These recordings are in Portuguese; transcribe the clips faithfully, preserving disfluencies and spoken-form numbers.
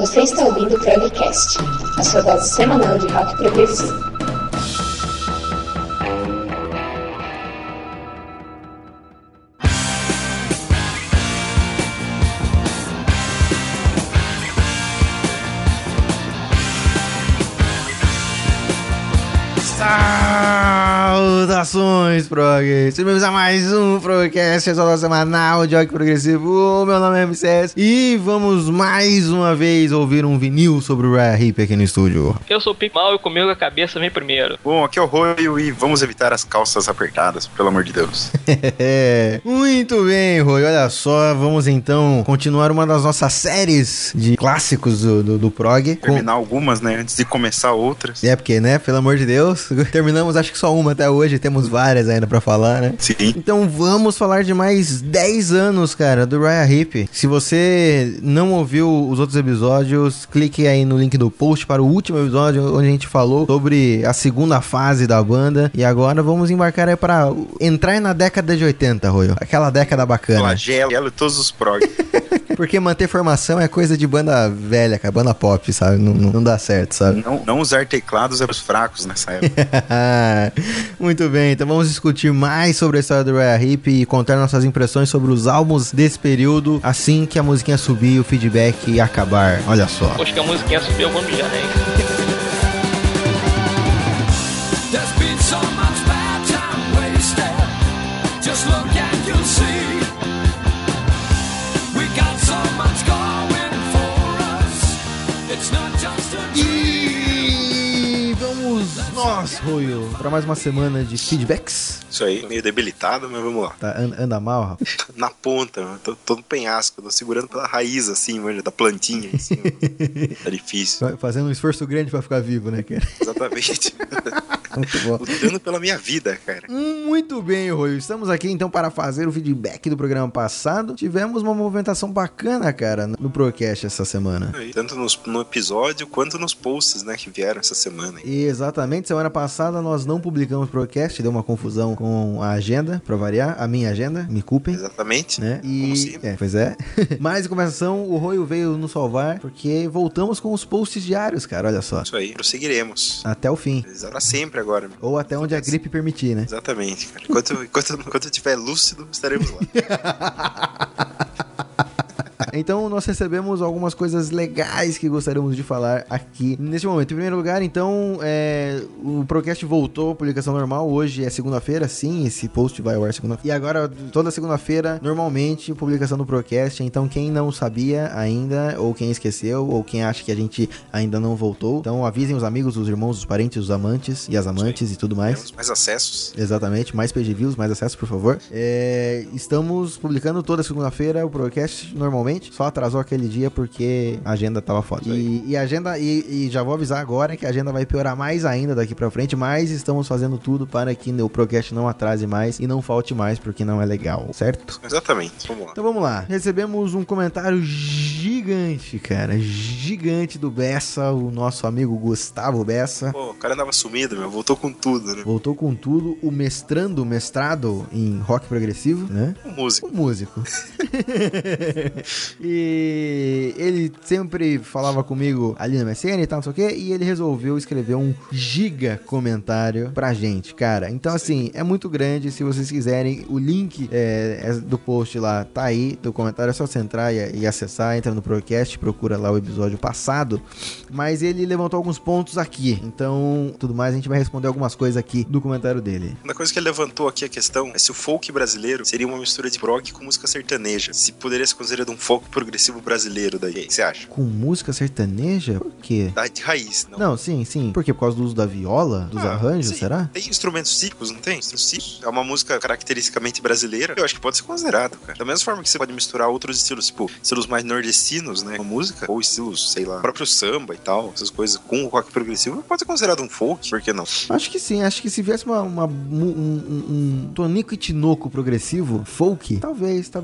Você está ouvindo o Progcast, a sua dose semanal de rock progressivo. Saudações, prog! Sejam bem-vindos a mais um Progcast, a sua semanal de rock progressivo. Meu nome é M C S e vamos mais uma vez ouvir um vinil sobre o Uriah Heep aqui no estúdio. Eu sou o Pico Mal e comigo a cabeça vem primeiro. Bom, aqui é o Roio e vamos evitar as calças apertadas, pelo amor de Deus. Muito bem, Roy, olha só, vamos então continuar uma das nossas séries de clássicos do, do, do prog. Terminar Com... algumas, né, antes de começar outras. É, porque, né, pelo amor de Deus, terminamos acho que só uma até hoje, temos várias ainda pra falar, né? Sim. Então vamos falar de mais dez anos, cara, do Uriah Heep. Se você não ouviu os outros episódios, clique aí no link do post para o último episódio, onde a gente falou sobre a segunda fase da banda. E agora vamos embarcar aí para entrar na década de oitenta, Royo. Aquela década bacana. Flagelo e todos os prog. Porque manter formação é coisa de banda velha, cara, banda pop, sabe? Não, não, não dá certo, sabe? Não, não usar teclados é para os fracos nessa época. Muito bem, então vamos discutir mais sobre a história do Uriah Heep e contar nossas impressões sobre os álbuns desse período, assim que a musiquinha subir, o feedback acabar. Olha só. Acho que a musiquinha subiu, vamos já, né? Nossa, Royo, pra mais uma semana de feedbacks. Isso aí, meio debilitado, mas vamos lá. Tá, and, anda mal, rapaz? Na ponta, mano. Tô, tô no penhasco, tô segurando pela raiz, assim, mano, da plantinha em cima. Tá difícil. Fazendo um esforço grande pra ficar vivo, né, cara? Exatamente. Muito bom. Lutando pela minha vida, cara. Muito bem, Royo. Estamos aqui, então, para fazer o feedback do programa passado. Tivemos uma movimentação bacana, cara, no Procast essa semana. Aí, tanto nos, no episódio, quanto nos posts, né, que vieram essa semana. Aí. Exatamente. Semana passada nós não publicamos o Procast, deu uma confusão com a agenda, pra variar, a minha agenda, me culpem. Exatamente. Né? E... Como sempre. É, pois é. Mas, em compensação, o Royo veio nos salvar, porque voltamos com os posts diários, cara, olha só. Isso aí, prosseguiremos. Até o fim. Pra sempre agora. Ou até onde a gripe permitir, né? Exatamente, cara. Enquanto, enquanto, enquanto eu estiver lúcido, estaremos lá. Então, nós recebemos algumas coisas legais que gostaríamos de falar aqui neste momento. Em primeiro lugar, então, é, o Procast voltou à publicação normal. Hoje é segunda-feira, sim, esse post vai ao ar segunda-feira. E agora, toda segunda-feira, normalmente, publicação do Procast. Então, quem não sabia ainda, ou quem esqueceu, ou quem acha que a gente ainda não voltou, então avisem os amigos, os irmãos, os parentes, os amantes e as amantes e tudo mais. Temos mais acessos. Exatamente, mais page views, mais acessos, por favor. É, estamos publicando toda segunda-feira o Procast normalmente. Só atrasou aquele dia porque a agenda tava foda. E, e a agenda, e, e já vou avisar agora que a agenda vai piorar mais ainda daqui pra frente, mas estamos fazendo tudo para que o Procast não atrase mais e não falte mais, porque não é legal, certo? Exatamente, vamos lá. Então vamos lá. Recebemos um comentário gigante, cara, gigante do Bessa, o nosso amigo Gustavo Bessa. Pô, o cara andava sumido, meu, voltou com tudo, né? Voltou com tudo, o mestrando, mestrado em rock progressivo, né? Um músico. Um músico. E ele sempre falava comigo ali no M S N e tal, não sei o que, e ele resolveu escrever um giga comentário pra gente, cara. Então, assim, é muito grande. Se vocês quiserem, o link é, é do post lá tá aí, do comentário, é só você entrar e, e acessar, entra no Procast, procura lá o episódio passado. Mas ele levantou alguns pontos aqui, então, tudo mais, a gente vai responder algumas coisas aqui do comentário dele. Uma coisa que ele levantou aqui a questão é se o folk brasileiro seria uma mistura de prog com música sertaneja. Se poderia ser considerado um folk progressivo brasileiro daí. O que você acha? Com música sertaneja? Por quê? Da, de raiz, não. Não, sim, sim. Por quê? Por causa do uso da viola? Dos ah, arranjos, sim. Será? Tem instrumentos cíclicos, não tem? Cíclicos. É uma música caracteristicamente brasileira. Eu acho que pode ser considerado, cara. Da mesma forma que você pode misturar outros estilos, tipo, estilos mais nordestinos, né? Com música, ou estilos, sei lá, próprio samba e tal, essas coisas com o rock progressivo, pode ser considerado um folk, por que não? Acho que sim. Acho que se viesse uma, uma um, um, um tonico e tinoco progressivo, folk, talvez, talvez desse pra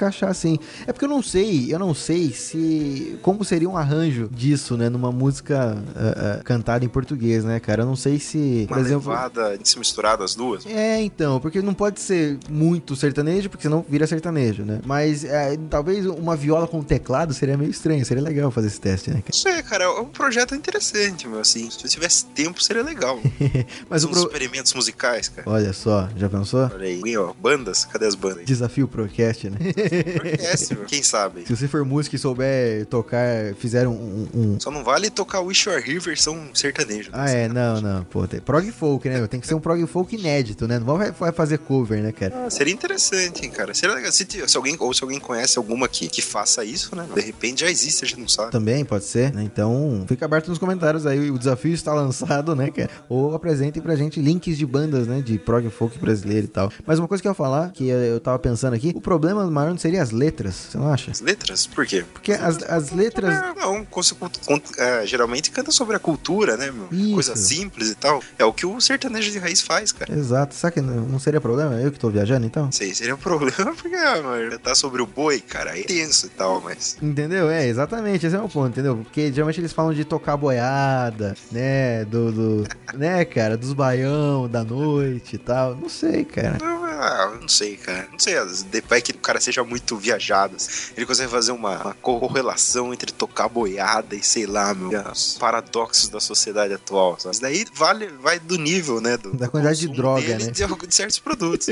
encaixar assim. É porque eu não sei, eu não sei se... Como seria um arranjo disso, né? Numa música uh, uh, cantada em português, né, cara? Eu não sei se... Uma por exemplo, levada de se misturar as duas. É, então, porque não pode ser muito sertanejo, porque senão vira sertanejo, né? Mas é, talvez uma viola com teclado seria meio estranho, seria legal fazer esse teste, né? Isso é, cara, é um projeto interessante, meu, assim. Se eu tivesse tempo, seria legal. Mas Uns o pro... experimentos musicais, cara. Olha só, já pensou? Olha aí, ó, bandas? Cadê as bandas? Desafio Procast, né? Procast, meu. Quem sabe? Se você for músico e souber tocar, fizeram um... um... Só não vale tocar Wish You Were Here versão sertanejo. Ah, é, não, não, pô, tem prog folk, né? Tem que ser um prog folk inédito, né? Não vai, vai fazer cover, né, cara? Ah, seria interessante, hein, cara. Seria legal. Se, se alguém, ou se alguém conhece alguma que, que faça isso, né? De repente já existe, a gente não sabe. Também pode ser, né? Então, fica aberto nos comentários aí. O desafio está lançado, né, cara? Ou apresentem pra gente links de bandas, né? De prog folk brasileiro e tal. Mas uma coisa que eu ia falar, que eu tava pensando aqui, o problema maior não seria as letras, você não acha? As letras? Por quê? Porque as, as letras... É, não, com, com, com, é, geralmente canta sobre a cultura, né, meu? Isso. Coisa simples e tal. É o que o sertanejo de raiz faz, cara. Exato. Será que não, não seria problema? Eu que tô viajando, então? Sei, seria um problema porque, ah, mano, tá sobre o boi, cara, é tenso e tal, mas... Entendeu? É, exatamente, esse é o ponto, entendeu? Porque geralmente eles falam de tocar boiada, né, do, do né, cara, dos baião, da noite e tal, não sei, cara. Não, ah, não sei, cara, não sei, vai que o cara seja muito viajado, ele consegue fazer uma, uma correlação entre tocar boiada e, sei lá, meu, os paradoxos da sociedade atual, sabe? Isso daí vale, vai do nível, né, do, da quantidade de droga, né? De, de certos produtos.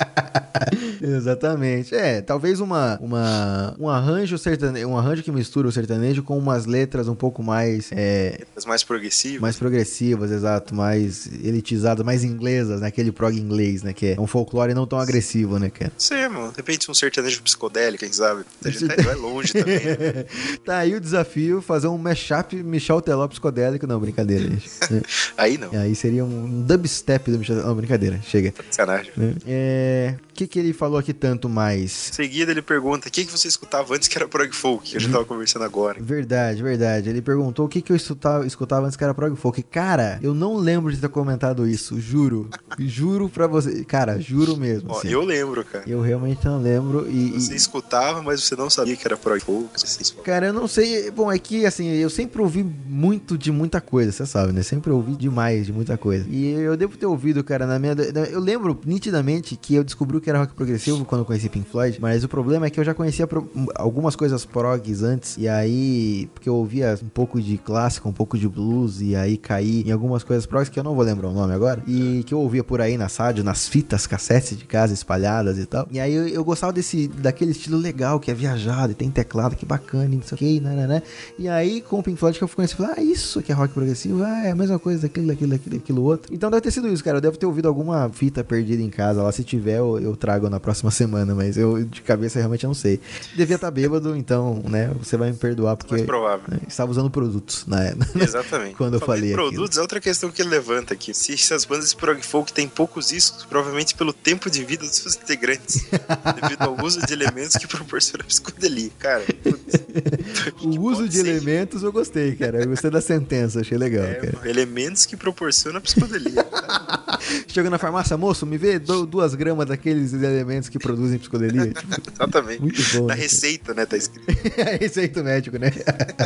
Exatamente. É, talvez uma, uma um arranjo sertanejo, um arranjo que mistura o sertanejo com umas letras um pouco mais é, letras mais progressivas. Mais progressivas, exato, mais elitizadas, mais inglesas, né? Aquele prog inglês, né? Que é um folclore não tão agressivo, né, cara? Sim, mano. De repente um sertanejo psicodélico, quem sabe? A gente tá, vai longe também. Né? Tá aí o desafio, fazer um mashup Michel Teló psicodélico. Não, brincadeira, gente. Aí não. Aí seria um dubstep do Michel Teló. Não, brincadeira, chega. Sacanagem. É... O que, que ele falou aqui tanto mais? Em seguida ele pergunta, o que, que você escutava antes que era prog folk, que a gente tava conversando agora. Verdade, verdade. Ele perguntou o que, que eu escutava, escutava antes que era prog folk. Cara, eu não lembro de ter comentado isso, juro. Juro pra você. Cara, juro mesmo. Ó, assim. Eu lembro, cara. Eu realmente não lembro. E, você e... escutava, mas você não sabia que era prog folk. Cara, eu não sei. Bom, é que assim, eu sempre ouvi muito de muita coisa, você sabe, né? Sempre ouvi demais de muita coisa. E eu devo ter ouvido, cara, na minha... Eu lembro nitidamente que eu descobri que era rock progressivo quando eu conheci Pink Floyd, mas o problema é que eu já conhecia pro... algumas coisas progs antes, e aí, porque eu ouvia um pouco de clássico, um pouco de blues, e aí caí em algumas coisas progs que eu não vou lembrar o nome agora, e que eu ouvia por aí na rádio, nas fitas, cassetes de casa espalhadas e tal, e aí eu, eu gostava desse, daquele estilo legal, que é viajado, e tem teclado, que bacana, e não sei o que, né, né, né, e aí com o Pink Floyd que eu conheci, eu falei, ah, isso aqui é rock progressivo, ah, é a mesma coisa, daquilo, daquilo, daquilo, daquilo outro, então deve ter sido isso, cara, eu devo ter ouvido alguma fita perdida em casa lá, se tiver eu, eu trago na próxima semana, mas eu de cabeça realmente eu não sei. Devia estar bêbado, então, né, você vai me perdoar porque mais provável. Né, estava usando produtos na Exatamente. Quando eu falei produtos aquilo. É outra questão que ele levanta aqui. Se, se as bandas de prog folk têm poucos discos, provavelmente pelo tempo de vida dos seus integrantes, devido ao uso de elementos que proporcionam psicodelia. Cara, putz, o uso de ser... elementos eu gostei, cara. Eu gostei da sentença, achei legal, é, cara. Elementos que proporcionam psicodelia. Chega na farmácia, moço, me vê duas gramas daqueles elementos que produzem psicodelia. Tipo, exatamente. Muito bom. Na né? receita, né, tá escrito. É receita médico, né?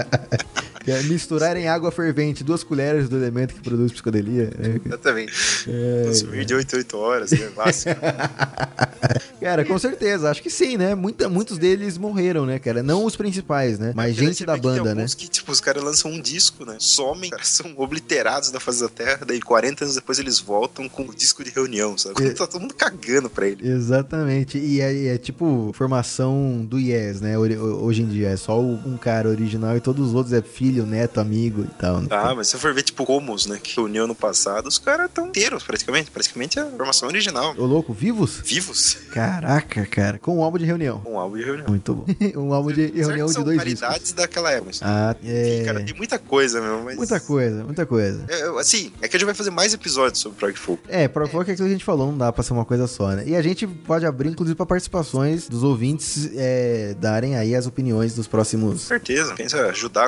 É misturar em água fervente duas colheres do elemento que produz psicodelia. É. Exatamente. É, consumir é. de oito em oito horas, né? Básico. Cara, com certeza. Acho que sim, né? Muita, muitos deles morreram, né, cara? Não os principais, né? Mas é, gente da banda, né? Que, tipo, os caras lançam um disco, né? Somem, cara, são obliterados da face da Terra. Daí, quarenta anos depois, eles voltam com o disco de reunião, sabe? É. Tá todo mundo cagando pra ele. Exatamente. E é, é tipo formação do Yes, né? Hoje em dia. É só um cara original e todos os outros é filho, neto, amigo e tal. Né? Ah, mas se você for ver, tipo, Comos, né? Que reuniu no passado, os caras estão inteiros, praticamente. Praticamente é a formação original. Ô, louco, vivos? Vivos? Caraca, cara. Com um álbum de reunião. Com um álbum de reunião. Muito bom. um álbum de reunião de dois discos. São raridades daquela época. Ah, é... Enfim, cara, tem muita coisa, meu. Mas... Muita coisa, muita coisa. É, assim, é que a gente vai fazer mais episódios sobre prog folk. É, prog folk é aquilo que a gente falou, não dá pra ser uma coisa só, né? E a gente pode abrir, inclusive, pra participações dos ouvintes é, darem aí as opiniões dos próximos... Com certeza. Pensa ajudar com escolha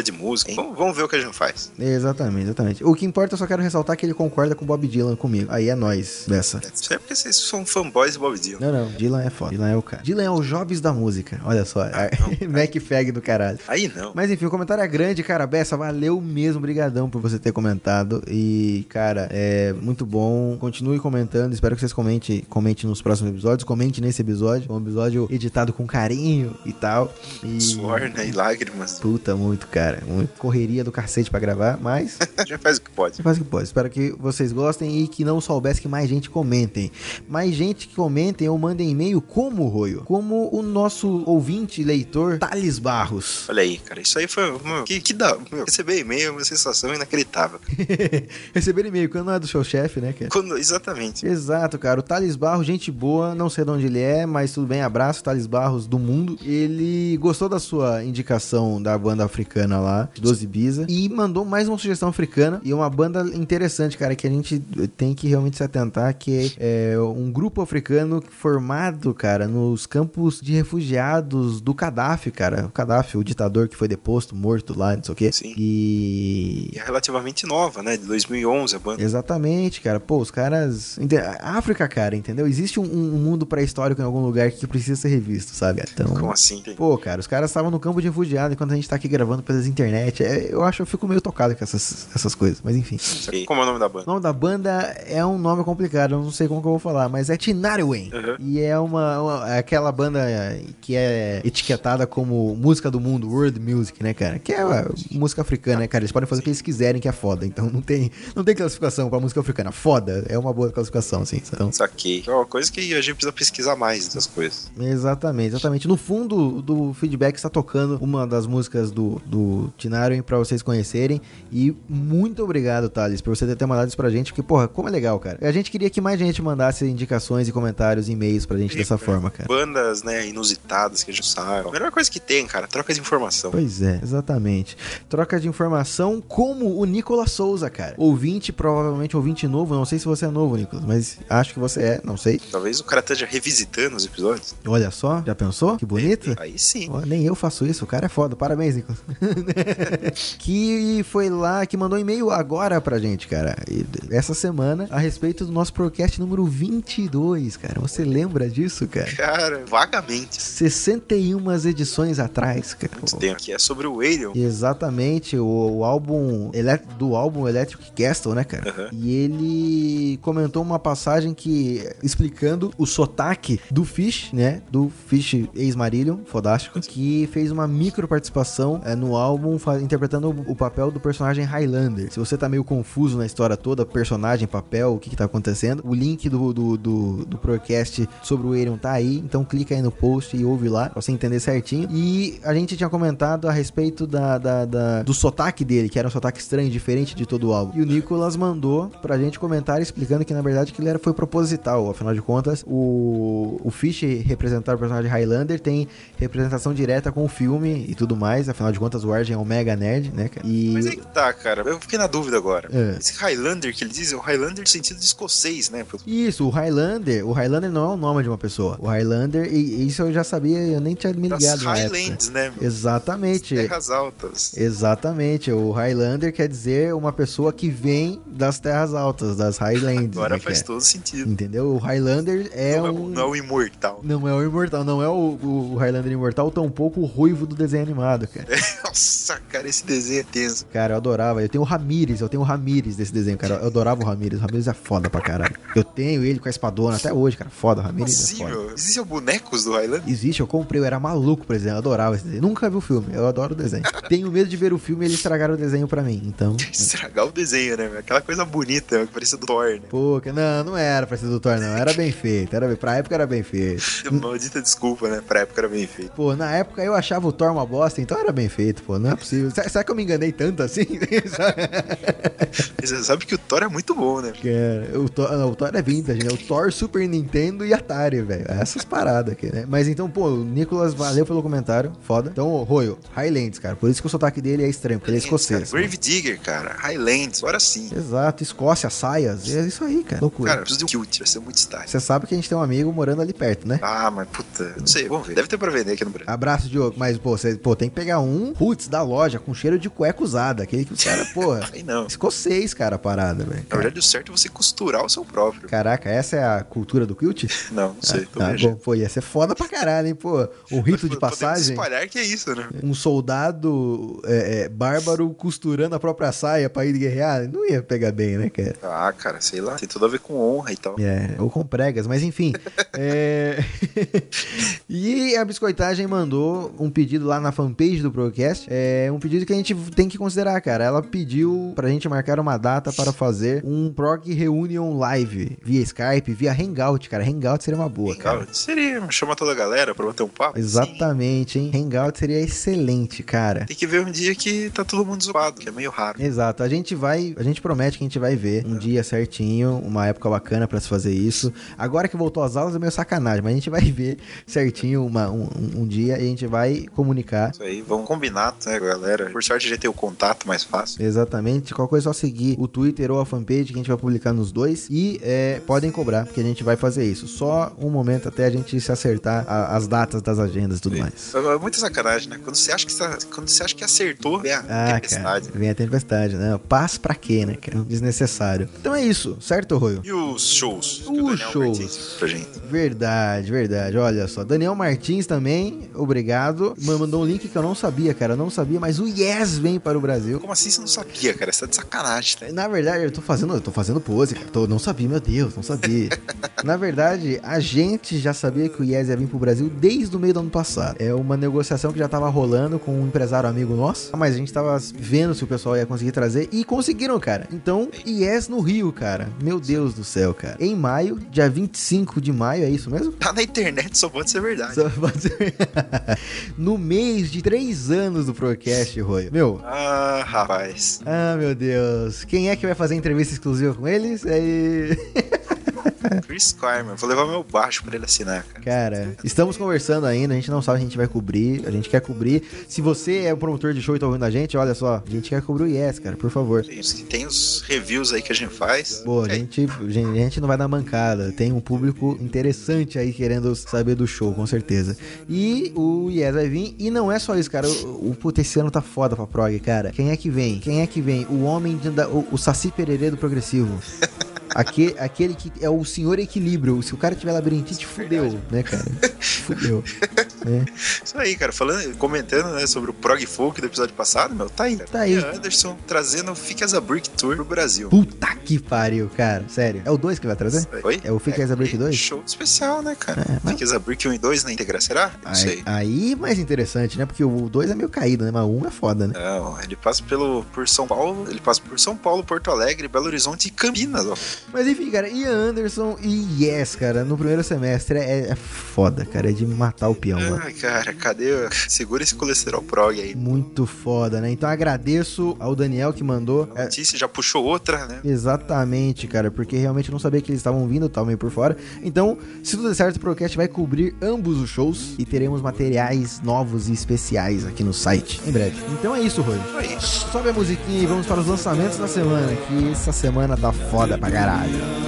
escolha de música. Vamos, vamos ver o que a gente faz. Exatamente, exatamente. O que importa, eu só quero ressaltar que ele concorda com o Bob Dylan comigo. Aí é nóis dessa. Isso é porque vocês são fanboys de Bob Dylan. Não, não. Dylan é foda. Dylan é o cara. Dylan é o Jobs da música. Olha só. Ah, Mac Fag do caralho. Aí não. Mas enfim, o comentário é grande, cara. Bessa, valeu mesmo. Brigadão por você ter comentado. E, cara, é muito bom. Continue comentando. Espero que vocês comentem, comentem nos próximos episódios. Comente nesse episódio. Um episódio editado com carinho e tal. E... suor, né? E lágrimas. Puta, muito, cara. Muito. Correria do cacete pra gravar, mas... já faz o que pode. Já faz o que pode. Espero que vocês gostem e que não soubesse que mais gente comentem. Mais gente que comentem ou mandem e-mail como, Roio? Como o nosso ouvinte, leitor, Thales Barros. Olha aí, cara. Isso aí foi... Meu, que, que dá... Meu, receber e-mail é uma sensação inacreditável. Receber e-mail quando não é do seu chefe, né, cara? Quando, exatamente. Exato, cara. O Thales Barros, gente boa. Não sei de onde ele é, mas tudo bem. Abraço, Thales Barros do mundo. Ele gostou da sua indicação da banda africana lá, doze Ibiza, e mandou mais uma sugestão africana e uma banda interessante, cara, que a gente tem que realmente se atentar, que é um grupo africano formado, cara, nos campos de refugiados do Gaddafi, cara. O Gaddafi, o ditador que foi deposto, morto lá, não sei o quê. Sim. E... e é relativamente nova, né? De dois mil e onze a banda. Exatamente, cara. Pô, os caras... A África, cara, entendeu? Existe um, um mundo pré-histórico em algum lugar que precisa ser revisto, sabe? Então... como assim? Pô, cara, os caras estavam no campo de refugiado enquanto a gente tá aqui gravando pelas internet. É, eu acho, eu fico meio tocado com essas, essas coisas, mas enfim. E como é o nome da banda? O nome da banda é um nome complicado, eu não sei como que eu vou falar, mas é Tinariwen. Uhum. E é uma, uma é aquela banda que é etiquetada como música do mundo, world music, né, cara? Que é uma música africana, né, cara? Eles podem fazer o que eles quiserem, que é foda. Então não tem, não tem classificação pra música africana. Foda é uma boa classificação, assim. Então... saquei. É uma coisa que a gente precisa pesquisar mais dessas coisas. Exatamente, exatamente. No fundo do feedback está tocando uma das músicas do, do Tinariwen pra vocês conhecerem. E muito obrigado, Thales, por você ter mandado isso pra gente, porque, porra, como é legal, cara. A gente queria que mais gente mandasse indicações e comentários, e-mails pra gente e, dessa é, forma, cara. Bandas, né, inusitadas que a gente sabe. A melhor coisa que tem, cara, troca de informação. Pois é, exatamente. Troca de informação como o Nicolas Souza, cara. Ouvinte, provavelmente ouvinte novo, não sei se você é novo, Nicolas, mas acho que você é, não sei. Talvez o cara esteja revisitando os episódios. Olha só, já pensou? Que bonito. É, aí sim. Oh, nem eu faço isso, o cara é foda. Parabéns, Nicolas. Que foi lá, que mandou um e-mail agora pra gente, cara. E essa semana, a respeito do nosso podcast número vinte e dois, cara. Você lembra disso, cara? Cara, vagamente. sessenta e uma edições atrás, cara. Muito tempo. Que é sobre o Ariel. Exatamente, o, o álbum elet- do álbum Electric Castle, né, cara? Uhum. E ele comentou uma passagem que explicando o sotaque do Fish, né? Do Fish ex-Marillion, fodástico, que fez uma micro participação é, no álbum, fa- interpretando o, o papel do personagem Highlander. Se você tá meio confuso na história toda, personagem, papel, o que que tá acontecendo, o link do, do, do, do podcast sobre o Ariel tá aí, então clica aí no post e ouve lá, pra você entender certinho. E a gente tinha comentado a respeito da, da, da, do sotaque dele, que era um sotaque estranho, diferente de todo o álbum. E o Nicolas mandou pra gente comentário explicando que, na verdade, que ele era, foi proposital. Afinal de contas, o, o Fish representar o personagem Highlander tem representação direta com o filme e tudo mais. Afinal de contas, o Arjen é um mega nerd, né, cara? E... mas aí que tá, cara. Eu fiquei na dúvida agora. É. Esse Highlander que ele diz é o Highlander no sentido de escocês, né? Isso, o Highlander. O Highlander não é o nome de uma pessoa. O Highlander, e isso eu já sabia, eu nem tinha me ligado das na Highlands, época. né? Exatamente. Das terras altas. Exatamente. O Highlander quer dizer uma pessoa que vem das terras altas, das Highlands. Agora né, faz é. todo sentido. Entendeu? O Highlander é não um... É, não é o imortal. Não é o imortal, não é o, o Highlander imortal, tampouco o ruivo do desenho animado, cara. Nossa, cara, esse desenho é tenso. Cara, eu adorava. Eu tenho o Ramírez, eu tenho o Ramírez desse desenho, cara. Eu adorava o Ramírez. O Ramírez é foda pra caralho. Eu tenho ele com a espadona até hoje, cara. Foda, o Ramírez é foda. Possível? Existem bonecos do Highlander? Existe, eu comprei, eu era maluco por desenho, eu adorava esse desenho. Nunca vi o filme, eu adoro o desenho. Tenho medo de ver o filme e eles estragaram o desenho pra mim, então... Estragar o desenho, né? Aquela coisa bonita, que parecia do Thor, né? Pô, que... não, não era pra ser do Thor, não. Era bem feito, era bem... pra época era bem feito. Maldita desculpa, né? Pra época era bem feito. Pô, na época eu achava o Thor uma bosta, então era bem feito, pô, não é possível. Será que eu me enganei tanto assim? Você sabe que o Thor é muito bom, né? Cara, o Thor, não, o Thor é vintage, né? O Thor, Super Nintendo e Atari, velho. Essas paradas aqui, né? Mas então, pô, o Nicolas, valeu pelo comentário, foda. Então, Royo, Highlands, cara, por isso que o sotaque dele é estranho, porque ele é escocês. Cara, Grave Digger, cara, Highlands, agora sim. Exato, Escócia, saias, é isso aí, cara. Loucura. Cara, eu preciso de um kilt, vai ser muito style. Você sabe que a gente tem um amigo morando ali perto, né? Ah, mas puta, não sei, vamos ver. Deve ter pra vender aqui no Brasil. Abraço, Diogo, mas, pô, você pô, tem que pegar um. Putz, da loja com cheiro de cueca usada. Aquele que os caras, porra, Aí não. escocês, cara, a parada, velho. Na verdade, o certo é você costurar o seu próprio. Caraca, essa é a cultura do quilt? Não, não sei. tô Ah, viajando. bom, pô, ia ser foda pra caralho, hein, pô. Um rito de Podemos passagem. espalhar que é isso, né? Um soldado é, é, bárbaro costurando a própria saia pra ir guerrear. Não ia pegar bem, né, cara? Ah, cara, sei lá. Tem tudo a ver com honra e tal. É, ou com pregas, mas enfim. é... E a Biscoitagem mandou um pedido lá na fanpage do Procast. É um pedido que a gente tem que considerar, cara. Ela pediu pra gente marcar uma data para fazer um Prog Reunion Live via Skype, via Hangout, cara. Hangout seria uma boa, cara. Legal. Seria, chama toda a galera pra bater um papo. Exatamente, hein? Hangout seria excelente, cara. Tem que ver um dia que tá todo mundo zoado, que é meio raro. Exato, a gente vai, a gente promete que a gente vai ver um dia certinho, uma época bacana pra se fazer isso. Agora que voltou às aulas é meio sacanagem, mas a gente vai ver certinho uma, um, um dia e a gente vai comunicar. Isso aí, vamos combinar, né, galera? Por sorte a gente tem o contato mais fácil. Exatamente, qualquer coisa é só seguir o Twitter ou a fanpage que a gente vai publicar nos dois e é, podem cobrar, porque a gente vai fazer isso. Só um momento até a gente se acertar a, as datas das agendas e tudo mais. É muita sacanagem, né? Quando você acha que, tá, quando você acha que acertou, vem a Ah, tempestade. cara, vem a tempestade, né? Paz pra quê, né, cara? Desnecessário. Então é isso, certo, Royo? E os shows? que Os o Daniel shows. Martins pra gente. Verdade, verdade. Olha só. Daniel Martins também, obrigado. Me mandou um link que eu não sabia, cara. Eu não sabia, mas o Yes vem para o Brasil. Como assim você não sabia, cara? Você tá de sacanagem, né? Na verdade, eu tô fazendo, eu tô fazendo pose, cara. Tô, não sabia, meu Deus, não sabia. Na verdade, a gente já sabia que o Yes ia vir pro Brasil desde o meio do ano passado. É uma negociação que já tava rolando com um empresário amigo nosso, mas a gente tava vendo se o pessoal ia conseguir trazer e conseguiram, cara. Então, Yes no Rio, cara. Meu Deus do céu, cara. Em maio, dia vinte e cinco de maio, é isso mesmo? Tá na internet, só pode ser verdade. Só pode ser. No mês de três anos do Procast, Roy. Meu. Ah, rapaz. Ah, meu Deus. Quem é que vai fazer entrevista exclusiva com eles? É... Chris Carman. Vou levar meu baixo pra ele assinar, cara. Cara, estamos conversando ainda, a gente não sabe se a gente vai cobrir, a gente quer cobrir. Se você é um promotor de show e tá ouvindo a gente, olha só, a gente quer cobrir o Yes, cara, por favor. Tem os, tem os reviews aí que a gente faz. Pô, a É, gente, a gente não vai dar mancada, tem um público interessante aí querendo saber do show, com certeza. E o Yes vai vir, e não é só isso, cara, o, o puta, esse ano tá foda pra prog, cara. Quem é que vem? Quem é que vem? O homem, de, o, o Saci Pererê do progressivo. Aquele, aquele que é o senhor equilíbrio. Se o cara tiver labirintite, fudeu, né, cara? Fudeu. É. Isso aí, cara. Falando, comentando, né, sobre o prog folk do episódio passado, meu, tá aí. Cara. Tá aí. Ian Anderson trazendo o Fique as a Brick Tour pro Brasil. Puta que pariu, cara. Sério. É o dois que vai trazer? Oi? É o Fique as a Brick dois? Show especial, né, cara? É, mas- Fique as a Brick um e dois na íntegra, será? Não Aí, sei. aí mais interessante, né? Porque o dois é meio caído, né? Mas o um é foda, né? Não, ele passa pelo, por São Paulo, ele passa por São Paulo, Porto Alegre, Belo Horizonte e Campinas, ó. Mas enfim, cara, Ian Anderson e Yes, cara, no primeiro semestre é, é foda, cara. É de matar o peão, mano. Ai, cara, cadê? Segura esse colesterol prog aí. Muito foda, né? Então agradeço ao Daniel que mandou. A É, notícia já puxou outra, né? exatamente, cara, porque realmente eu não sabia que eles estavam vindo, eu tava meio por fora. Então, se tudo der certo, o Procast vai cobrir ambos os shows e teremos materiais novos e especiais aqui no site em breve. Então é isso, Roy. Isso aí. Sobe a musiquinha e vamos para os lançamentos da semana, que essa semana tá foda pra caralho.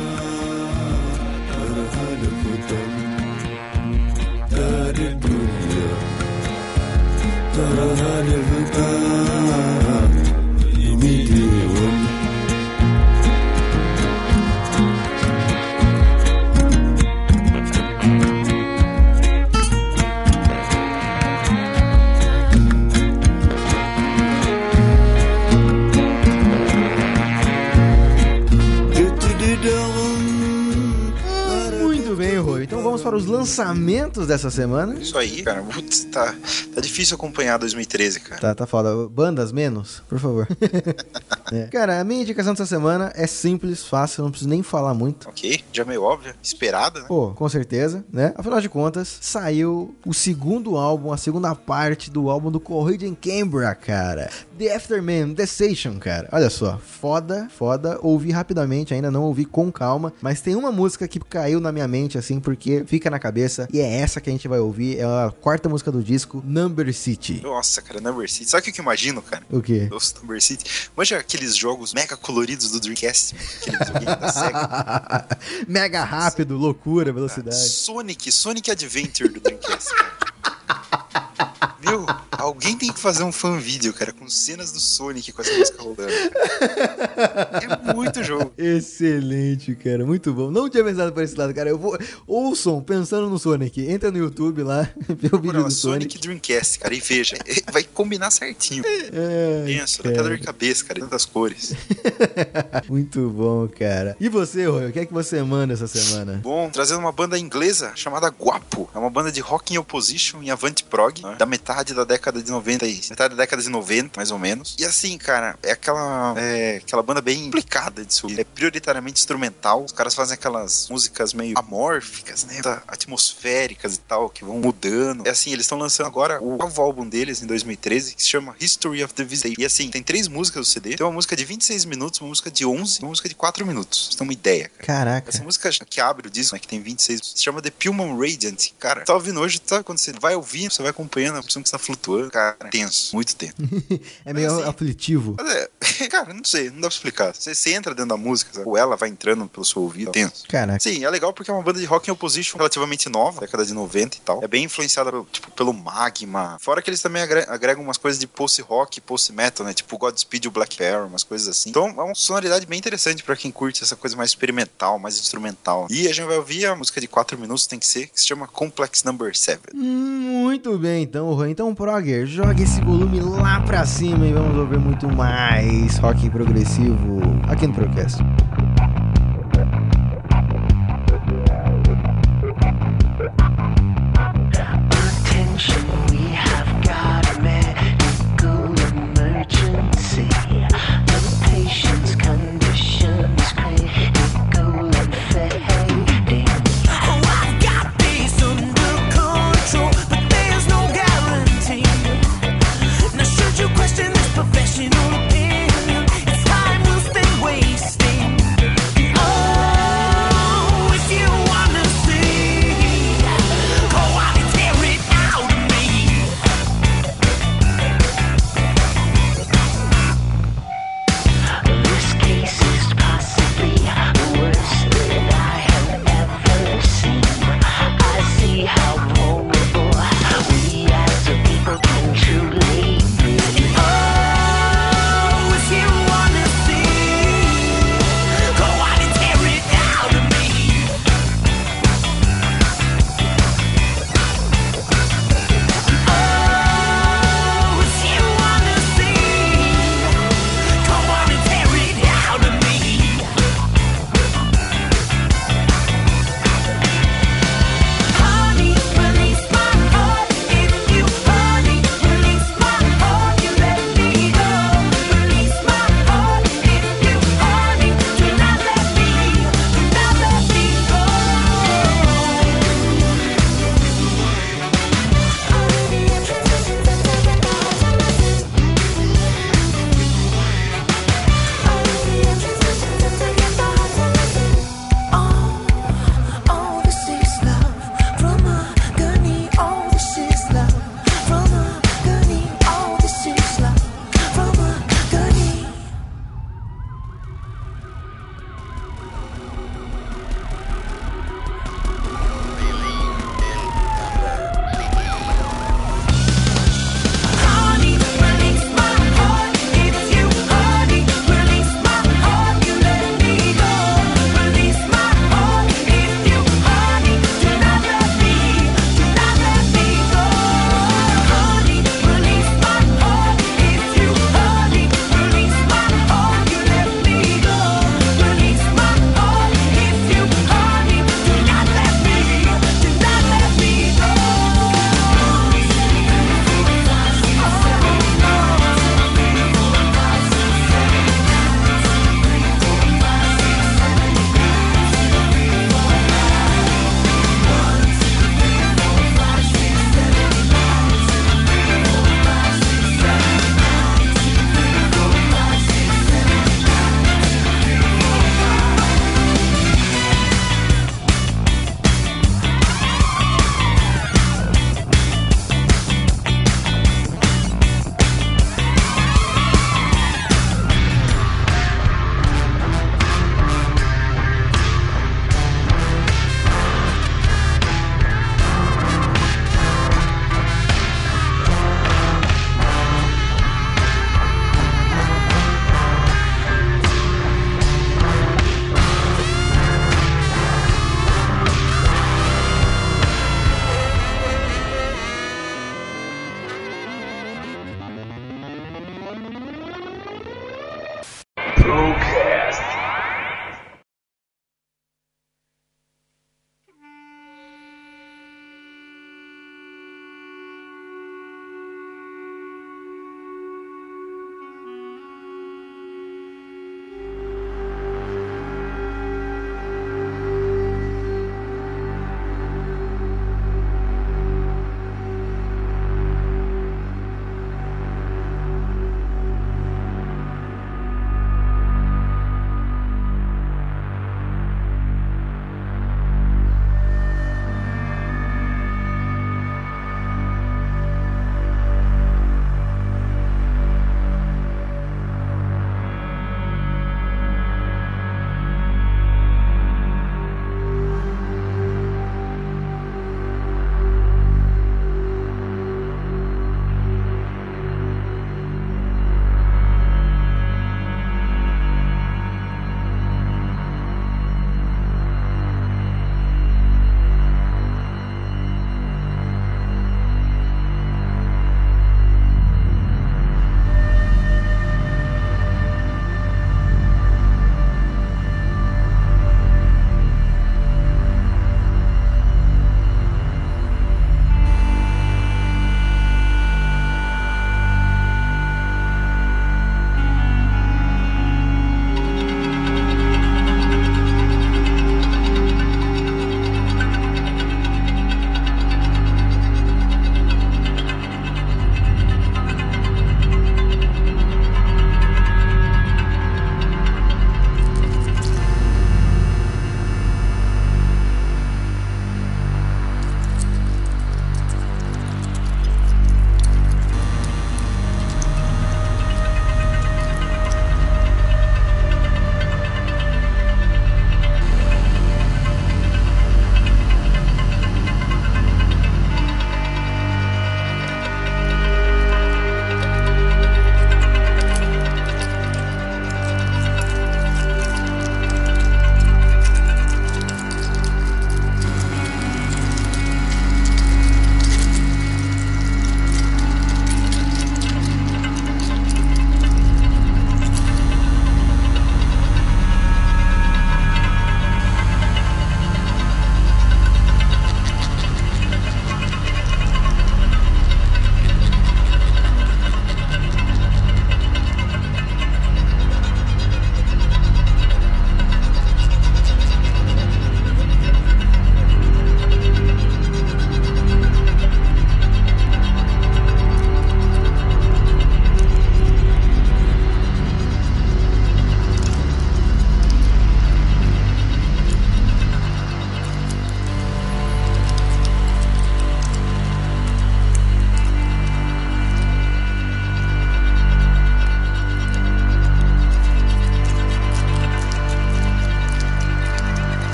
Muito bem, Roy. Então vamos para os lançamentos dessa semana. Isso aí, cara. Putz, tá, tá difícil acompanhar dois mil e treze, cara. Tá, tá foda. Bandas menos, por favor. É. Cara, a minha indicação dessa semana é simples, fácil, não preciso nem falar muito. Ok, já meio óbvio, esperada, né? Pô, com certeza, né? Afinal de contas, saiu o segundo álbum, a segunda parte do álbum do Corrida em Canberra, cara. The Afterman, The Station, cara. Olha só, foda, foda. Ouvi rapidamente, ainda não ouvi com calma, mas tem uma música que caiu na minha mente, assim, porque fica na cabeça, e é essa que a gente vai ouvir, é a quarta música do disco, Number City. Nossa, cara, Number City. Sabe o que eu imagino, cara? O quê? Nossa, Number City. Manja aqueles jogos mega coloridos do Dreamcast, aquele videogame da Sega. Mega rápido, loucura, velocidade. Sonic, Sonic Adventure do Dreamcast, cara. Meu, a alguém tem que fazer um fan vídeo, cara, com cenas do Sonic com essa música rolando, cara. É muito jogo. Excelente, cara. Muito bom. Não tinha pensado por esse lado, cara. Eu vou... Ouçam, pensando no Sonic. Entra no YouTube lá, vê o vídeo do Sonic. Sonic Dreamcast, cara, e veja. Vai combinar certinho. É, Penso, dá até dor de cabeça, cara, tantas cores. Muito bom, cara. E você, Roy, o que é que você manda essa semana? Bom, trazendo uma banda inglesa chamada Guapo. É uma banda de rock in opposition em avant prog, né? Da metade da década de noventa, metade da década de noventa, mais ou menos. E assim, cara, é aquela é aquela banda bem complicada de subir. É prioritariamente instrumental. Os caras fazem aquelas músicas meio amórficas, né? Atmosféricas e tal, que vão mudando. É assim, eles estão lançando agora o novo álbum deles em dois mil e treze, que se chama History of the Visitation. E assim, tem três músicas do C D. Tem uma música de vinte e seis minutos, uma música de onze, uma música de quatro minutos. Você tem uma ideia, cara. Caraca. Essa música que abre o disco, né, que tem vinte e seis, se chama The Pullman Radiant. Cara, tá ouvindo hoje, sabe quando você vai ouvindo, você vai acompanhando a impressão que você tá flutuando. Cara, tenso, muito tenso. É meio mas, assim, aflitivo. Mas é, cara, não sei, não dá pra explicar. Você, você entra dentro da música, sabe? Ou ela vai entrando pelo seu ouvido, tenso. Caraca. Sim, é legal porque é uma banda de rock in opposition relativamente nova, década de noventa e tal. É bem influenciada, tipo, pelo Magma. Fora que eles também agregam umas coisas de post-rock, post-metal, né? Tipo Godspeed e o Black Parrot, umas coisas assim. Então é uma sonoridade bem interessante pra quem curte essa coisa mais experimental, mais instrumental. E a gente vai ouvir a música de quatro minutos, tem que ser, que se chama Complex Number sete. Hum, muito bem, então, Roy. Então, Progger, joga esse volume lá pra cima e vamos ouvir muito mais rock progressivo aqui no Procast. Professional opinion, it's time we'll spend wasting.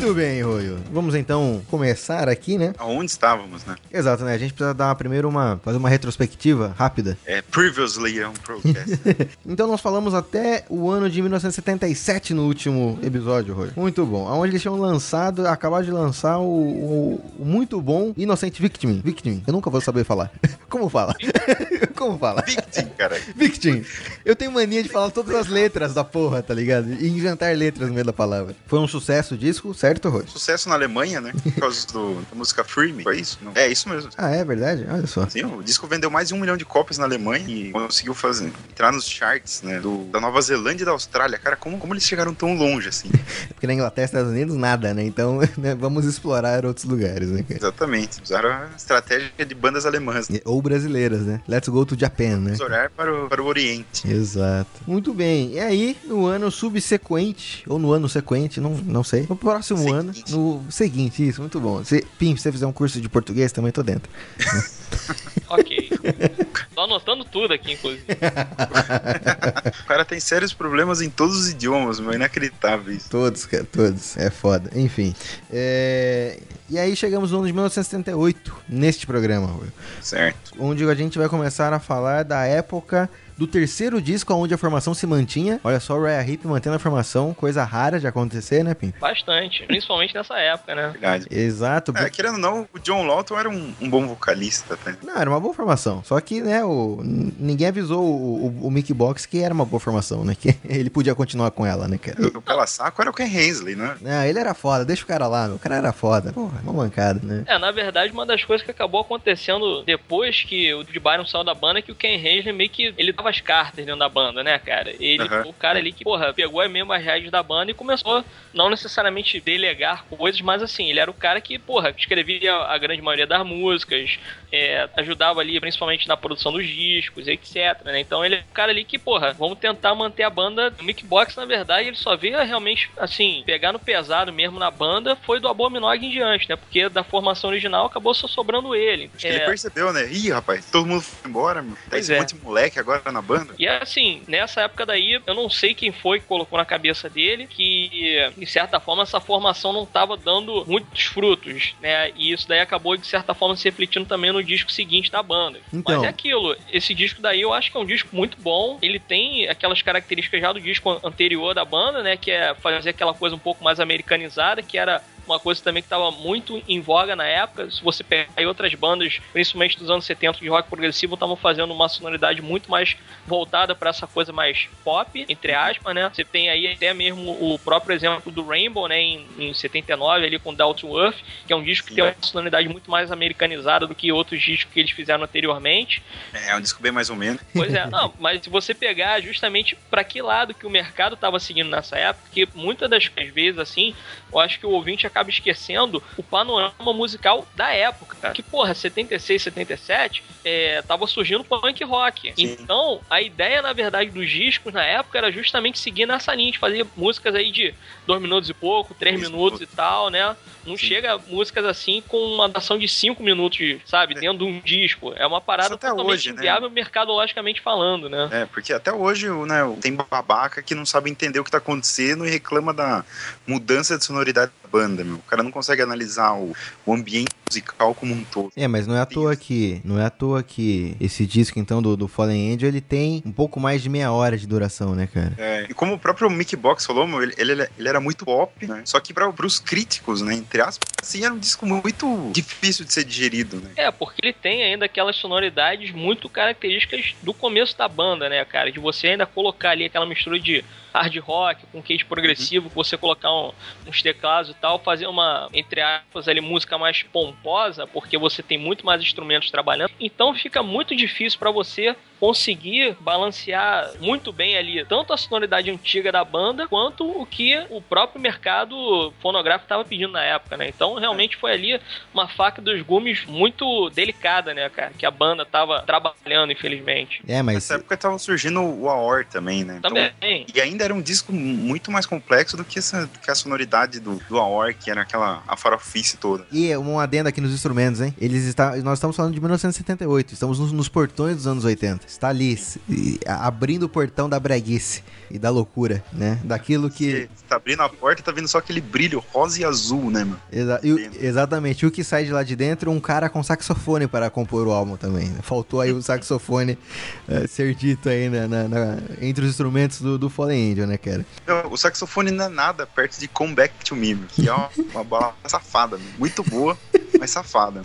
Muito bem, Royo. Vamos então começar aqui, né? Aonde estávamos, né? Exato, né? A gente precisa dar primeiro uma... fazer uma retrospectiva rápida. É, previously on Procast. Então nós falamos até o ano de mil novecentos e setenta e sete no último episódio, Roy. Muito bom. Onde eles tinham lançado, acabaram de lançar o, o, o muito bom Innocent Victim. Victim. Eu nunca vou saber falar. Como fala? Como fala? Victim, cara. Victim. Eu tenho mania de falar todas as letras da porra, tá ligado? E inventar letras no meio da palavra. Foi um sucesso o disco, certo, Roy? Sucesso na Alemanha, né? Por causa do, da música Free Me. Foi isso? Não. É isso mesmo. Ah, é verdade? Olha só. Sim, o disco vendeu mais de um milhão de cópias na Alemanha e conseguiu fazer, entrar nos charts, né? Do, da Nova Zelândia e da Austrália. Cara, como, como eles chegaram tão longe, assim? Porque na Inglaterra e Estados Unidos, nada, né? Então, né, vamos explorar outros lugares, né? Exatamente. Usaram a estratégia de bandas alemãs. Né? Ou brasileiras, né? Let's go to Japan, né? Vamos olhar para o, para o Oriente. Exato. Muito bem. E aí, no ano subsequente, ou no ano sequente, não, não sei. No próximo Seguinte. ano, no seguinte, isso, muito bom. Se, Pim, se você fizer um curso de português, também tô dentro. Ok. Tô anotando tudo aqui, inclusive. O cara tem sérios problemas em todos os idiomas, mas é inacreditável isso. Todos, cara, todos. É foda. Enfim. É... E aí chegamos no ano de mil novecentos e setenta e oito, neste programa, Rui. Certo. Onde a gente vai começar a falar da época do terceiro disco, onde a formação se mantinha. Olha só, o Uriah Heep mantendo a formação, coisa rara de acontecer, né, Pim? Bastante, principalmente nessa época, né? Verdade. Exato. É, querendo ou não, o John Lawton era um, um bom vocalista, tá? Não, era uma boa formação. Só que, né, o, ninguém avisou o, o, o Mickey Box que era uma boa formação, né? Que ele podia continuar com ela, né, cara? O Pela Saco era o Ken Hensley, né? Não, ele era foda, deixa o cara lá, meu. O cara era foda. Porra, uma mancada, né? É, na verdade, uma das coisas que acabou acontecendo depois que o David Byron saiu da banda é que o Ken Hensley meio que ele dava as cartas dentro da banda, né, cara? Ele Uhum. foi o cara ali que, porra, pegou mesmo as rédeas da banda e começou não necessariamente delegar coisas, mas assim, ele era o cara que, porra, escrevia a grande maioria das músicas, é, ajudava ali principalmente na produção dos discos, etc, né? Então ele é o cara ali que, porra, vamos tentar manter a banda. O Mick Box, na verdade, ele só veio realmente, assim, pegar no pesado mesmo na banda foi do Abominog em diante, né? Porque da formação original acabou só sobrando ele. Acho é... que ele percebeu, né? Ih, rapaz, todo mundo foi embora, meu. Tá Pois esse é. monte de moleque agora na banda. E assim, nessa época daí, eu não sei quem foi que colocou na cabeça dele que, de certa forma, essa formação não estava dando muitos frutos, né? E isso daí acabou, de certa forma, se refletindo também no disco seguinte da banda. Então. Mas é aquilo, esse disco daí eu acho que é um disco muito bom. Ele tem aquelas características já do disco anterior da banda, né? Que é fazer aquela coisa um pouco mais americanizada, que era uma coisa também que estava muito em voga na época. Se você pegar aí outras bandas, principalmente dos anos setenta de rock progressivo, estavam fazendo uma sonoridade muito mais voltada para essa coisa mais pop, entre aspas, né? Você tem aí até mesmo o próprio exemplo do Rainbow, né, em, em setenta e nove, ali com Down to Earth, que é um disco que tem uma sonoridade muito mais americanizada do que outros discos que eles fizeram anteriormente. É, é um disco bem mais ou menos. Pois é, não, mas se você pegar justamente para que lado que o mercado estava seguindo nessa época, porque muitas das vezes, assim, eu acho que o ouvinte acaba esquecendo o panorama musical da época. Que, porra, setenta e seis, setenta e sete, é, tava surgindo punk rock. Sim. Então, a ideia, na verdade, dos discos na época era justamente seguir nessa linha, de fazer músicas aí de dois minutos e pouco, três minutos e tal, né? Não Sim. chega músicas assim com uma duração de cinco minutos, sabe? Dentro de um disco. É uma parada Isso até totalmente hoje, né? inviável, mercadologicamente falando, né? É, porque até hoje, né, tem babaca que não sabe entender o que tá acontecendo e reclama da mudança de sonoridade da banda, meu. O cara não consegue analisar o, o ambiente musical como um todo. É, mas não é à toa que, não é à toa que esse disco, então, do, do Fallen Angel, ele tem um pouco mais de meia hora de duração, né, cara? É, e como o próprio Mick Box falou, meu, ele, ele, ele era muito pop, né? Só que para os críticos, né, entre aspas, assim, era um disco muito difícil de ser digerido, né? É, porque ele tem ainda aquelas sonoridades muito características do começo da banda, né, cara? De você ainda colocar ali aquela mistura de hard rock com queijo progressivo, uhum. Você colocar um, uns teclados e tal, fazer uma, entre aspas, ali, música mais pomposa, porque você tem muito mais instrumentos trabalhando. Então fica muito difícil para você conseguir balancear muito bem ali tanto a sonoridade antiga da banda quanto o que o próprio mercado fonográfico estava pedindo na época, né? Então realmente foi ali uma faca dos gumes muito delicada, né, cara? Que a banda tava trabalhando, infelizmente. É, mas... Nessa época tava surgindo o A O R também, né? Também. Então, e ainda era um disco muito mais complexo do que, essa, do que a sonoridade do, do A O R, que era aquela a farofice toda. E um adendo aqui nos instrumentos, hein? Eles está... Nós estamos falando de mil novecentos e setenta e oito, estamos nos, nos portões dos anos oitenta. está ali, e, abrindo o portão da breguice e da loucura, né? Daquilo que... Você tá abrindo a porta e tá vendo só aquele brilho rosa e azul, né, mano? Exa e, exatamente. E o que sai de lá de dentro, um cara com saxofone para compor o álbum também, né? Faltou aí o saxofone uh, ser dito aí na, na, na, entre os instrumentos do, do Fallen Angel, né, cara? Não, o saxofone não é nada perto de Come Back to Me, que é uma, uma bala safada, meu. Muito boa, mas safada.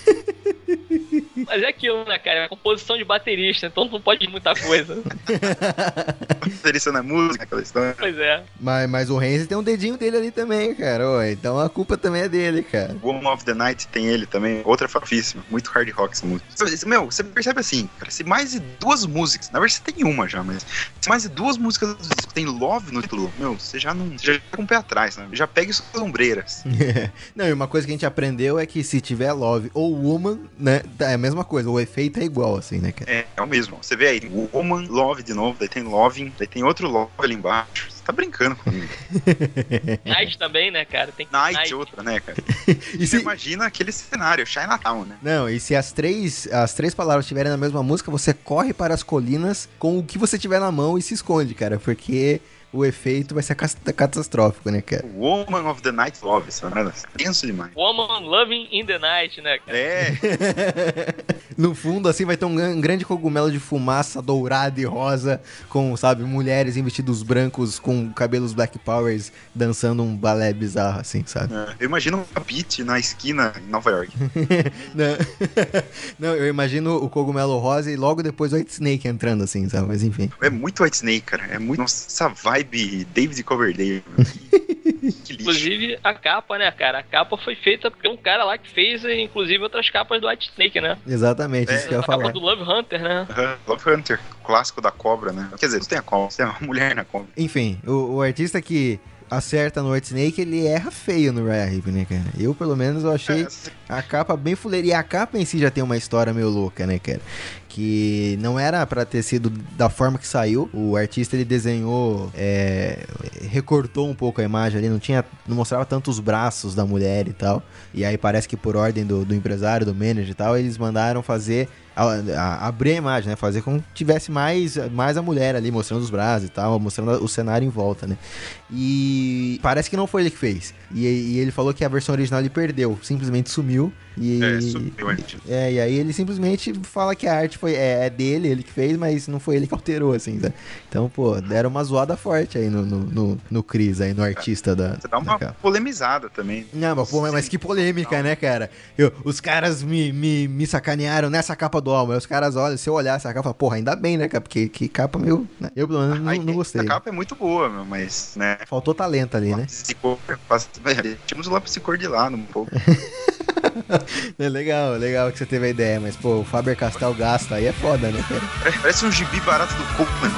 Mas é aquilo, né, cara? É composição de baterista, então não pode muita coisa. Baterista na música, aquela história. Pois é. Mas, mas o Renzi tem um dedinho dele ali também, cara. Ô, então a culpa também é dele, cara. Woman of the Night tem ele também, outra fafíssima. Muito hard rock essa música. Meu, você percebe assim, cara, se mais de duas músicas, na verdade você tem uma já, mas se mais de duas músicas do disco tem Love no título, meu, você já não, você já fica com o pé atrás, né? Já pega suas ombreiras. Não, e uma coisa que a gente aprendeu é que se tiver Love ou Woman, né, é a mesma coisa, o efeito é igual, assim, né, cara? É, é o mesmo. Você vê aí, Woman, Love de novo, daí tem Loving, daí tem outro Love ali embaixo. Você tá brincando comigo. Night também, né, cara? Tem Night, Night. outra, né, cara? E Você se... imagina aquele cenário, Chinatown, né? Não, e se as três, as três palavras estiverem na mesma música, você corre para as colinas com o que você tiver na mão e se esconde, cara, porque o efeito vai ser catastrófico, né, cara? Woman of the Night Love, sabe? Tenso demais. Woman Loving in the Night, né, cara? É. No fundo, assim, vai ter um grande cogumelo de fumaça dourada e rosa, com, sabe, mulheres em vestidos brancos com cabelos Black Powers dançando um balé bizarro, assim, sabe? É. Eu imagino uma beat na esquina em Nova York. Não. Não, eu imagino o cogumelo rosa e logo depois o White Snake entrando, assim, sabe? Mas enfim. É muito White Snake, cara. É muito. Nossa, essa vibe David Coverdale. Que lixo. Inclusive, a capa, né, cara? A capa foi feita por um cara lá que fez, inclusive, outras capas do White Snake, né? Exatamente, É, isso que eu ia A capa falar. do Love Hunter, né? Uhum. Love Hunter, o clássico da cobra, né? Quer dizer, não tem a cobra, tem uma mulher na cobra. Enfim, o, o artista que acerta no White Snake, ele erra feio no Uriah Heep, né, cara? Eu, pelo menos, eu achei É, a capa bem fuleira. E a capa em si já tem uma história meio louca, né, cara? Que não era pra ter sido da forma que saiu. O artista, ele desenhou, é, recortou um pouco a imagem ali, não tinha, não mostrava tanto os braços da mulher e tal. E aí parece que por ordem do, do empresário, do manager e tal, eles mandaram fazer, a, a, abrir a imagem, né? Fazer com que tivesse mais, mais a mulher ali, mostrando os braços e tal, mostrando o cenário em volta, né? E parece que não foi ele que fez. E, e ele falou que a versão original ele perdeu, simplesmente sumiu. E, É, sumiu antes. é, e aí ele simplesmente fala que a arte foi, é, é dele, ele que fez, mas não foi ele que alterou, assim, tá? Então, pô, deram uma zoada forte aí no, no, no, no Chris, aí, no artista da... Você dá uma polemizada também. Não, mas, pô, mas, mas que polêmica, né, cara? Eu, os caras me, me, me sacanearam nessa capa do álbum. Aí os caras olham, se eu olhar essa capa, porra, ainda bem, né, cara? Porque que capa meio... Né? Eu, pelo menos, não, Aí, não gostei. A capa é muito boa, meu, mas, né? Faltou talento ali, né? Lapsicor, tínhamos o Lapsicor de lá, um pouco. É legal, legal que você teve a ideia, mas, pô, o Faber-Castell gasta aí é foda, né, cara? É, parece um gibi barato do coco, né?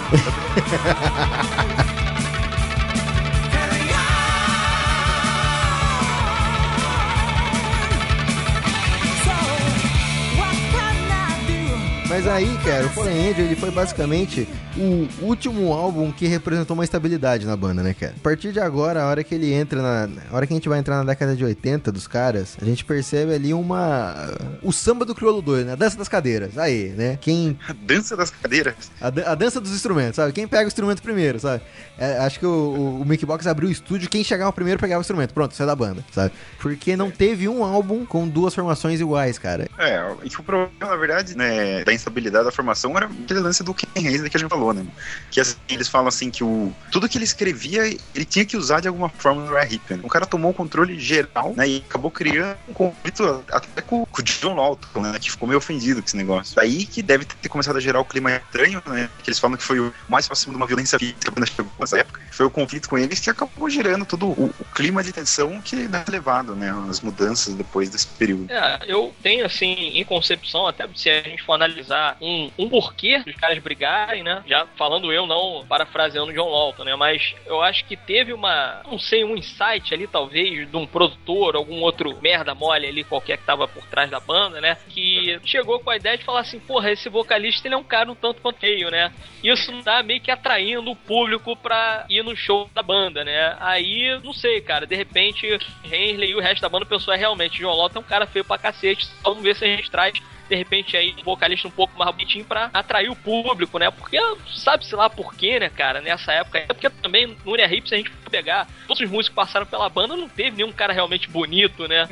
Mas aí, cara, o Fallen Angel, ele foi basicamente o último álbum que representou uma estabilidade na banda, né, cara? A partir de agora, a hora que ele entra na... A hora que a gente vai entrar na década de oitenta dos caras, a gente percebe ali uma... O samba do crioulo doido, né? A dança das cadeiras. Aí, né? Quem... A dança das cadeiras. A, a dança dos instrumentos, sabe? Quem pega o instrumento primeiro, sabe? É, acho que o, o, o Mickey Box abriu o estúdio, quem chegava primeiro pegava o instrumento. Pronto, sai da banda, sabe? Porque não teve um álbum com duas formações iguais, cara. É, e o problema, na verdade, né, da instabilidade da formação era aquele lance do Ken Hensley que a gente falou, né? Que assim, eles falam assim que o tudo que ele escrevia, ele tinha que usar de alguma forma no Uriah Heep, né? O cara tomou o controle geral, né? E acabou criando um conflito até com, com o John Lawton, né? Que ficou meio ofendido com esse negócio. Daí que deve ter começado a gerar o clima estranho, né? Que eles falam que foi o mais próximo de uma violência física quando chegou nessa época. Foi o conflito com eles que acabou gerando todo o, o clima de tensão que deve ter levado, né? As mudanças depois desse período. É, eu tenho, assim, em concepção, até se a gente for analisar um, um porquê dos caras brigarem, né? Já falando eu, não parafraseando John Lawton, né? Mas eu acho que teve uma, não sei, um insight ali, talvez, de um produtor, algum outro merda mole ali, qualquer que tava por trás da banda, né? Que chegou com a ideia de falar assim, porra, esse vocalista, ele é um cara um tanto quanto feio, né? Isso tá meio que atraindo o público pra ir no show da banda, né? Aí, não sei, cara, de repente, Hensley e o resto da banda pensou, é realmente, John Lawton é um cara feio pra cacete, vamos ver se a gente traz de repente, aí, um vocalista um pouco mais bonitinho pra atrair o público, né? Porque, sabe-se lá por quê, né, cara, nessa época. É porque também, no Uriah Heep, se a gente for pegar, todos os músicos que passaram pela banda, não teve nenhum cara realmente bonito, né?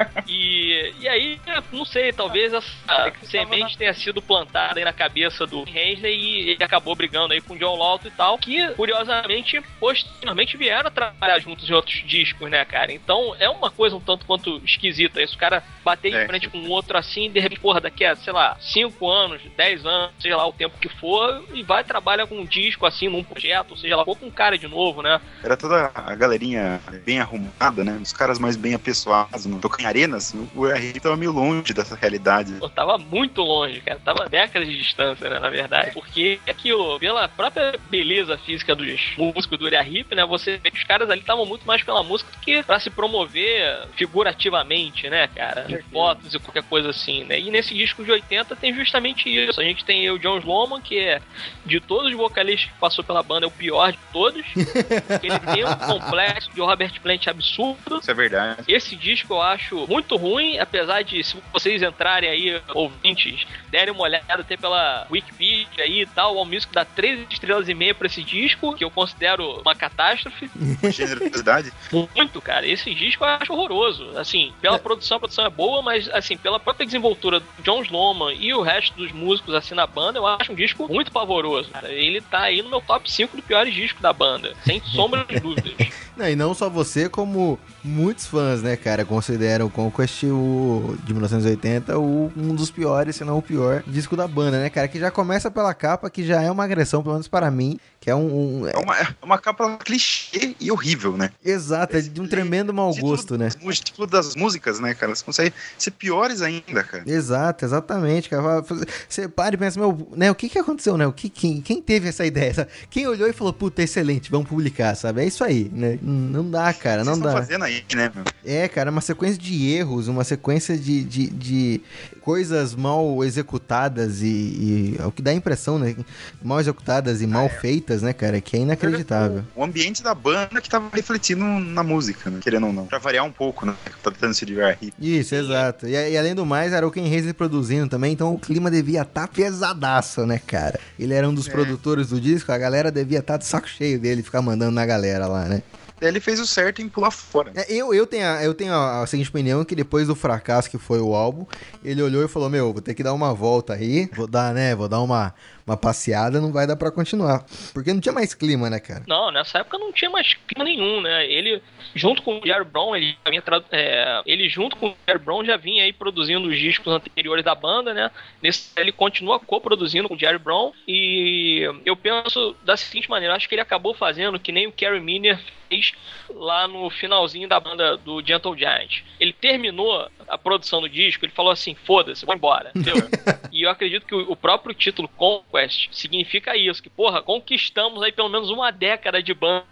E, e aí, não sei, talvez essa semente tenha sido plantada aí na cabeça do Hensley e ele acabou brigando aí com o John Lawton e tal, que, curiosamente, posteriormente vieram a trabalhar juntos em outros discos, né, cara? Então, é uma coisa um tanto quanto esquisita. Esse cara bater de frente com o outro assim, de repente, porra, daqui a, sei lá, cinco anos, dez anos, seja lá o tempo que for, e vai trabalhar com um disco assim, num projeto, ou seja lá, ou com um cara de novo, né? Era toda a galerinha bem arrumada, né? Os caras mais bem apessoados, no tocam em arenas, o R tava meio longe dessa realidade. Eu tava muito longe, cara. Tava décadas de distância, né, na verdade. Porque aquilo, pela própria beleza física dos músicos do Uriah Heep, né, você vê que os caras ali estavam muito mais pela música do que pra se promover figurativamente, né, cara? Em fotos e qualquer coisa assim, né? E nesse disco de oitenta tem justamente isso. A gente tem o John Sloman, que é, de todos os vocalistas que passou pela banda, é o pior de todos. Ele tem um complexo de Robert Plant absurdo. Isso é verdade. Esse disco eu acho muito ruim, apesar de, se vocês entrarem aí, ouvintes, derem uma olhada até pela Wikipedia aí e tal, o Allmusic dá três estrelas e meia pra esse disco, que eu considero uma catástrofe. Generosidade? Muito, cara. Esse disco eu acho horroroso. Assim, pela produção, a produção é boa, mas, assim, pela própria desenvoltura do John Sloman e o resto dos músicos, assim, na banda, eu acho um disco muito pavoroso, cara. Ele tá aí no meu top cinco dos piores discos da banda, sem sombra de dúvidas. Não, e não só você, como muitos fãs, né, cara, consideram o Conquest, o, de mil novecentos e oitenta, o, um dos piores, se não o pior disco da banda, né, cara, que já começa pela capa, que já é uma agressão, pelo menos para mim, que é um... um é, uma, é uma capa clichê e horrível, né? Exato, é de um tremendo mau gosto, né? O título das músicas, né, cara, elas conseguem ser piores ainda, cara. Exato, exatamente, cara. Você para e pensa, meu, né, o que que aconteceu, né? O que, quem, quem teve essa ideia? Sabe? Quem olhou e falou, puta, excelente, vamos publicar, sabe? É isso aí, né? Não dá, cara, não dá. Vocês estão fazendo aí, né, meu? É, cara, uma sequência de erros, uma sequência de, de, de coisas mal executadas e, e é o que dá a impressão, né? Mal executadas e mal ah, é. feitas, né, cara? Que é inacreditável. O ambiente da banda que tava refletindo na música, né? Querendo ou não. Pra variar um pouco, né? Tá tentando se divertir. Isso, exato. E, e além do mais, era o Ken Hensley produzindo também, então o clima devia estar tá pesadaço, né, cara? Ele era um dos é. produtores do disco, a galera devia estar tá de saco cheio dele, ficar mandando na galera lá, né? Ele fez o certo em pular fora. É, eu, eu tenho, a, eu tenho a, a seguinte opinião, que depois do fracasso que foi o álbum, ele olhou e falou, meu, vou ter que dar uma volta aí, vou dar, né, vou dar uma, uma passeada, não vai dar pra continuar. Porque não tinha mais clima, né, cara? Não, nessa época não tinha mais clima nenhum, né? Ele, junto com o Jerry Brown, ele, vinha tra- é, ele junto com o Jerry Brown já vinha aí produzindo os discos anteriores da banda, né? Nesse, ele continua co-produzindo com o Jerry Brown e eu penso da seguinte maneira, acho que ele acabou fazendo que nem o Kerry Miner fez lá no finalzinho da banda do Gentle Giant. Ele terminou a produção do disco, ele falou assim, foda-se, vou embora, entendeu? E eu acredito que o, o próprio título Conquest significa isso, que, porra, conquistamos aí pelo menos uma década de banda.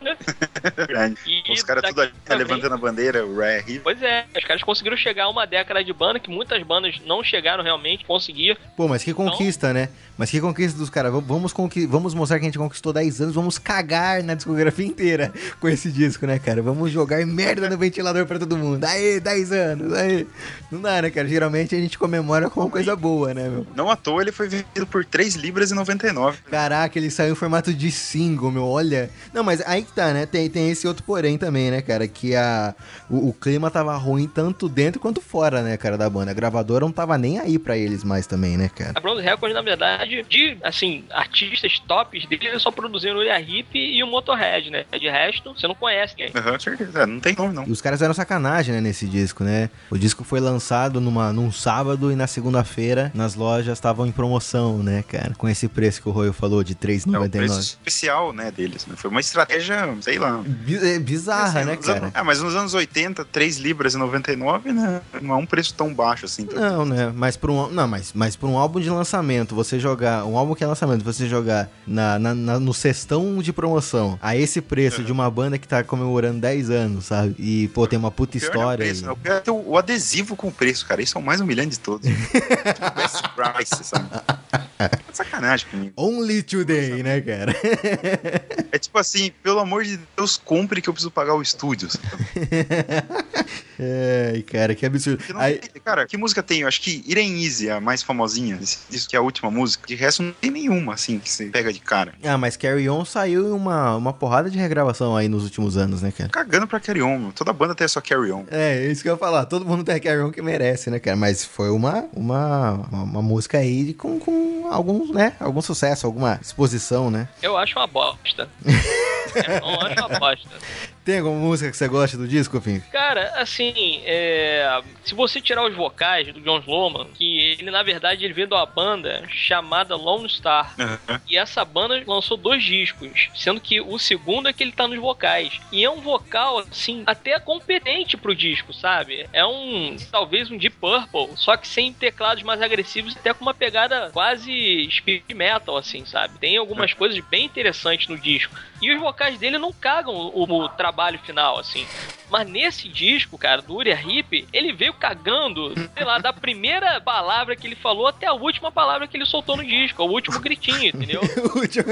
E os caras tudo ali também, levantando a bandeira, o Uriah Heep. Pois é, os caras conseguiram chegar a uma década de banda que muitas bandas não chegaram realmente, conseguir. Pô, mas que conquista, então, né? Mas que conquista dos caras. Vamos, conqui- vamos mostrar que a gente conquistou dez anos, vamos cagar na discografia inteira com esse disco, né, cara? Vamos jogar merda no ventilador pra todo mundo. Aê, dez anos, aê. Não dá, né, cara? Geralmente a gente comemora com uma coisa boa, né, meu? Não à toa ele foi vendido por três libras e noventa e nove. Caraca, ele saiu em formato de single, meu, olha. Não, mas aí que tá, né? Tem, tem esse outro porém também, né, cara? Que a, o, o clima tava ruim tanto dentro quanto fora, né, cara, da banda. A gravadora não tava nem aí pra eles mais também, né, cara? A Bronze Records, na verdade, de, assim, artistas tops dele, eles só produziram o Uriah Heep e o Motorhead, né? De resto, você não conhece ninguém. Aham, uhum, certeza. Não tem nome, não. E os caras eram sacanagem, né, nesse disco, né? O disco foi lançado numa, num sábado e na segunda-feira nas lojas estavam em promoção, né, cara? Com esse preço que o Royo falou, de três reais e noventa e nove. É o preço especial, né, deles. Né? Foi uma estratégia, sei lá... Bizarra, assim, né, cara? Anos, ah, mas nos anos oitenta, três libras e noventa e nove, né? Não é um preço tão baixo assim. Não, né? Mas por um, não, mas, mas por um álbum de lançamento, você jogar... Um álbum que é lançamento, você jogar na, na, na, no cestão de promoção a esse preço uhum. de uma banda que tá comemorando dez anos, sabe? E, pô, tem uma puta história. É o, preço, né? O pior é ter o, o adesivo com o preço, cara. Isso é o mais humilhante de todos. Best price, sabe? É sacanagem comigo. Only today, né, cara? É tipo assim, pelo amor de Deus, compre que eu preciso pagar o estúdio. É, cara, que absurdo. Não, Aí... Cara, que música tem? Eu acho que Irene Easy é a mais famosinha. Isso que é a última música. De resto, não tem nenhuma, assim, que você pega de cara. Ah, mas Carry On saiu em uma, uma porrada de regravação aí nos últimos anos, né, cara? Cagando pra Carry On. Toda banda tem só Carry On. É, isso que eu ia falar. Todo mundo tem Carry On que merece, né, cara? Mas foi uma, uma, uma, uma música aí com, com alguns, né? Algum sucesso, alguma exposição, né? Eu acho uma bosta. Eu não acho uma bosta. Tem alguma música que você gosta do disco, Fim? Cara, assim, é... se você tirar os vocais do John Sloman, que ele, na verdade, ele veio de uma banda chamada Lone Star. Uhum. E essa banda lançou dois discos, sendo que o segundo é que ele tá nos vocais. E é um vocal, assim, até competente pro disco, sabe? É um, talvez um Deep Purple, só que sem teclados mais agressivos, até com uma pegada quase speed metal, assim, sabe? Tem algumas coisas bem interessantes no disco. E os vocais dele não cagam o, o trabalho final, assim. Mas nesse disco, cara, do Uriah Heep, ele veio cagando, sei lá, da primeira palavra que ele falou até a última palavra que ele soltou no disco, o último gritinho, entendeu? O último...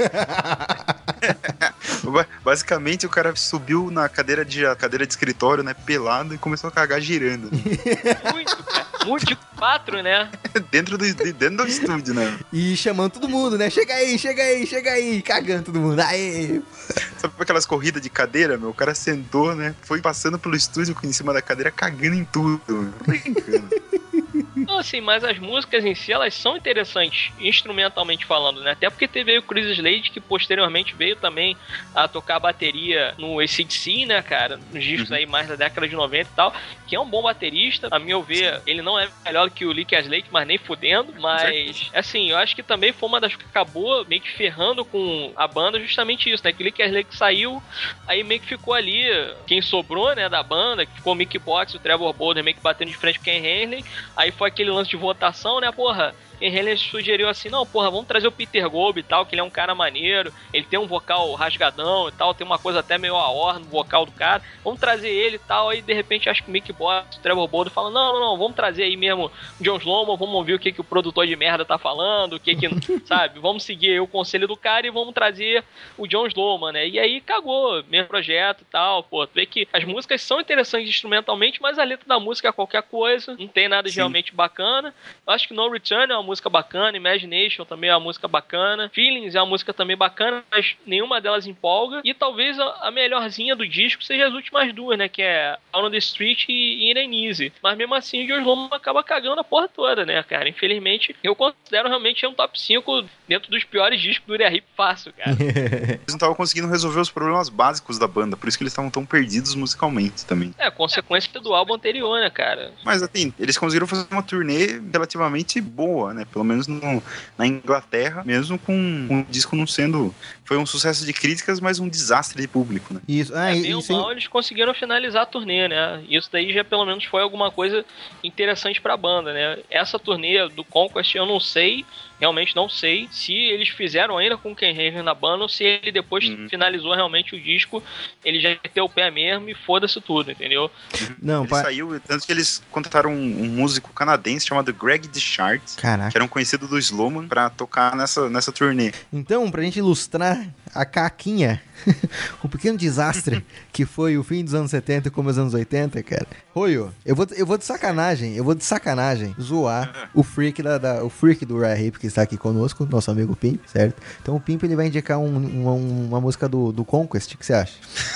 Basicamente, o cara subiu na cadeira de, cadeira de escritório, né, pelado, e começou a cagar girando. Muito, cara. Muito de quatro, né? dentro, do, dentro do estúdio, né? E chamando todo mundo, né? Chega aí, chega aí, chega aí. Cagando todo mundo. Aê! Sabe aquelas corridas de cadeira, meu? O cara sentou, né? Foi passando pelo estúdio em cima da cadeira, cagando em tudo. Tô brincando. Não, assim, mas as músicas em si, elas são interessantes, instrumentalmente falando, né? Até porque teve aí o Chris Slade, que posteriormente veio também a tocar bateria no A C D C, né, cara? Nos discos uhum. aí mais da década de noventa e tal, que é um bom baterista. A meu ver, Sim. ele não é melhor que o Lick Slade, mas nem fudendo. Mas, assim, eu acho que também foi uma das que acabou meio que ferrando com a banda justamente isso, né? Que o Lick Slade saiu, aí meio que ficou ali quem sobrou, né, da banda, que ficou o Mickey Box, o Trevor Bolder meio que batendo de frente com o Ken Henley. Aí foi aquele lance de votação, né, porra? Ken Henley sugeriu assim, não, porra, vamos trazer o Peter Gold e tal, que ele é um cara maneiro, ele tem um vocal rasgadão e tal, tem uma coisa até meio aor no vocal do cara, vamos trazer ele e tal, aí de repente acho que o Mick Box, o Trevor Bolder falam, não, não, não, vamos trazer aí mesmo o John Sloman, vamos ouvir o que, que o produtor de merda tá falando, o que que, sabe, vamos seguir aí o conselho do cara e vamos trazer o John Sloman, né, e aí cagou, mesmo projeto e tal, pô, tu vê que as músicas são interessantes instrumentalmente, mas a letra da música é qualquer coisa, não tem nada de Sim. realmente bacana, eu acho que No Return é uma música bacana, Imagination também é uma música bacana, Feelings é uma música também bacana, mas nenhuma delas empolga, e talvez a, a melhorzinha do disco seja as últimas duas, né, que é Out on the Street e Irene Easy, mas mesmo assim o John Sloman acaba cagando a porra toda, né, cara, infelizmente eu considero realmente um top cinco dentro dos piores discos do Uriah Heep fácil, cara. Eles não estavam conseguindo resolver os problemas básicos da banda, por isso que eles estavam tão perdidos musicalmente também. É, consequência do álbum anterior, né, cara. Mas assim, eles conseguiram fazer uma turnê relativamente boa, né, pelo menos no, na Inglaterra, mesmo com, com o disco não sendo... Foi um sucesso de críticas, mas um desastre de público, né? Isso, ah, é, e, bem ou mal, eles conseguiram finalizar a turnê, né? Isso daí já pelo menos foi alguma coisa interessante pra banda, né? Essa turnê do Conquest eu não sei, realmente não sei se eles fizeram ainda com o Ken Henley na banda ou se ele depois uhum. finalizou realmente o disco, ele já meteu o pé mesmo e foda-se tudo, entendeu? Não, ele pa... saiu, tanto que eles contrataram um, um músico canadense chamado Greg DeChart, Caraca. que era um conhecido do Sloman, pra tocar nessa, nessa turnê. Então, pra gente ilustrar a caquinha, o pequeno desastre que foi o fim dos anos setenta e começo dos anos oitenta, cara. Roio, eu vou, eu vou de sacanagem, eu vou de sacanagem zoar o freak, da, da, o freak do Uriah Heep que está aqui conosco, nosso amigo Pimp, certo? Então o Pimp ele vai indicar um, uma, uma música do, do Conquest, o que você acha?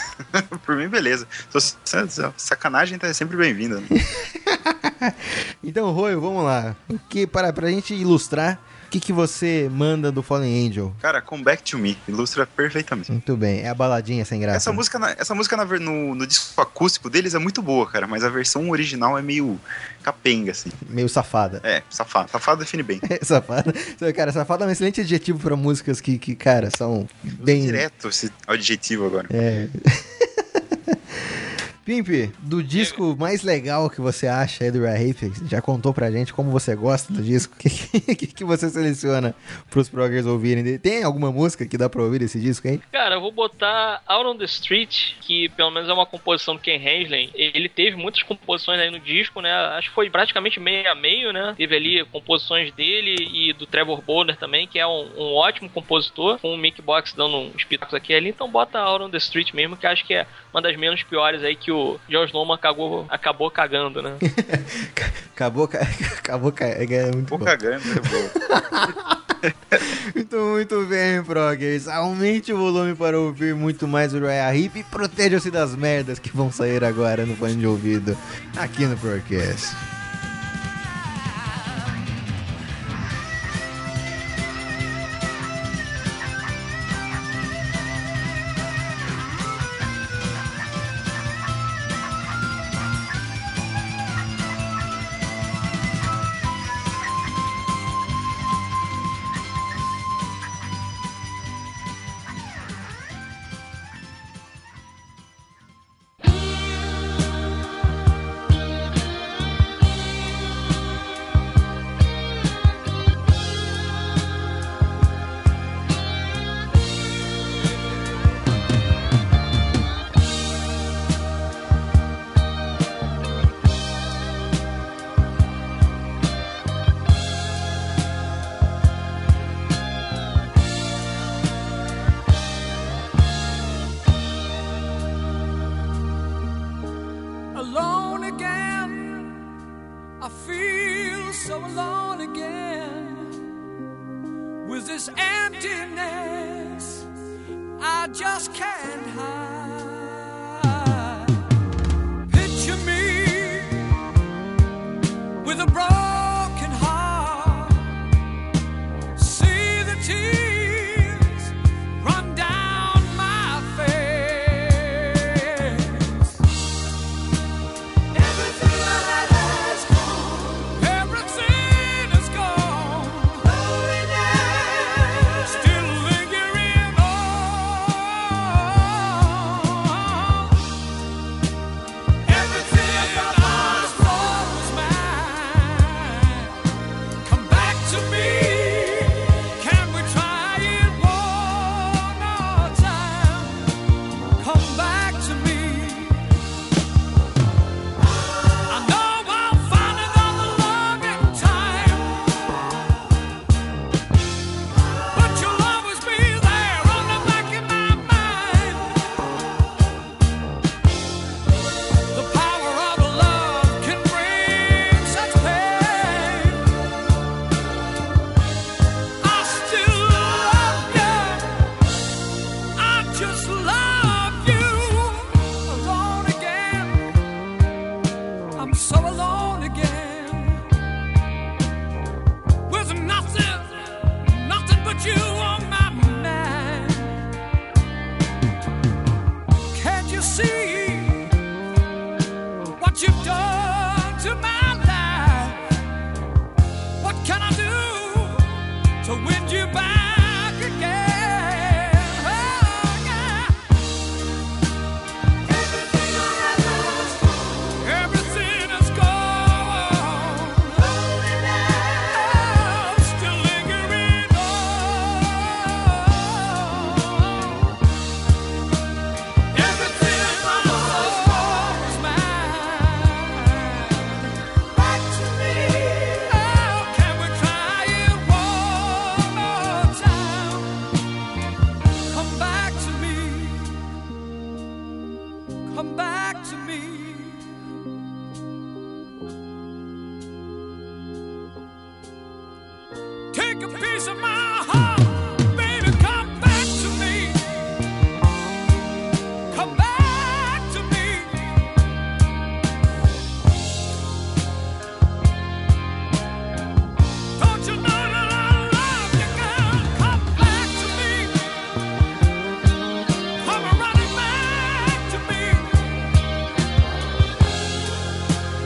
Por mim, beleza. Sacanagem tá sempre bem-vinda. Né? Então, Roio, vamos lá. O que, para, pra gente ilustrar, o que, que você manda do Fallen Angel? Cara, Come Back to Me. Ilustra perfeitamente. Muito bem. É a baladinha sem graça. Essa né? música, na, essa música na, no, no disco acústico deles é muito boa, cara. Mas a versão original é meio capenga, assim. Meio safada. É, safada. Safada define bem. É, safada. Cara, safada é um excelente adjetivo pra músicas que, que cara, são bem... Direto esse adjetivo agora. É... Pimp, do disco mais legal que você acha aí do Uriah Heep, já contou pra gente como você gosta do disco, o que, que, que você seleciona pros proggers ouvirem? Tem alguma música que dá pra ouvir esse disco aí? Cara, eu vou botar Out on the Street, que pelo menos é uma composição do Ken Henley. Ele teve muitas composições aí no disco, né? Acho que foi praticamente meio a meio, né? Teve ali composições dele e do Trevor Bolder também, que é um, um ótimo compositor, com o Mick Box dando uns pitacos aqui e ali. Então bota Out on the Street mesmo, que acho que é uma das menos piores aí que o o John Snowman acabou, acabou cagando, né? acabou, acabou cagando. É muito acabou bom. cagando, é bom. Muito, muito bem, Proggers. Aumente o volume para ouvir muito mais o Uriah Heep e protejam-se das merdas que vão sair agora no fone de ouvido aqui no Progcast.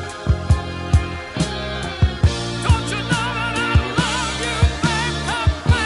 Don't you know that I love you, babe? Come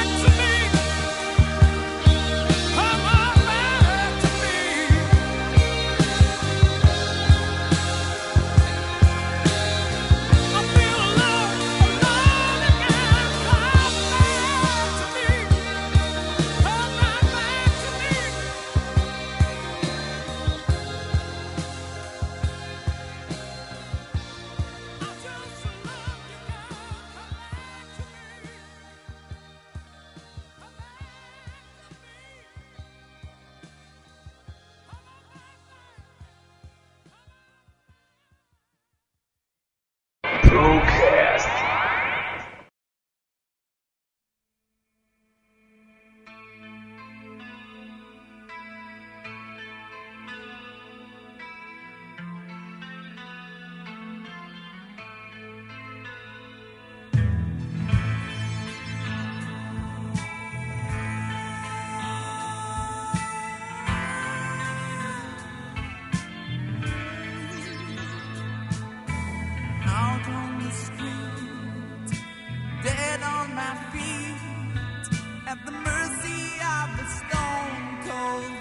at the mercy of the stone cold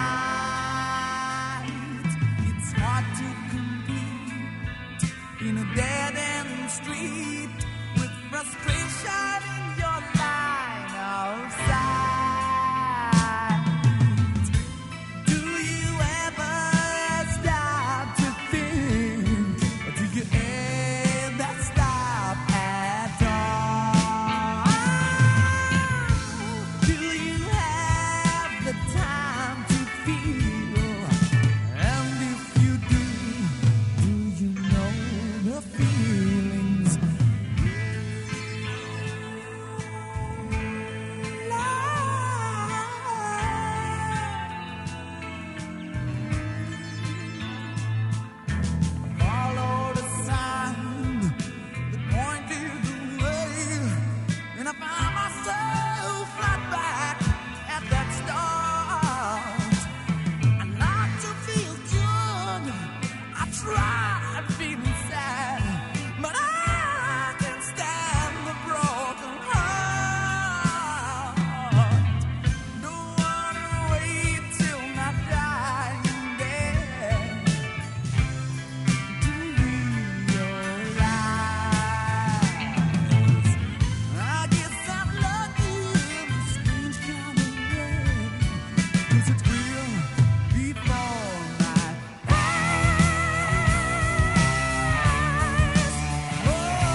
night. It's hard to compete in a dead end street with frustration in your line of sight. Do you ever stop to think, or do you ever stop at all? Do you have the time to feel? And if you do, do you know the feelings? Follow the sign that pointed the way, and I found myself right back at that start. I like to feel good. I tried feeling sad, but I can't stand the broken heart. Don't wanna wait till my dying day to realize. I guess I'm lucky in this strange kind of way, 'cause it's real before my eyes. Oh,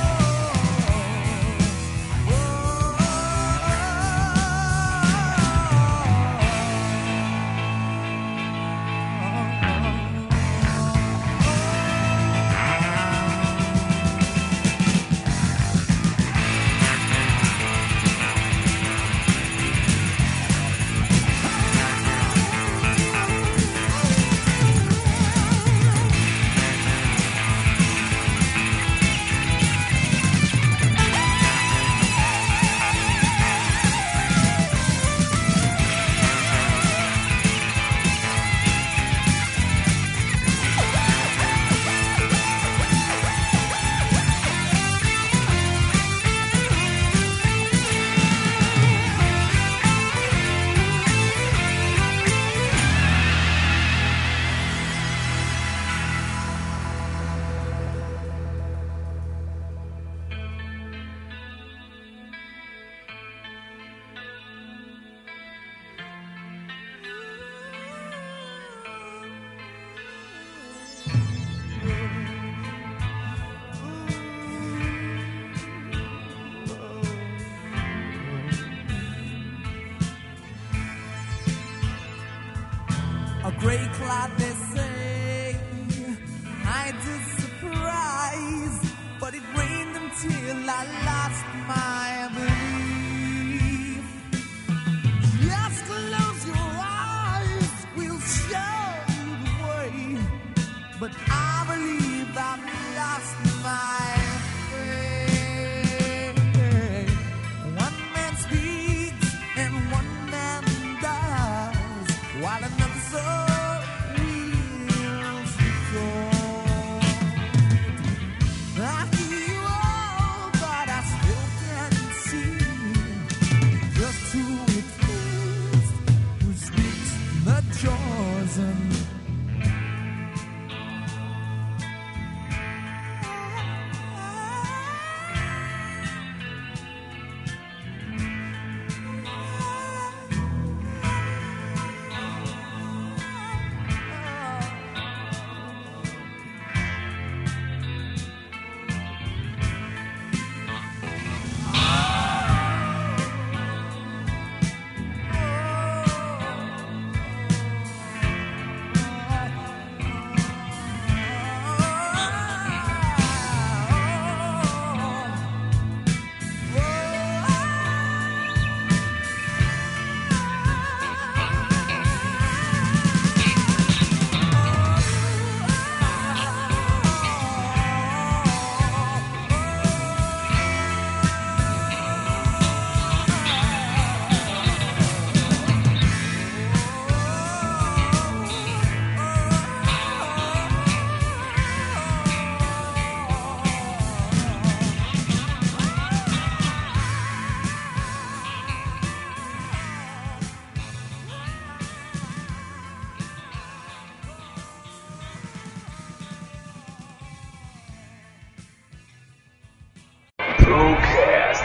a gray cloud, they say, hides a surprise, but it rained until I lost my belief. Just close your eyes, we'll show you the way, but I believe I've lost my faith. One man speaks and one man dies, while another soul wheels the throne. I hear you all, but I still can't see Trocast.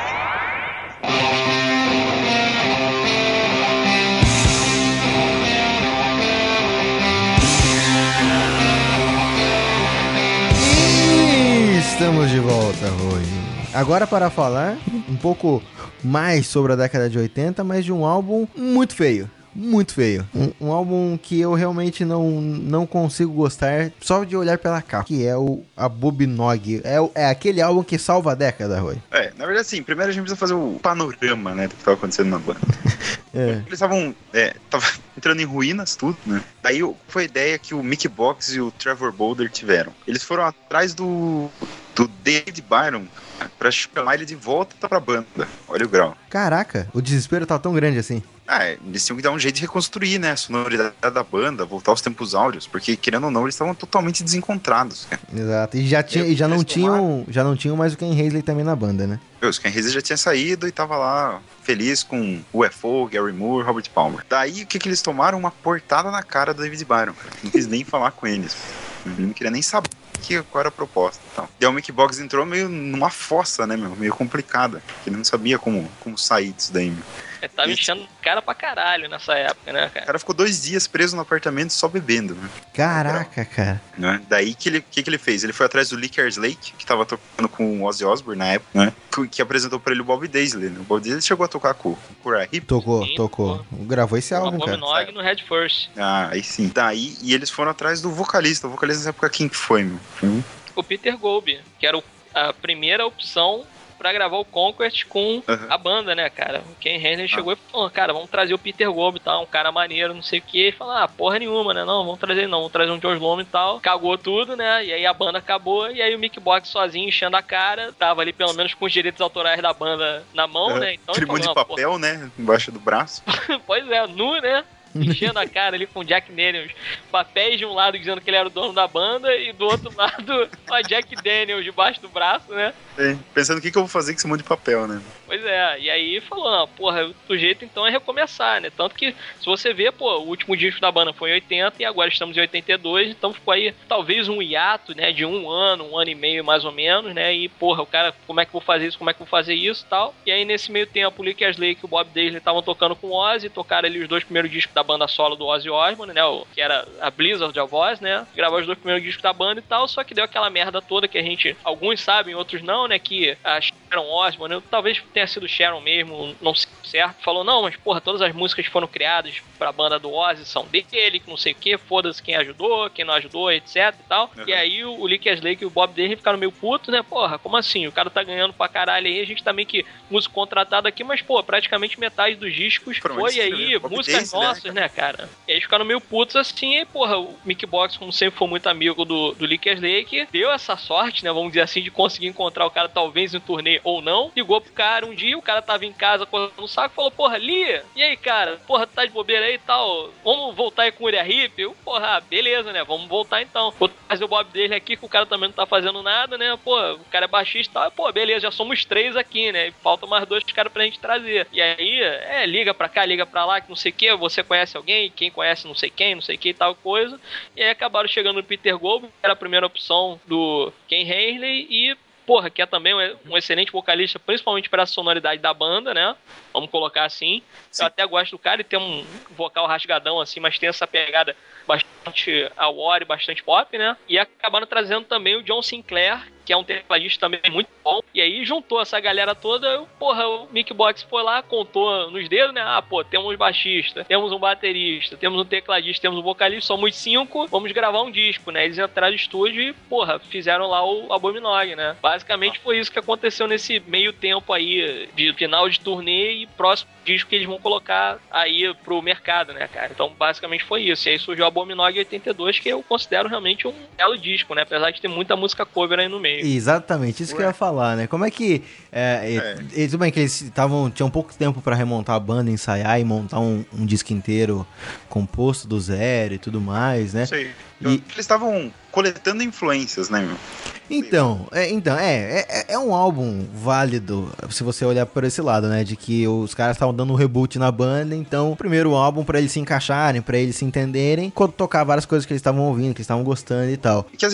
E estamos de volta, Rui. Agora para falar um pouco mais sobre a década de oitenta, mas de um álbum muito feio. Muito feio. Um, um álbum que eu realmente não, não consigo gostar só de olhar pela capa, que é o Abominog. É, o- é aquele álbum que salva a década, Rui. É, na verdade, assim, primeiro a gente precisa fazer o panorama, né, do que tava acontecendo na banda. É. Eles estavam é, tava entrando em ruínas, tudo, né? Daí o- foi a ideia que o Mick Box e o Trevor Bolder tiveram. Eles foram atrás do, do David Byron pra chamar ele de volta pra banda. Olha o grau. Caraca, o desespero tá tão grande assim. Ah, é, eles tinham que dar um jeito de reconstruir, né, a sonoridade da banda, voltar aos tempos áureos, porque, querendo ou não, eles estavam totalmente desencontrados, cara. Exato. E já, tinha, Eu- e já não eles tinham, já não tinham mais o Ken Hazley também na banda, né? Meu, o Ken Hazley já tinha saído e tava lá feliz com o U F O, Gary Moore, Robert Palmer. Daí, o que que eles tomaram? Uma portada na cara do David Byron, cara. Não quis nem falar com eles. Ele não queria nem saber que, qual era a proposta e tal. Daí o Mick Box entrou meio numa fossa, né, meu? Meio complicada. Ele não sabia como, como sair disso daí, meu. É, tava Isso. enchendo cara pra caralho nessa época, né, O cara? cara ficou dois dias preso no apartamento só bebendo, né? Caraca, cara. né? Daí que ele que, que ele fez? Ele foi atrás do Lickers Lake, que tava tocando com o Ozzy Osbourne na época, né? Que, que apresentou pra ele o Bob Daisley, né? O Bob Daisley chegou a tocar com o Uriah Heep. Tocou, Sim, tocou. Gravou esse O álbum, cara. Abominog no Head First. Ah, aí sim. Daí, e eles foram atrás do vocalista. O vocalista nessa época, quem que foi, meu? Foi um- O Peter Golby, que era o- a primeira opção pra gravar o Conquest com Aham. a banda, né, cara? O Ken Henley chegou e falou, cara, vamos trazer o Peter Golby e tal, um cara maneiro, não sei o que. E falou, ah, porra nenhuma, né? Não, vamos trazer não, vamos trazer um John Sloan e tal. Cagou tudo, né? E aí a banda acabou, e aí o Mick Box sozinho, enchendo a cara, tava ali pelo menos com os direitos autorais da banda na mão, né? Então, ele Aquele monte de falou, "Não, papel, né? Embaixo do braço. porra, pois é, nu, né? Enchendo a cara ali com o Jack Daniels. Papéis de um lado dizendo que ele era o dono da banda e do outro lado a Jack Daniels debaixo do braço, né? É, pensando o que, que eu vou fazer com esse monte de papel, né? Pois é, e aí falou, não, porra, o jeito então é recomeçar, né? Tanto que, se você vê, pô, o último disco da banda foi em oitenta e agora estamos em oitenta e dois, então ficou aí talvez um hiato, né, de um ano, um ano e meio mais ou menos, né? E, porra, o cara, como é que eu vou fazer isso, como é que eu vou fazer isso e tal. E aí, nesse meio tempo, o Lickers Lake e o Bob Daisley estavam tocando com o Ozzy, tocaram ali os dois primeiros discos da banda solo do Ozzy Osbourne, né? O, que era a Blizzard of Oz, né? Gravaram os dois primeiros discos da banda e tal, só que deu aquela merda toda que a gente, alguns sabem, outros não, né? Que a Sharon Osbourne, talvez tenha sido Sharon mesmo, não sei certo, falou, não, mas porra, todas as músicas que foram criadas pra banda do Ozzy são dele, que não sei o que, foda-se quem ajudou, quem não ajudou, etc e tal. Uhum. E aí o, o Lickers Lake e o Bob Daisley ficaram meio putos, né? Porra, como assim? O cara tá ganhando pra caralho aí, a gente tá meio que músico contratado aqui, mas, pô, praticamente metade dos discos Foram foi eles que aí, escreveram, Bob músicas Daisley, né, nossas, né, cara? E aí eles ficaram meio putos assim, e, porra, o Mick Box, como sempre foi muito amigo do, do Lickers Lake, deu essa sorte, né, vamos dizer assim, de conseguir encontrar o cara talvez em turnê ou não. Ligou pro cara um dia, o cara tava em casa correndo no saco, falou, porra, Lia, e aí, cara, porra, tá de bobeira aí e tal, vamos voltar aí com o Uriah Heep? Eu, porra, beleza, né, vamos voltar então. Vou trazer o Bob Daisley aqui, que o cara também não tá fazendo nada, né, pô, o cara é baixista e tal, pô, beleza, já somos três aqui, né, e faltam mais dois caras pra gente trazer. E aí, é, liga pra cá, liga pra lá, que não sei o que, você conhece alguém, quem conhece não sei quem, não sei o que e tal coisa. E aí acabaram chegando no Peter Golby, que era a primeira opção do Ken Henley, e porra, que é também um, um excelente vocalista, principalmente para a sonoridade da banda, né? Vamos colocar assim. Sim. Eu até gosto do cara, ele tem um vocal rasgadão assim, mas tem essa pegada bastante aware, bastante pop, né? E acabaram trazendo também o John Sinclair, que é um tecladista também muito bom. E aí juntou essa galera toda, eu, porra, o Mick Box foi lá, contou nos dedos, né? Ah, pô, temos um baixista, temos um baterista, temos um tecladista, temos um vocalista, somos cinco, vamos gravar um disco, né? Eles entraram no estúdio e, porra, fizeram lá o Abominog, né? Basicamente foi isso que aconteceu nesse meio tempo aí, de final de turnê e próximo disco que eles vão colocar aí pro mercado, né, cara? Então, basicamente foi isso. E aí surgiu o Abominog em oitenta e dois, que eu considero realmente um belo disco, né? Apesar de ter muita música cover aí no meio. Exatamente, isso que eu ia falar, né? Como é que. É, É. Eles, tudo bem que eles estavam. Tinham pouco tempo pra remontar a banda, ensaiar e montar um, um disco inteiro composto do zero e tudo mais, né? Não sei. E- Eles estavam coletando influências, né, meu? Então, é, então é, é, é um álbum válido, se você olhar por esse lado, né? De que os caras estavam dando um reboot na banda, então o primeiro álbum pra eles se encaixarem, pra eles se entenderem, quando tocar várias coisas que eles estavam ouvindo, que eles estavam gostando e tal. Que assim,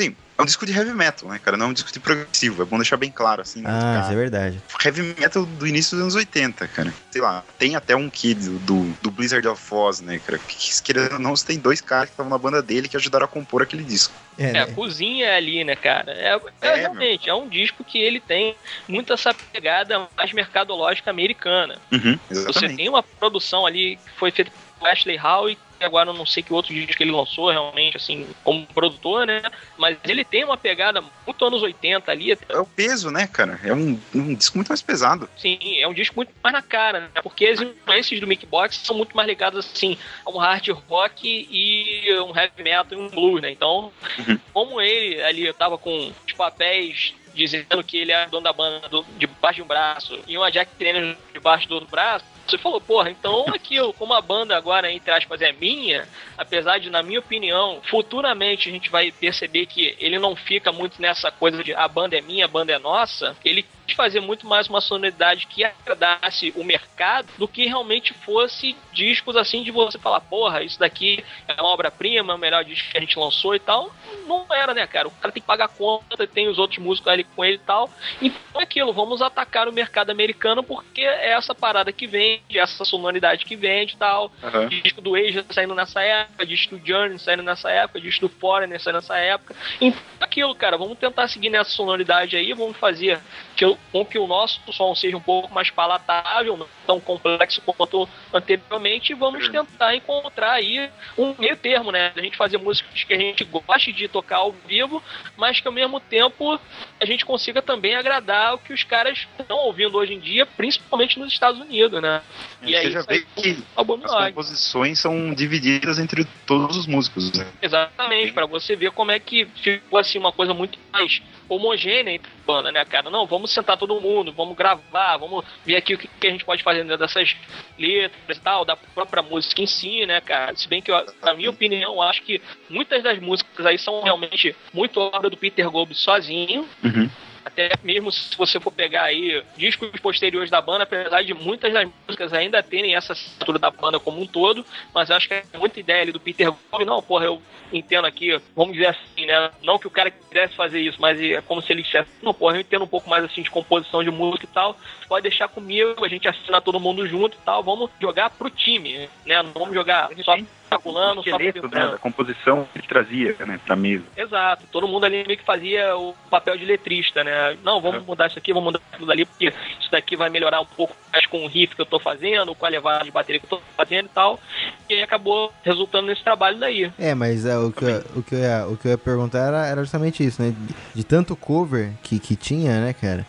é um disco de heavy metal, né, cara? Não é um disco de progressivo, é bom deixar bem claro, assim. Né, Ah, cara? isso é verdade. Heavy metal do início dos anos oitenta, cara. Sei lá, tem até um kid do, do, do Blizzard of Oz, né, cara? Que, querendo ou não, você tem dois caras que estavam na banda dele que ajudaram a compor aquele disco. É, É, né? a cozinha é ali, né, cara? É, é, É, realmente, é um disco que ele tem muito essa pegada mais mercadológica americana. Uhum, Você exatamente. tem uma produção ali que foi feita por Ashley Howe, que agora eu não sei que outro disco que ele lançou realmente, assim, como produtor, né? Mas ele tem uma pegada muito anos oitenta ali. É o peso, né, cara? É um, um disco muito mais pesado. Sim, é um disco muito mais na cara, né? Porque as influências do Mick Box são muito mais ligadas, assim, a um hard rock e um heavy metal e um blues, né? Então, Uhum. como ele ali tava com os papéis dizendo que ele é dono da banda do, debaixo de um braço e uma Jack Daniels debaixo do outro braço, você falou, porra, então aquilo, como a banda agora, entre aspas, é minha, apesar de, na minha opinião, futuramente a gente vai perceber que ele não fica muito nessa coisa de a banda é minha, a banda é nossa, ele quis fazer muito mais uma sonoridade que agradasse o mercado do que realmente fosse discos assim de você falar, porra, isso daqui é uma obra-prima, é o melhor disco que a gente lançou e tal. Não era, né, cara? O cara tem que pagar conta, tem os outros músicos ali com ele e tal. Então é aquilo, vamos atacar o mercado americano porque é essa parada que vende, essa sonoridade que vende e tal. Uhum. Disco do Asia saindo nessa época, disco do Journey saindo nessa época, disco do Foreigner saindo nessa época. Então aquilo, cara, vamos tentar seguir nessa sonoridade aí, vamos fazer que, com que o nosso som seja um pouco mais palatável, não tão complexo quanto anteriormente, e vamos tentar encontrar aí um meio termo, né? A gente fazer músicas que a gente goste de tocar ao vivo, mas que ao mesmo tempo a gente consiga também agradar o que os caras estão ouvindo hoje em dia, principalmente nos Estados Unidos, né? E aí Você já vê que álbum as Log. composições são divididas entre todos os músicos, né? Exatamente, pra você ver como é que ficou assim uma coisa muito mais homogênea entre a banda, né, cara? Não, vamos sentar todo mundo, vamos gravar, vamos ver aqui o que, que a gente pode fazer dentro dessas letras e tal, da própria música em si, né, cara? Se bem que, eu, na minha opinião, eu acho que muitas das músicas aí são realmente muito obra do Peter Gold sozinho. Uhum. Até mesmo se você for pegar aí discos posteriores da banda, apesar de muitas das músicas ainda terem essa assinatura da banda como um todo, mas eu acho que é muita ideia ali do Peter Gold. Não, porra, eu entendo aqui, vamos dizer assim, né? Não que o cara quisesse fazer isso, mas é como se ele dissesse, não, porra, eu entendo um pouco mais assim de composição de música e tal, pode deixar comigo, a gente assina todo mundo junto e tal, vamos jogar pro time, né? Não vamos jogar só calculando, o só esqueleto, né, pensando. da composição que ele trazia, né, pra mesa. Exato, todo mundo ali meio que fazia o papel de letrista, né? Não, vamos mudar isso aqui, vamos mudar aquilo dali, porque isso daqui vai melhorar um pouco mais com o riff que eu tô fazendo, com a levada de bateria que eu tô fazendo e tal. E aí acabou resultando nesse trabalho daí. É, mas é, o, que eu, o, que eu ia, o que eu ia perguntar era, era justamente isso, né? De, de tanto cover que, que tinha, né, cara?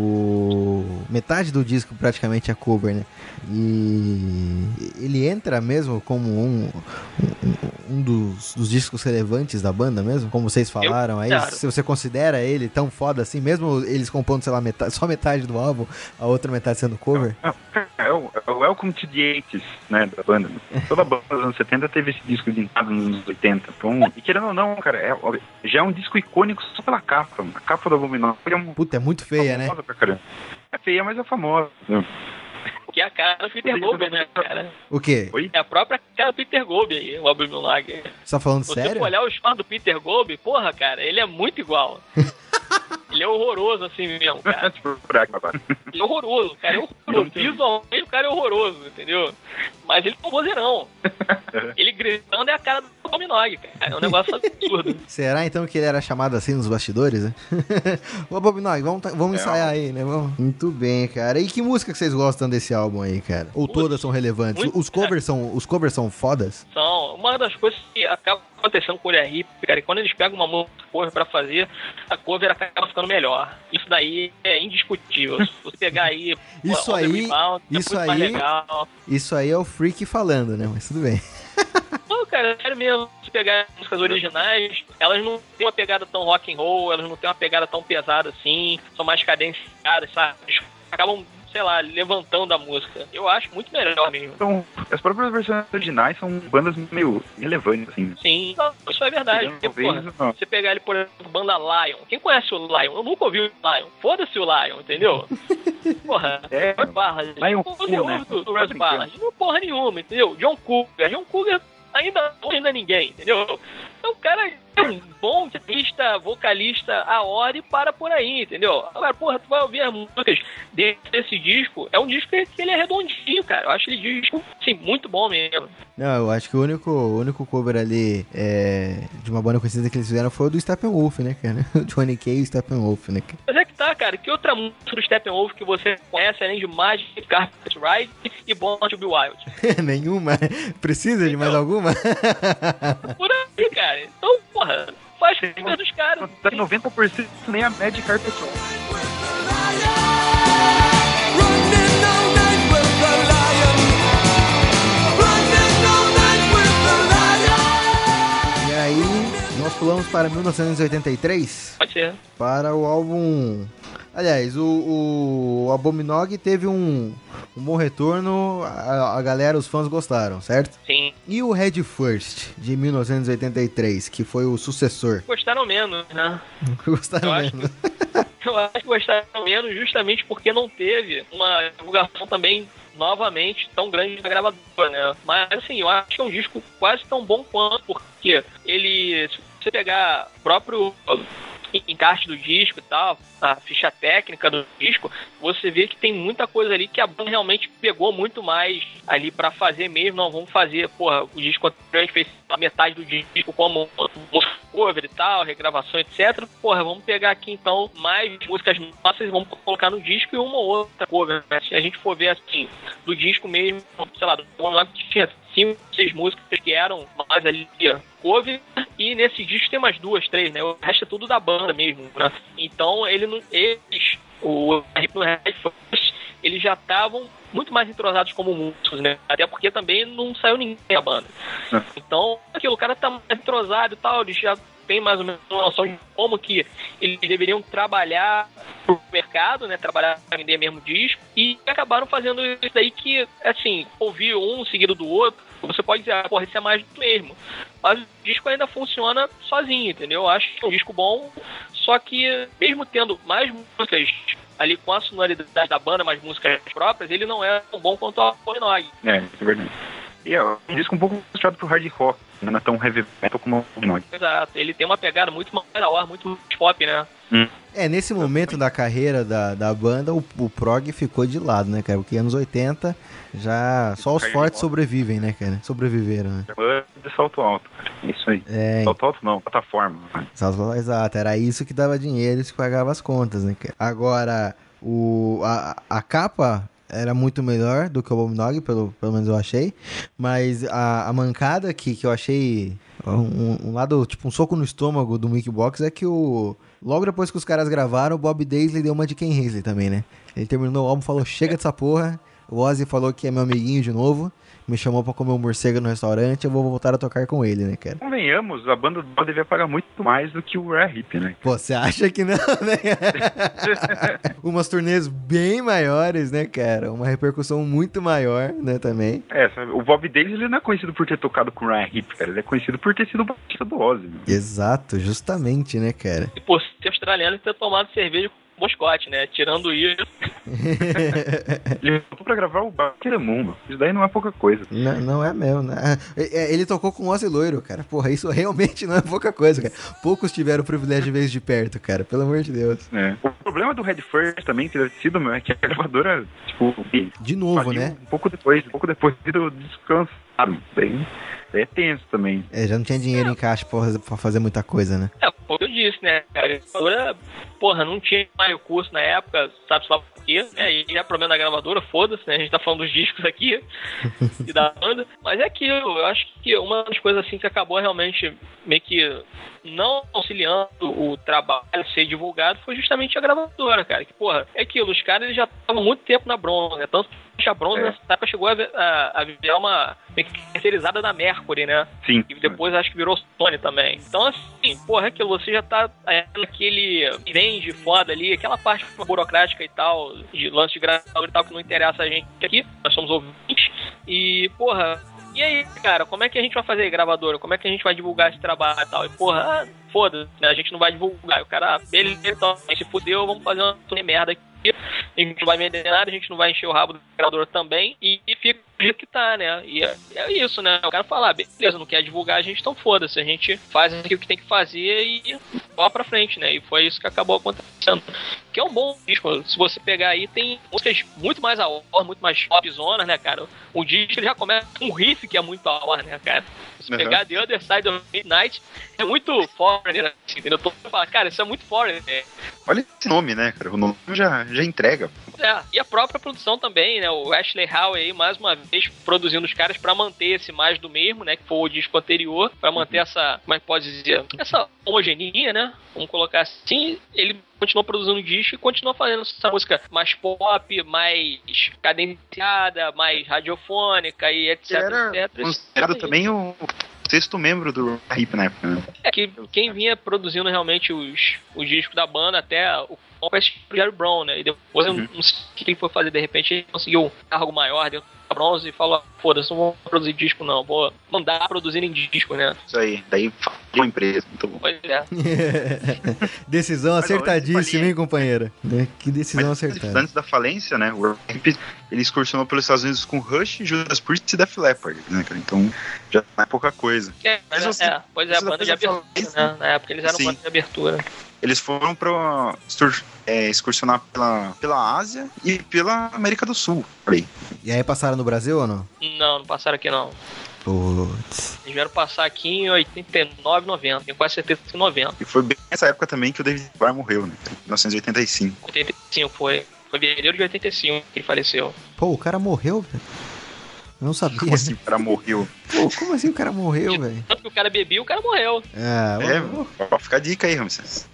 O metade do disco praticamente é cover, né? E ele entra mesmo como um, um, um dos, dos discos relevantes da banda mesmo, como vocês falaram aí. Claro. Se você considera ele tão foda assim, mesmo eles compondo, sei lá, metade, só metade do álbum, a outra metade sendo cover. É o, é o Welcome to the eighties, né, da banda. Toda a banda dos anos setenta teve esse disco de entrada nos anos oitenta. Então, e querendo ou não, cara, é, já é um disco icônico só pela capa. A capa do Abominável é um Puta, é muito feia, né? famosa pra caramba. É feia, mas é famosa. Que é a cara do Peter Gold, né, cara? O quê? Oi? É a própria cara do Peter Gold aí, o Albert Lager. Você tá falando Se você sério? for olhar os fãs do Peter Gold, porra, cara, ele é muito igual. Ele é horroroso assim mesmo, cara. Tipo, por aqui agora. Ele é horroroso, cara, é horroroso. Visualmente o cara é horroroso, entendeu? Mas ele é um vozeirão. Ele gritando é a cara do Tommy Nog, cara. É um negócio absurdo. Será então que ele era chamado assim nos bastidores, né? Ô, Bob Nog, vamos, vamos É, ensaiar aí, né? Vamos. Muito bem, cara. E que música que vocês gostam desse álbum aí, cara? Ou Putz, todas são relevantes? muito, Os covers são, os covers são fodas? São uma das coisas que acaba acontecendo com o Uriah Heep, cara, e quando eles pegam uma música cover pra fazer, a cover acaba ficando melhor. Isso daí é indiscutível. Se você pegar aí... Isso o, o aí- Rebound, isso é muito mais aí- legal. Isso aí é o Freak falando, né? Mas tudo bem. Não, cara, é sério mesmo. Se pegar as músicas originais, elas não têm uma pegada tão rock and roll, elas não têm uma pegada tão pesada assim, são mais cadenciadas, sabe? Eles acabam, sei lá, levantando a música. Eu acho muito melhor mesmo. Então, as próprias versões originais são bandas meio relevantes, assim. Sim, não, isso é verdade. Porque, Talvez, porra, não. você pegar ele, por exemplo, banda Lion. Quem conhece o Lion? Eu nunca ouvi o Lion. Foda-se o Lion, entendeu? Porra, É, Rose Ballard. Lion Não Cool, ouve né? do, do Rose Ballard. Não porra nenhuma, entendeu? John Cougar. John Cougar ainda não ainda ninguém, entendeu? Então o cara um bom guitarrista, vocalista a hora e para por aí, entendeu? Agora, porra, tu vai ouvir as músicas desse, desse disco, é um disco que ele é redondinho, cara. Eu acho ele disco, assim, muito bom mesmo. Não, eu acho que o único, o único cover ali é, de uma banda conhecida que eles fizeram foi o do Steppenwolf, né, cara? O Johnny Kay e o Steppenwolf, né, cara? Mas é que tá, cara, que outra música do Steppenwolf que você conhece, além de Magic, Carpet Ride e Born to Be Wild? Nenhuma? Precisa de mais alguma? Por aí, cara. Então, porra, faz coisa dos caras. Tá em noventa por cento nem a Magic Carpet Ride. Running all night with the lion. Running all night with the lion. E aí, nós pulamos para mil novecentos e oitenta e três Pode ser. para o álbum... Aliás, o, o Abominog teve um, um bom retorno, a, a galera, os fãs gostaram, certo? Sim. E o Head First, de mil novecentos e oitenta e três, que foi o sucessor? Gostaram menos, né? Gostaram Eu acho menos. Eu acho que gostaram menos justamente porque não teve uma divulgação também novamente tão grande da gravadora, né? Mas assim, eu acho que é um disco quase tão bom quanto, porque ele, se você pegar o próprio encarte do disco e tal, a ficha técnica do disco, você vê que tem muita coisa ali que a banda realmente pegou muito mais ali pra fazer mesmo. Não, vamos fazer, porra, o disco anterior a gente fez a metade do disco como música cover e tal, regravação, etcétera. Porra, vamos pegar aqui então mais músicas nossas e vamos colocar no disco e uma ou outra cover, né? Se a gente for ver assim, do disco mesmo, sei lá, do lá que tinha cinco, seis músicas que eram mais ali cover, e nesse disco tem mais duas, três, né? O resto é tudo da banda mesmo, né? Então ele não, eles, o Hip no Red First, eles já estavam muito mais entrosados como músicos, né? Até porque também não saiu ninguém da banda. É. Então, aquilo, o cara tá mais entrosado e tal, eles já tem mais ou menos uma noção de como que eles deveriam trabalhar pro mercado, né? Trabalhar para vender mesmo disco, e acabaram fazendo isso daí que, assim, ouvir um seguido do outro, você pode dizer, ah, porra, isso é mais do mesmo. Mas o disco ainda funciona sozinho, entendeu? Eu acho que é um disco bom, só que mesmo tendo mais músicas ali com a sonoridade da banda, mais músicas próprias, ele não é tão bom quanto a Abominog. É, isso é verdade. E é um disco um pouco puxado pro hard rock, não é tão heavy metal como o Abominog. Exato, ele tem uma pegada muito mais maior, muito mais pop, né? Hum. É, nesse momento da carreira da, da banda, o, o prog ficou de lado, né, cara? Porque anos oitenta, já só os fortes sobrevivem, né, cara? Sobreviveram, né? De salto alto, cara. Isso aí. É. Salto alto não, plataforma. Salto, exato, era isso que dava dinheiro, isso que pagava as contas, né, cara? Agora, o, a, a capa era muito melhor do que o Abominog, pelo, pelo menos eu achei. Mas a, a mancada que, que eu achei um, um lado, tipo um soco no estômago do Mickey Box é que o... Logo depois que os caras gravaram, o Bob Daisley deu uma de Ken Hensley também, né? Ele terminou o álbum e falou, chega dessa porra. O Ozzy falou que é meu amiguinho de novo. Me chamou pra comer um morcego no restaurante, eu vou voltar a tocar com ele, né, cara? Convenhamos, a banda do Bob devia pagar muito mais do que o Rare Hip, né? Pô, você acha que não, né? Umas turnês bem maiores, né, cara? Uma repercussão muito maior, né, também. É, sabe, o Bob Davis, ele não é conhecido por ter tocado com o Rare Hip, cara. Ele é conhecido por ter sido o baixista do Ozzy. Né? Exato, justamente, né, cara? E por ser australiano e ter tomado cerveja com Boscote, né? Tirando isso. Ele voltou pra gravar o Barker Mundo. Isso daí não é pouca coisa. Não, não é mesmo, né? Ele tocou com o Ozzy Loiro, cara. Porra, isso realmente não é pouca coisa, cara. Poucos tiveram o privilégio de ver isso de perto, cara. Pelo amor de Deus. É. O problema do Red First também ter sido, meu, é que a gravadora, tipo... De novo, né? Um pouco depois, um pouco depois do descanso. Bem... É tenso também. É, já não tinha dinheiro em caixa pra fazer, pra fazer muita coisa, né? É, como eu disse, né? A gravadora, porra, não tinha mais recurso na época, sabe só por quê? É, e é problema da gravadora, foda-se, né? A gente tá falando dos discos aqui e da banda. Mas é aquilo, eu acho que uma das coisas assim que acabou realmente meio que não auxiliando o trabalho ser divulgado foi justamente a gravadora, cara. Que, porra, é aquilo, os caras eles já estavam muito tempo na Bronze, né? Tanto que a Bronze é. nessa época chegou a, a, a virar uma meio que terceirizada da Mercury, né? Sim. E depois acho que virou Sony também. Então, assim, porra, é aquilo, você já tá é, naquele vende foda ali, aquela parte burocrática e tal, de lance de gravador e tal, que não interessa a gente aqui, nós somos ouvintes. E, porra, e aí, cara, como é que a gente vai fazer gravadora? Como é que a gente vai divulgar esse trabalho e tal? E, porra, ah, foda-se, né? A gente não vai divulgar. E o cara, ah, beleza, então, se fudeu, vamos fazer uma merda aqui. a gente não vai vender nada, a gente não vai encher o rabo do gravador também, e, e fica do jeito que tá, né? E é, é isso, né? O cara fala, ah, beleza, não quer divulgar a gente, então foda-se, a gente faz aqui o que tem que fazer e bola pra frente, né? E foi isso que acabou acontecendo. Que é um bom disco, se você pegar aí, tem músicas muito mais a hora, muito mais popzonas, né, cara? O disco ele já começa com um riff que é muito a hora, né, cara? Se Uhum. pegar The Other Side of Midnight, é muito foreigner, assim, entendeu? Todo mundo fala, cara, isso é muito foreigner. É, Olha esse nome, né, cara? O nome já, já entrega. É, e a própria produção também, né? O Ashley Howe aí, mais uma vez, produzindo os caras pra manter esse mais do mesmo, né? Que foi o disco anterior, pra manter Uhum. essa, como é que pode dizer? Essa homogeneia, né? Vamos colocar assim. Ele continuou produzindo disco e continuou fazendo essa música mais pop, mais cadenciada, mais radiofônica e etc, Ele era etcétera. considerado também o sexto membro do Hip na época, né? É que quem vinha produzindo realmente os, os discos da banda até o Compass o Jerry Brown, né? E depois eu Uhum. não sei o que ele foi fazer, de repente ele conseguiu um cargo maior dentro da Bronze e falou, foda-se, não vou produzir disco não, vou mandar produzir em disco, né? Isso aí. Daí faliu a empresa. Muito bom. Pois é. Decisão Mas, ó, acertadíssima, antes de hein, companheira? Né? Que decisão Mas acertada. antes da falência, né, o Hip, ele excursionou pelos Estados Unidos com Rush, Judas Priest e Def Leppard, né, cara? Então, já não é pouca coisa. É, mas Mas é, você- é, pois é, a você banda de depois vai abertura, falar né? Na época eles eram Sim. banda de abertura. Eles foram pra extur- é, excursionar pela, pela Ásia e pela América do Sul. Olha aí. E aí passaram no Brasil ou não? Não, não passaram aqui não. Putz. Eles vieram passar aqui em oitenta e nove, noventa. Tenho quase certeza que em noventa. E foi bem nessa época também que o David Barr morreu, né? mil novecentos e oitenta e cinco. oitenta e cinco foi. Foi fevereiro de oitenta e cinco que ele faleceu. Pô, o cara morreu, velho. Eu não sabia. Como assim o cara morreu? Pô, como assim o cara morreu, velho? Tanto que o cara bebia, o cara morreu. Ah, É, ô- ó, fica a dica aí, Ramses.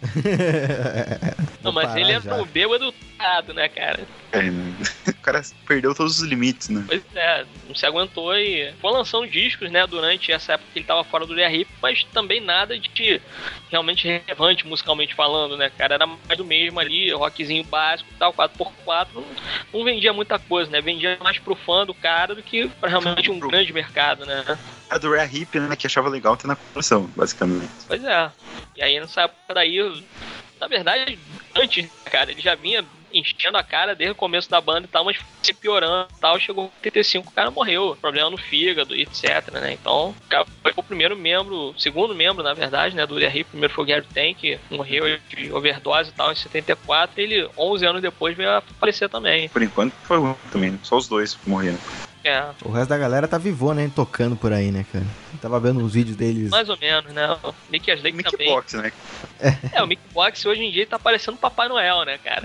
Não, Vou mas parar ele já. era um bêbado errado, né, cara? É, né? O cara perdeu todos os limites, né? Pois é, não se aguentou e foi lançando discos, né, durante essa época que ele tava fora do The Hip, mas também nada de realmente relevante musicalmente falando, né, cara? Era mais do mesmo ali, rockzinho básico e tal, quatro por quatro, não, não vendia muita coisa, né? Vendia mais pro fã do cara do que pra realmente um grande mercado, né? A do Rare Hip, né, que achava legal ter na coleção, basicamente. Pois é. E aí nessa época daí, na verdade, antes, cara, ele já vinha enchendo a cara desde o começo da banda e tal, mas foi piorando e tal, chegou em oitenta e cinco, o cara morreu, problema no fígado e etc, né, então, o cara foi o primeiro membro, segundo membro, na verdade, né, do The Hip, primeiro foi o Gary Tank, que morreu de overdose e tal, em setenta e quatro, e ele, onze anos depois, veio a falecer também. Por enquanto foi um também, né? Só os dois morreram. É, O resto da galera tá vivona, né? Tocando por aí, né, cara? Eu tava vendo os vídeos deles. mais ou menos, né, o Nick Aslake Mickey também. Box, né? É, o Mick Box hoje em dia tá parecendo Papai Noel, né, cara?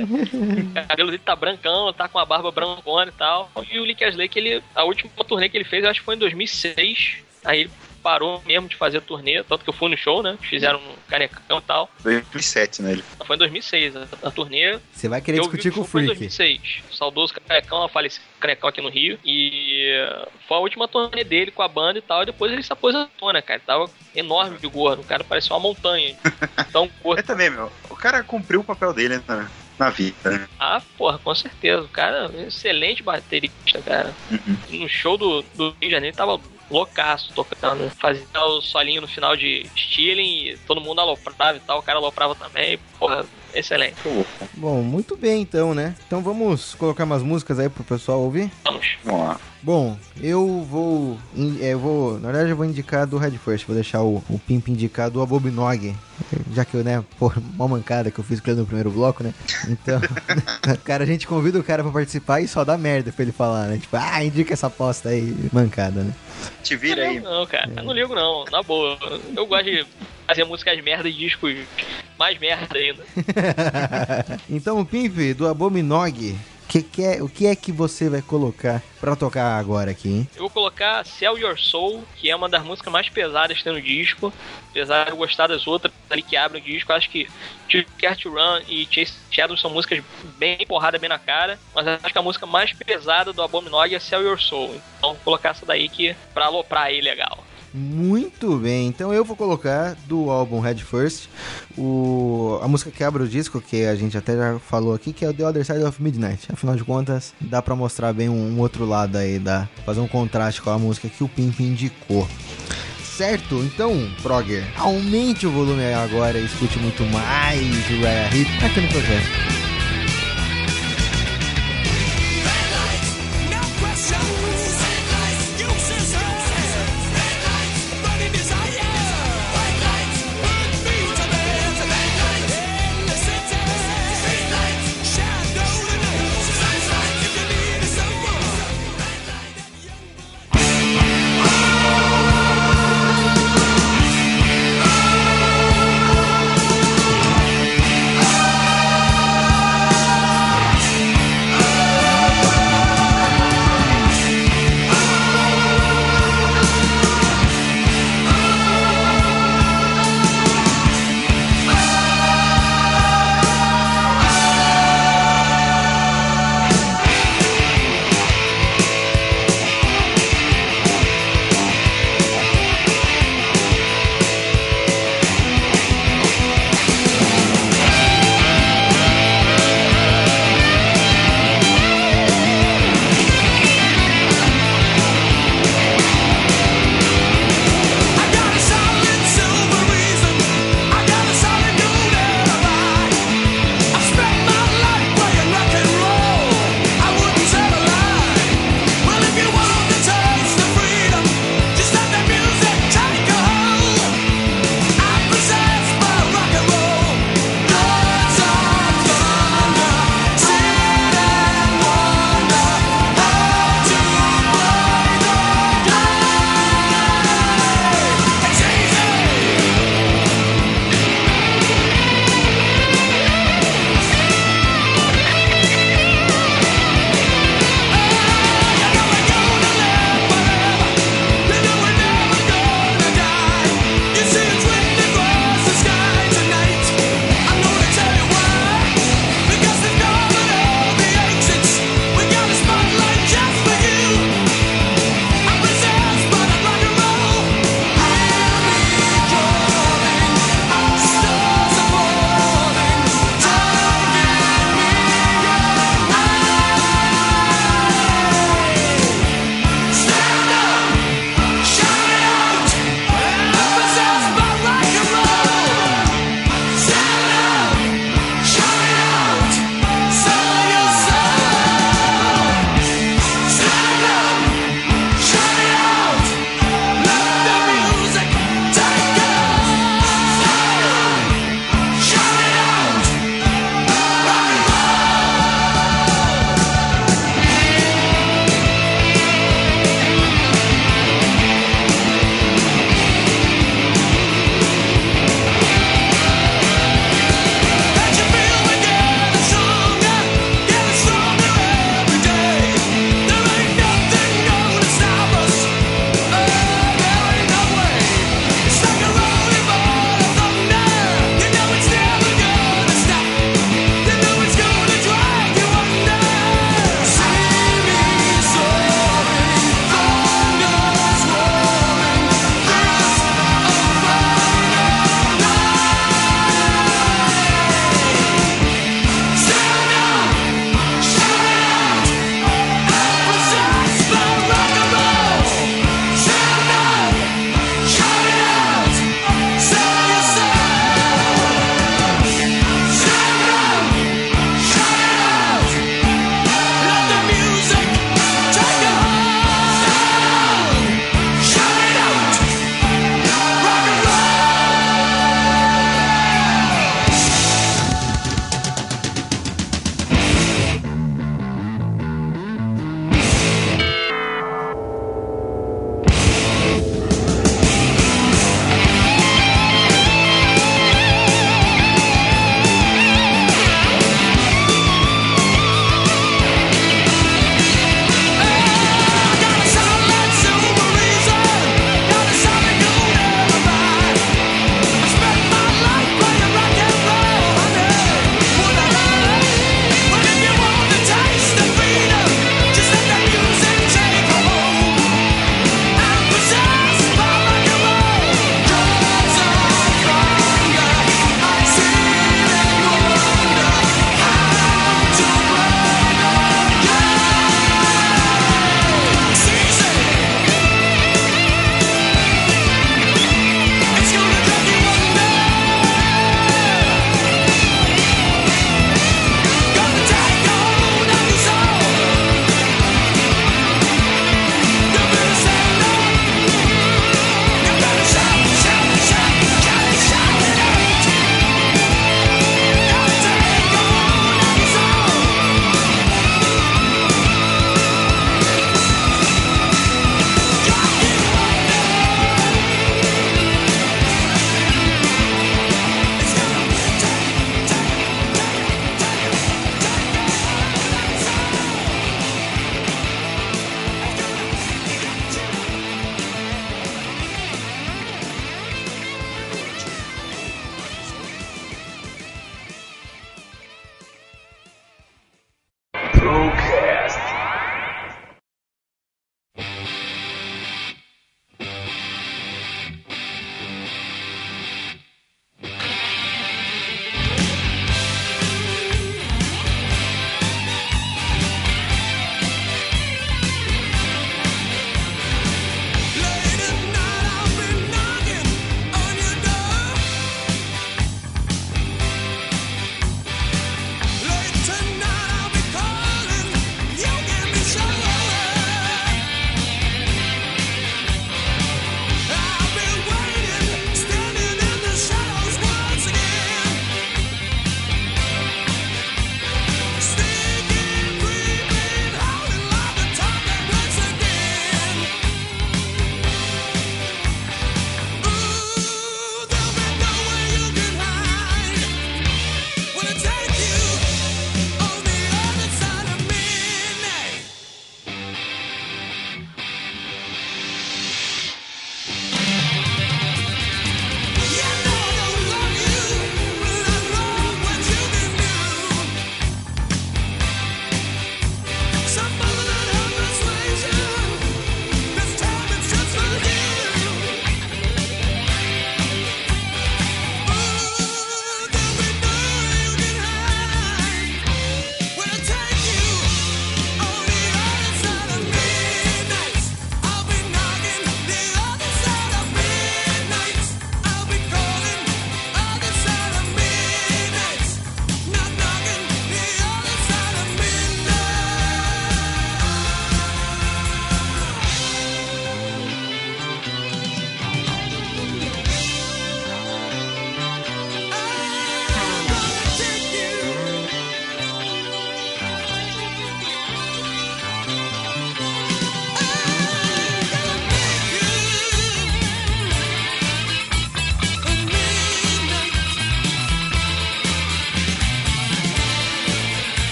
O cabelo dele tá brancão, tá com a barba brancona e tal. E o Nick Aslake, ele, a última turnê que ele fez, eu acho que foi em dois mil e seis. Aí ele parou mesmo de fazer turnê, tanto que eu fui no show, né? Fizeram um canecão e tal. dois mil e sete, né? Ele. Foi em dois mil e seis a, a turnê. Você vai querer Eu discutir vi com o show foi em dois mil e Freak. seis. O saudoso Canecão, falecido Canecão aqui no Rio. E foi a última turnê dele com a banda e tal. E depois ele se aposentou, né, cara? Ele tava enorme de gordo. O cara parecia uma montanha. Tão gordo. É também, meu. O cara cumpriu o papel dele na, na vida, né? Ah, porra, com certeza. O cara é um excelente baterista, cara. Uhum. No show do, do Rio de Janeiro tava loucaço tocando. Fazia o solinho no final de Stealing e todo mundo aloprava e tal. O cara aloprava também. Porra, excelente. Bom, muito bem então, né? Então vamos colocar umas músicas aí pro pessoal ouvir? Vamos. Vamos lá. Bom, eu vou. in- é, Eu vou. Na verdade, eu vou indicar do Red First. Vou deixar o, o Pimp indicar do Abominog. Já que eu, né, pô, uma mancada que eu fiz com ele no primeiro bloco, né? Então, cara, a gente convida o cara pra participar e só dá merda pra ele falar, né? Tipo, ah, indica essa aposta aí. Mancada, né? Te vira aí. Não, cara, eu não ligo não, na boa. Eu gosto de fazer músicas merda e discos mais merda ainda. Então, o Pimp do Abominog. Que que é, o que é que você vai colocar pra tocar agora aqui, hein? Eu vou colocar Sell Your Soul, que é uma das músicas mais pesadas que tem no disco. Apesar de eu gostar das outras ali que abrem o disco, eu acho que Care to Run e Chase Shadows são músicas bem porrada, bem na cara. Mas eu acho que a música mais pesada do Abominog é Sell Your Soul. Então vou colocar essa daí que pra aloprar aí legal. Muito bem, então eu vou colocar do álbum Head First o, a música que abre o disco, que a gente até já falou aqui, que é o The Other Side of Midnight. Afinal de contas, dá pra mostrar bem um, um outro lado aí, dá, fazer um contraste com a música que o Pimp indicou. Certo? Então, Progger, aumente o volume aí agora e escute muito mais o Rare Hip aqui no projeto.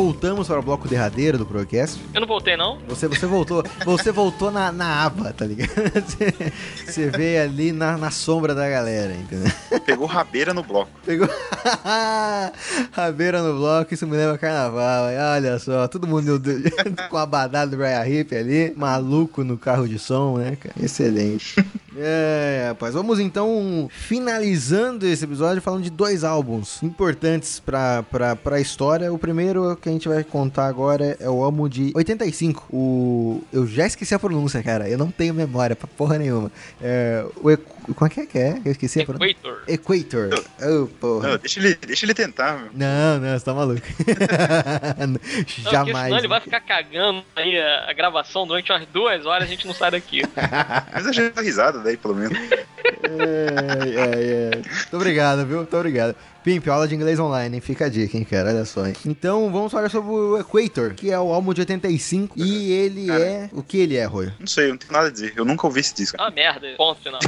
voltamos para o bloco derradeiro do podcast. Eu não voltei, não? Você, você voltou, você voltou na, na aba, tá ligado? Você, você veio ali na, na sombra da galera, entendeu? Pegou rabeira no bloco. Pegou rabeira no bloco, isso me lembra carnaval. Hein? Olha só, todo mundo com a badada do Brian Hip ali, maluco no carro de som, né, cara? Excelente. É, rapaz, vamos então finalizando esse episódio falando de dois álbuns importantes pra, pra, pra história. O primeiro que a gente vai contar agora é o álbum de oitenta e cinco. O... Eu já esqueci a pronúncia, cara. Eu não tenho memória pra porra nenhuma. É... O Equ... Como é que é que é? Eu esqueci a pronúncia. Equator. Equator. Oh, porra. Não, deixa, ele, deixa ele tentar, meu. Não, não, você tá maluco. Não, Jamais. senão ele vai ficar cagando aí a, a gravação durante umas duas horas, a gente não sai daqui. Mas a gente dá risada daí, pelo menos. É, é, é. Muito obrigado, viu? Muito obrigado. Pimp, aula de inglês online, hein? Fica a dica, hein, cara? Olha só, hein? Então, vamos falar sobre o Equator, que é o álbum de oitenta e cinco. E ele Cara. é... O que ele é, Roy? Não sei, eu não tenho nada a dizer. Eu nunca ouvi esse disco. É uma merda, ponto final.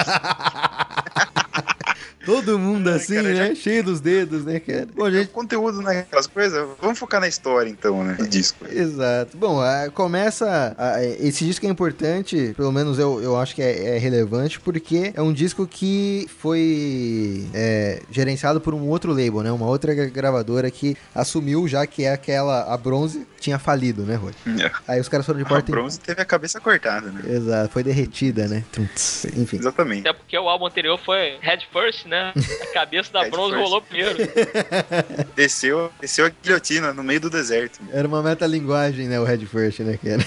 Todo mundo assim, cara, né? já- Cheio dos dedos, né, cara? Bom, gente... Conteúdo naquelas coisas, vamos focar na história então, né? Do disco. Exato. Bom, ah, começa... ah, esse disco é importante, pelo menos eu, eu acho que é, é relevante, porque é um disco que foi é, gerenciado por um outro label, né? Uma outra gra- gravadora que assumiu já que é aquela... A Bronze tinha falido, né, Roy? Aí os caras foram de A porta em... Bronze teve a cabeça cortada, né? Exato, foi derretida, né? Tuts. Enfim. Exatamente. Até porque o álbum anterior foi Head First, né? A cabeça da Head bronze first. rolou primeiro. Desceu, desceu a guilhotina no meio do deserto. Era uma metalinguagem, né? O Head First, né, cara?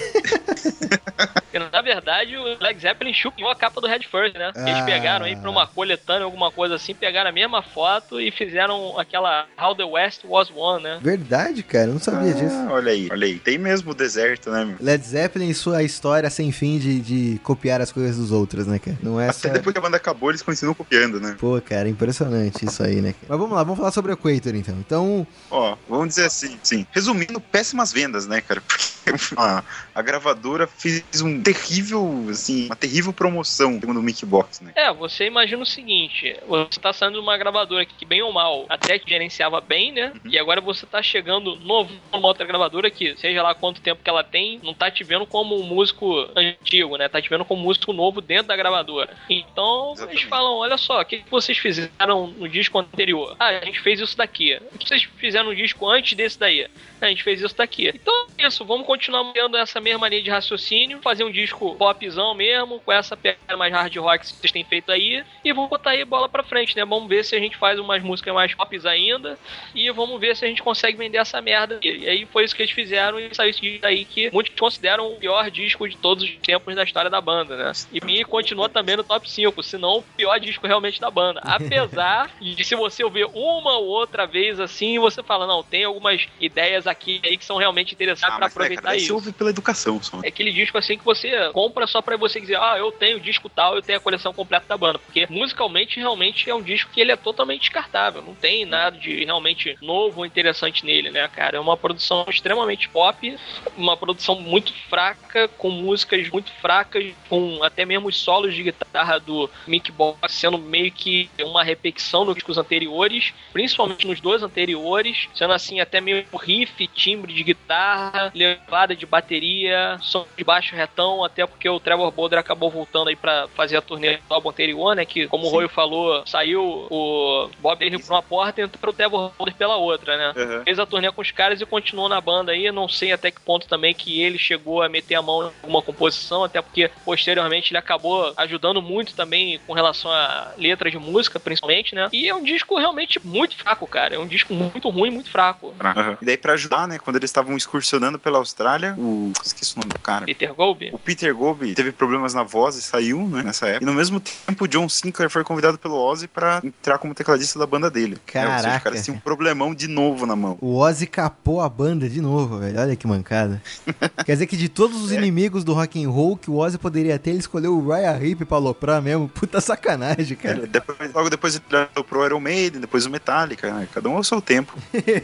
Porque, na verdade, o Led Zeppelin chupou a capa do Head First, né? Eles Ah. pegaram aí pra uma coletânea, alguma coisa assim, pegaram a mesma foto e fizeram aquela How the West Was Won, né? Verdade, cara. Eu não sabia disso. Ah, olha aí, olha aí. Tem mesmo o deserto, né, meu? Led Zeppelin e sua história sem fim de, de copiar as coisas dos outros, né, cara? Não é Até só... depois que a banda acabou, eles continuam copiando, né? Pô, cara, impressionante isso aí, né? Cara? Mas vamos lá, vamos falar sobre o Equator, então. Então, Ó, vamos dizer assim, sim. Resumindo, péssimas vendas, né, cara? Porque a, a gravadora fez um terrível, assim, uma terrível promoção, segundo o Mickey Box, né? É, você imagina o seguinte, você tá saindo de uma gravadora que, bem ou mal, até que gerenciava bem, né? E agora você tá chegando novo numa outra gravadora que, seja lá quanto tempo que ela tem, não tá te vendo como um músico antigo, né? Tá te vendo como um músico novo dentro da gravadora. Então, Exatamente. eles falam, olha só, o que que vocês fizeram no disco anterior? Ah, a gente fez isso daqui. O que vocês fizeram no disco antes desse daí? A gente fez isso daqui. Então é isso, vamos continuar mantendo essa mesma linha de raciocínio, fazer um disco popzão mesmo, com essa pegada mais hard rock que vocês têm feito aí, e vamos botar aí bola pra frente, né? Vamos ver se a gente faz umas músicas mais pops ainda, e vamos ver se a gente consegue vender essa merda. E aí foi isso que eles fizeram, e saiu esse disco aí que muitos consideram o pior disco de todos os tempos da história da banda, né? E me continua também no top cinco, se não o pior disco realmente da banda. Apesar de se você ouvir uma ou outra vez assim, você fala, não, tem algumas ideias aqui aí que são realmente interessantes Ah, pra mas, aproveitar cara, isso. isso ouve pela educação só. É aquele disco assim que você compra só pra você dizer, ah, eu tenho o disco tal, eu tenho a coleção completa da banda. Porque musicalmente, realmente é um disco que ele é totalmente descartável. Não tem nada de realmente novo ou interessante nele, né, cara? É uma produção extremamente pop, uma produção muito fraca, com músicas muito fracas, com até mesmo os solos de guitarra do Mick Box sendo meio que uma repetição dos discos anteriores, principalmente nos dois anteriores, sendo assim até meio riff, timbre de guitarra, levada de bateria, som de baixo retão, até porque o Trevor Bolder acabou voltando aí pra fazer a turnê do álbum anterior, né, que como Sim. o Roy falou, saiu o Bob Dylan por uma porta e entrou o Trevor Bolder pela outra, né. Uhum. Fez a turnê com os caras e continuou na banda aí, não sei até que ponto também que ele chegou a meter a mão em alguma composição, até porque posteriormente ele acabou ajudando muito também com relação a letras de música, principalmente, né, e é um disco realmente muito fraco, cara, é um disco muito ruim, muito fraco. Uhum. E daí pra ajudar, né, quando eles estavam excursionando pela Austrália, o... esqueci o nome do cara. Peter Golby? O Peter Golby teve problemas na voz e saiu, né, nessa época. E no mesmo tempo, o John Sinclair foi convidado pelo Ozzy pra entrar como tecladista da banda dele. Caraca. É, ou seja, o cara tinha um problemão de novo na mão. o Ozzy capou a banda de novo, velho. Olha que mancada. Quer dizer que de todos os inimigos do rock and roll que o Ozzy poderia ter, ele escolheu o Ryan Hip pra aloprar mesmo. Puta sacanagem, cara. Depois, logo depois ele entrou pro Iron Maiden, depois o Metallica, né? Cada um ao seu tempo.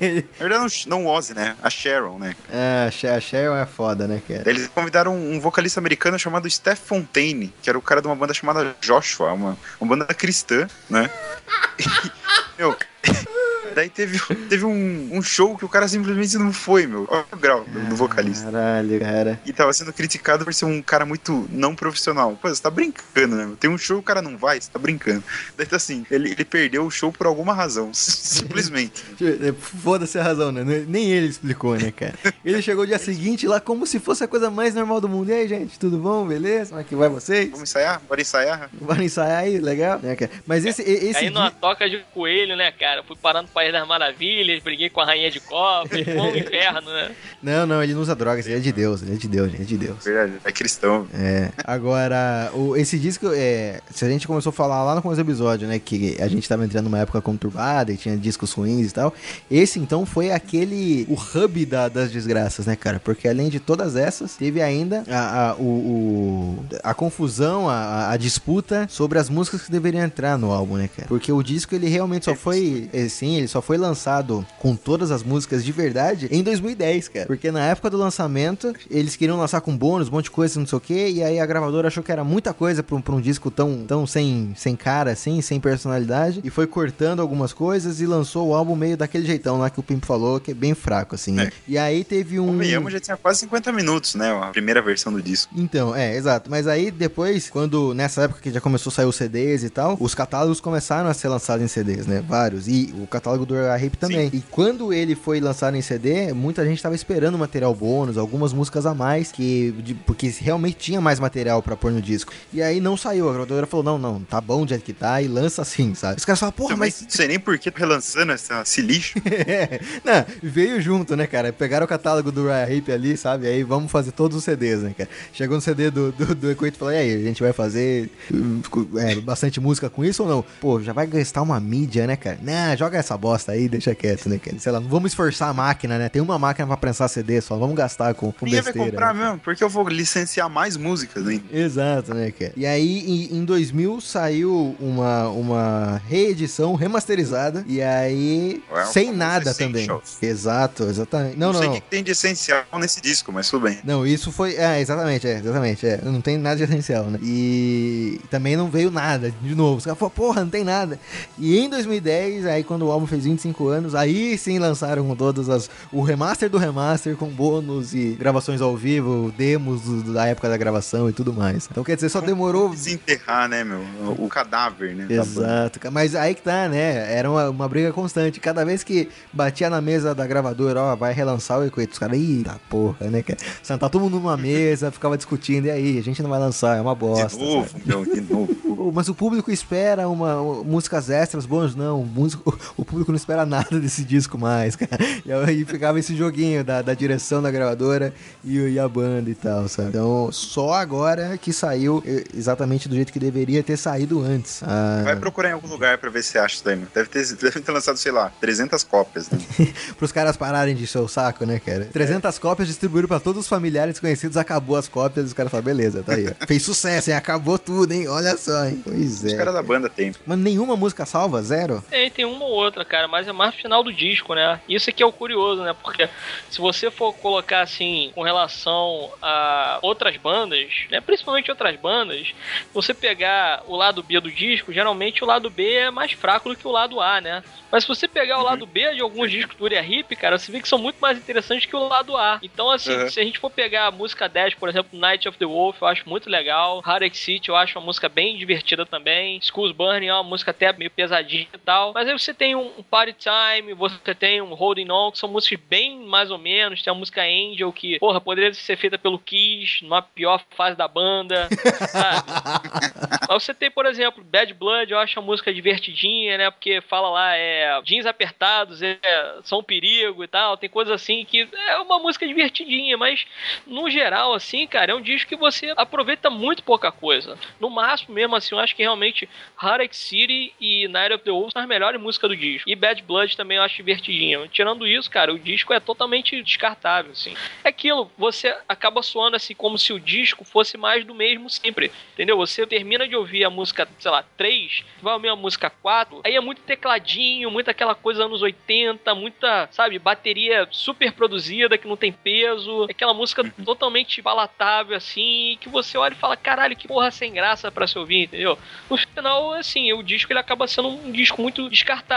Na verdade, não, não o Ozzy, né? A Sharon, né? É, a Cher- a Cheryl é foda, né, cara? Daí eles convidaram um vocalista americano chamado Steph Fontaine, que era o cara de uma banda chamada Joshua, uma, uma banda cristã, né? E, meu, Daí teve, teve um, um show que o cara simplesmente não foi, meu. Olha o grau do, do vocalista. Caralho, cara. E tava sendo criticado por ser um cara muito não profissional. Pô, você tá brincando, né? Tem um show, o cara não vai, você tá brincando. Daí tá assim, ele, ele perdeu o show por alguma razão. Simplesmente. Foda-se a razão, né? Nem ele explicou, né, cara? Ele chegou no dia seguinte lá como se fosse a coisa mais normal do mundo. E aí, gente, tudo bom? Beleza? Como é que vai vocês? Vamos ensaiar? Bora ensaiar? Bora ensaiar aí, legal? É, cara. Mas esse, esse Aí numa dia... toca de coelho, né, cara? Fui parar no País das Maravilhas, briguei com a Rainha de Copas, foi um inferno, né? Não, não, ele não usa drogas, ele é de Deus, ele é de Deus, ele é de Deus. Verdade, é cristão. É. Agora, o, esse disco, é, se a gente começou a falar lá no começo do episódio, né, que a gente tava entrando numa época conturbada e tinha discos ruins e tal, esse então foi aquele, o hub da, das desgraças, né, cara? Porque além de todas essas, teve ainda a, a, o, o, a confusão, a, a disputa sobre as músicas que deveriam entrar no álbum, né, cara? Porque o disco, ele realmente só foi, sim, ele só foi lançado com todas as músicas de verdade em dois mil e dez, cara. Porque na época do lançamento, eles queriam lançar com bônus, um monte de coisa, não sei o que, e aí a gravadora achou que era muita coisa pra um, pra um disco tão, tão sem, sem cara, assim, sem personalidade, e foi cortando algumas coisas e lançou o álbum meio daquele jeitão lá que o Pimp falou, que é bem fraco, assim, né? É. E aí teve um... O Miami já tinha quase cinquenta minutos, né? A primeira versão do disco. Então, é, exato. Mas aí depois, quando nessa época que já começou a sair os C Ds e tal, os catálogos começaram a ser lançados em C Ds, né? Vários. E o catálogo do Hip também. Sim. E quando ele foi lançado em C D, muita gente tava esperando material bônus, algumas músicas a mais, que, de, porque realmente tinha mais material pra pôr no disco. E aí não saiu. A gravadora falou, não, não, tá bom do jeito que tá e lança assim, sabe? Os caras falaram, porra, Também, mas... Não sei nem por que tá relançando essa, esse lixo. É, não, veio junto, né, cara? Pegaram o catálogo do Uriah Heep ali, sabe? Aí vamos fazer todos os C Ds, né, cara? Chegou no C D do, do, do Equate e falou, e aí, a gente vai fazer é, bastante música com isso ou não? Pô, já vai gastar uma mídia, né, cara? Não, joga essa bosta aí, deixa quieto, né, cara? Sei lá, não vamos esforçar a máquina, né? Tem uma máquina pra prensar C D só, vamos gastar com, com Ninguém besteira. vai comprar né? mesmo, porque eu vou licenciar mais músicas ainda. Exato, né, cara? E aí, em, em dois mil, saiu uma, uma reedição remasterizada, e aí, Well, sem nada também. Exato, exatamente. Não, não, não, sei não. o que tem de essencial nesse disco, mas tudo bem. Não, isso foi... É, exatamente, é, exatamente. É, não tem nada de essencial, né? E também não veio nada, de novo. Os caras falaram, porra, não tem nada. E em dois mil e dez, aí quando o álbum fez vinte e cinco anos, aí sim lançaram com todas as... O remaster do remaster, com bônus e gravações ao vivo, demos do, da época da gravação e tudo mais. Então, quer dizer, só demorou... Desenterrar, né, meu? O cadáver, né? Exato. Mas aí que tá, né? Era uma, uma briga constante. Cada vez que batia na mesa da gravadora, ó, vai relançar o Equate, os caras, eita porra, né, cara? Sentar todo mundo numa mesa, ficava discutindo, e aí, a gente não vai lançar, é uma bosta. De novo, sabe? Meu, de novo. Mas o público espera uma, uma músicas extras, bônus, não. O, músico, o público não espera nada desse disco mais, cara. E aí ficava esse joguinho da, da direção da gravadora e, e a banda e tal, sabe? Então, só agora que saiu exatamente do jeito que deveria ter saído antes. Ah... Vai procurar em algum lugar pra ver se acha isso daí, mano. Deve ter, deve ter lançado, sei lá, trezentas cópias, né? Pros caras pararem de encher o saco, né, cara? trezentas é. cópias distribuíram pra todos os familiares conhecidos, acabou as cópias, e os caras falaram, beleza, tá aí. Ó. Fez sucesso, hein? Acabou tudo, hein? Olha só, hein? Pois é. Os caras da banda tem. Mas nenhuma música salva? Zero? Tem, tem uma ou outra, cara, mas é mais no final do disco, né? Isso aqui é o curioso, né? Porque se você for colocar, assim, com relação a outras bandas, né? Principalmente outras bandas, você pegar o lado B do disco, geralmente o lado B é mais fraco do que o lado A, né? Mas se você pegar o lado B de alguns discos do Uriah Heep, cara, você vê que são muito mais interessantes que o lado A. Então, assim, uhum. se a gente for pegar a música dez, por exemplo, Night of the Wolf, eu acho muito legal. Heartache City, eu acho uma música bem divertida também. Schools Burning é uma música até meio pesadinha e tal. Mas aí você tem um Party Time, você tem um Holding On, que são músicas bem mais ou menos. Tem a música Angel, que, porra, poderia ser feita pelo Kiss, numa pior fase da banda, sabe? Mas você tem, por exemplo, Bad Blood, eu acho uma música divertidinha, né? Porque fala lá, é, jeans apertados é, são um perigo e tal. Tem coisas assim que é uma música divertidinha, mas no geral, assim, cara, é um disco que você aproveita muito pouca coisa. No máximo, mesmo assim, eu acho que realmente Heartache City e Night of the Wolf são as melhores músicas do disco. E Bad Blood também eu acho divertidinha. Tirando isso, cara, o disco é totalmente descartável, assim. É aquilo, você acaba soando assim como se o disco fosse mais do mesmo sempre, entendeu? Você termina de ouvir a música, sei lá, três, vai ouvir a música quatro, aí é muito tecladinho, muita aquela coisa anos oitenta, muita, sabe, bateria super produzida que não tem peso, aquela música totalmente palatável, assim, que você olha e fala, caralho, que porra sem graça pra se ouvir, entendeu? No final, assim, o disco ele acaba sendo um disco muito descartável. Você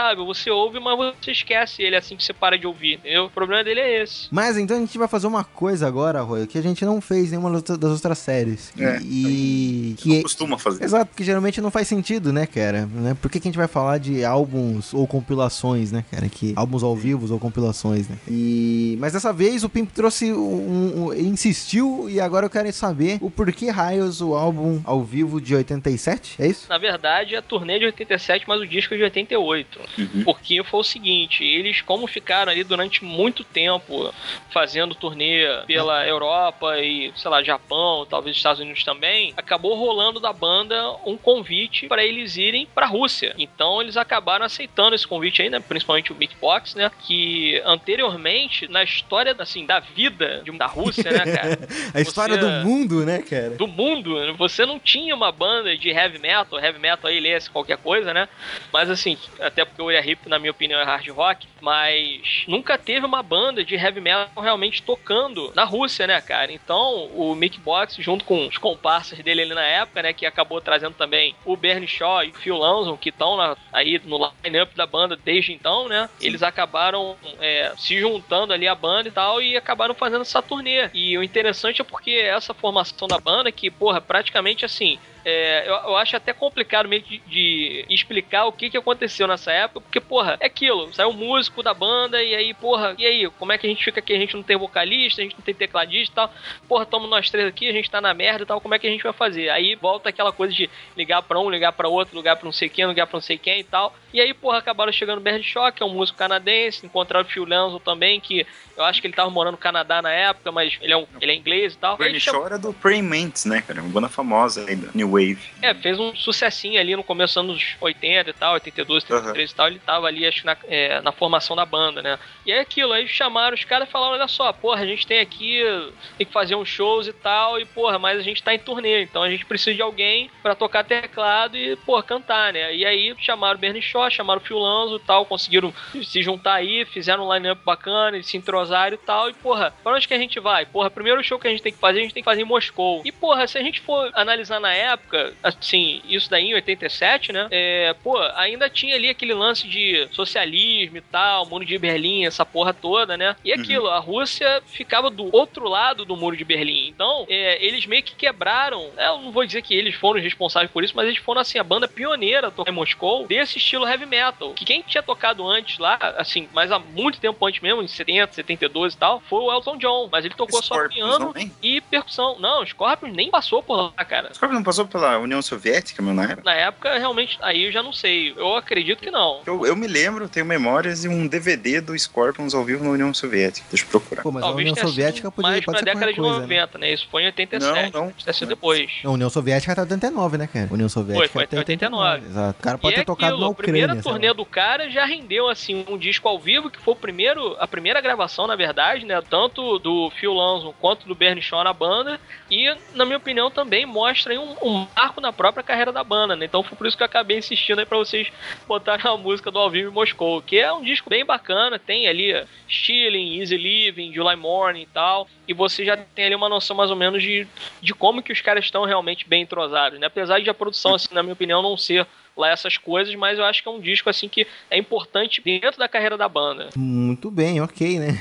você ouve, mas você esquece ele assim que você para de ouvir, entendeu? O problema dele é esse. Mas então a gente vai fazer uma coisa agora, Roy, que a gente não fez em nenhuma das outras séries. É. E... Não que... costuma fazer. Exato, porque geralmente não faz sentido, né, cara? Né? Por que, que a gente vai falar de álbuns ou compilações, né, cara? Que... Álbuns ao vivo ou compilações, né? E... Mas dessa vez o Pimp trouxe um, um... Ele insistiu e agora eu quero saber o porquê raios o álbum ao vivo de oitenta e sete, é isso? Na verdade, a turnê de oitenta e sete, mas o disco é de oitenta e oito. Uhum. Porque foi o seguinte, eles, como ficaram ali durante muito tempo fazendo turnê pela Europa e, sei lá, Japão, talvez Estados Unidos também, acabou rolando da banda um convite para eles irem pra Rússia. Então eles acabaram aceitando esse convite aí, né? Principalmente o Mick Box, né? Que anteriormente, na história, assim, da vida de, da Rússia, né, cara? A história Você- do mundo, né, cara? do mundo, você não tinha uma banda de heavy metal, heavy metal aí lê qualquer coisa, né? Mas assim, até porque o Uriah Heep, na minha opinião, é hard rock, mas nunca teve uma banda de heavy metal realmente tocando na Rússia, né, cara? Então, o Mick Box, junto com os comparsas dele ali na época, né, que acabou trazendo também o Bernie Shaw e o Phil Lanson, que estão aí no line-up da banda desde então, né? Eles acabaram é, se juntando ali à banda e tal, e acabaram fazendo essa turnê. E o interessante é porque essa formação da banda, que, porra, praticamente assim, É, eu, eu acho até complicado meio de, de explicar o que, que aconteceu nessa época, porque, porra, é aquilo, saiu um músico da banda, e aí, porra, e aí, como é que a gente fica aqui? A gente não tem vocalista, a gente não tem tecladista e tal, porra, estamos nós três aqui, a gente tá na merda e tal, como é que a gente vai fazer? Aí volta aquela coisa de ligar pra um, ligar pra outro, ligar pra não sei quem, ligar pra não sei quem e tal, e aí, porra, acabaram chegando o Bernd Shaw, que é um músico canadense, encontraram o Phil Lanson também, que eu acho que ele tava morando no Canadá na época, mas ele é, um, ele é inglês e tal. O Bernie Aí Shaw era do Praying Mantis, né, cara? Uma banda famosa aí da New Wave. É, fez um sucessinho ali no começo dos anos oitenta e tal, oitenta e dois, oitenta e três uhum. e tal, ele tava ali, acho que na, é, na formação da banda, né? E aí aquilo, aí chamaram os caras e falaram, olha só, porra, a gente tem aqui, tem que fazer uns shows e tal, e porra, mas a gente tá em turnê, então a gente precisa de alguém pra tocar teclado e, porra, cantar, né? E aí chamaram o Bernie Shaw, chamaram o Phil Lanson e tal, conseguiram se juntar aí, fizeram um line-up bacana, eles se entrosaram e tal, e porra, pra onde que a gente vai? Porra, primeiro show que a gente tem que fazer, a gente tem que fazer em Moscou. E porra, se a gente for analisar na época, assim, isso daí em oitenta e sete, né? É, pô, ainda tinha ali aquele lance de socialismo e tal, muro de Berlim, essa porra toda, né? E aquilo, uhum. a Rússia ficava do outro lado do muro de Berlim. Então, é, eles meio que quebraram, eu não vou dizer que eles foram os responsáveis por isso, mas eles foram, assim, a banda pioneira a tocar em Moscou desse estilo heavy metal. Que quem tinha tocado antes lá, assim, mas há muito tempo antes mesmo, em setenta, setenta e dois e tal, foi o Elton John. Mas ele tocou Scorpions, só piano não, e percussão. Não, o Scorpions nem passou por lá, cara. Scorpions não passou pela União Soviética, meu, na época? Na época, realmente, aí eu já não sei. Eu acredito que não. Eu, eu me lembro, tenho memórias e um D V D do Scorpions ao vivo na União Soviética. Deixa eu procurar. Pô, mas Talvez a União Soviética podia mais pode pra ser década de coisa, noventa, né? Isso foi em oitenta e sete. Não, não. Deve ser depois. Não, a União Soviética tá oitenta e nove, né, cara? A União Soviética Foi, foi até oitenta e nove. Exato. O cara pode e ter é tocado aquilo, na a Ucrânia. primeira turnê do cara já rendeu, assim, um disco ao vivo, que foi o primeiro, a primeira gravação, na verdade, né? Tanto do Phil Lanson quanto do Bernie Shaw na banda. E, na minha opinião, também mostra aí um, um marco na própria carreira da banda, né? Então foi por isso que eu acabei insistindo aí pra vocês botarem a música do Ao Vivo em Moscou, que é um disco bem bacana, tem ali Chilling, Easy Living, July Morning e tal, e você já tem ali uma noção mais ou menos de, de como que os caras estão realmente bem entrosados, né? Apesar de a produção, assim, na minha opinião, não ser lá essas coisas, mas eu acho que é um disco assim que é importante dentro da carreira da banda. Muito bem, ok, né?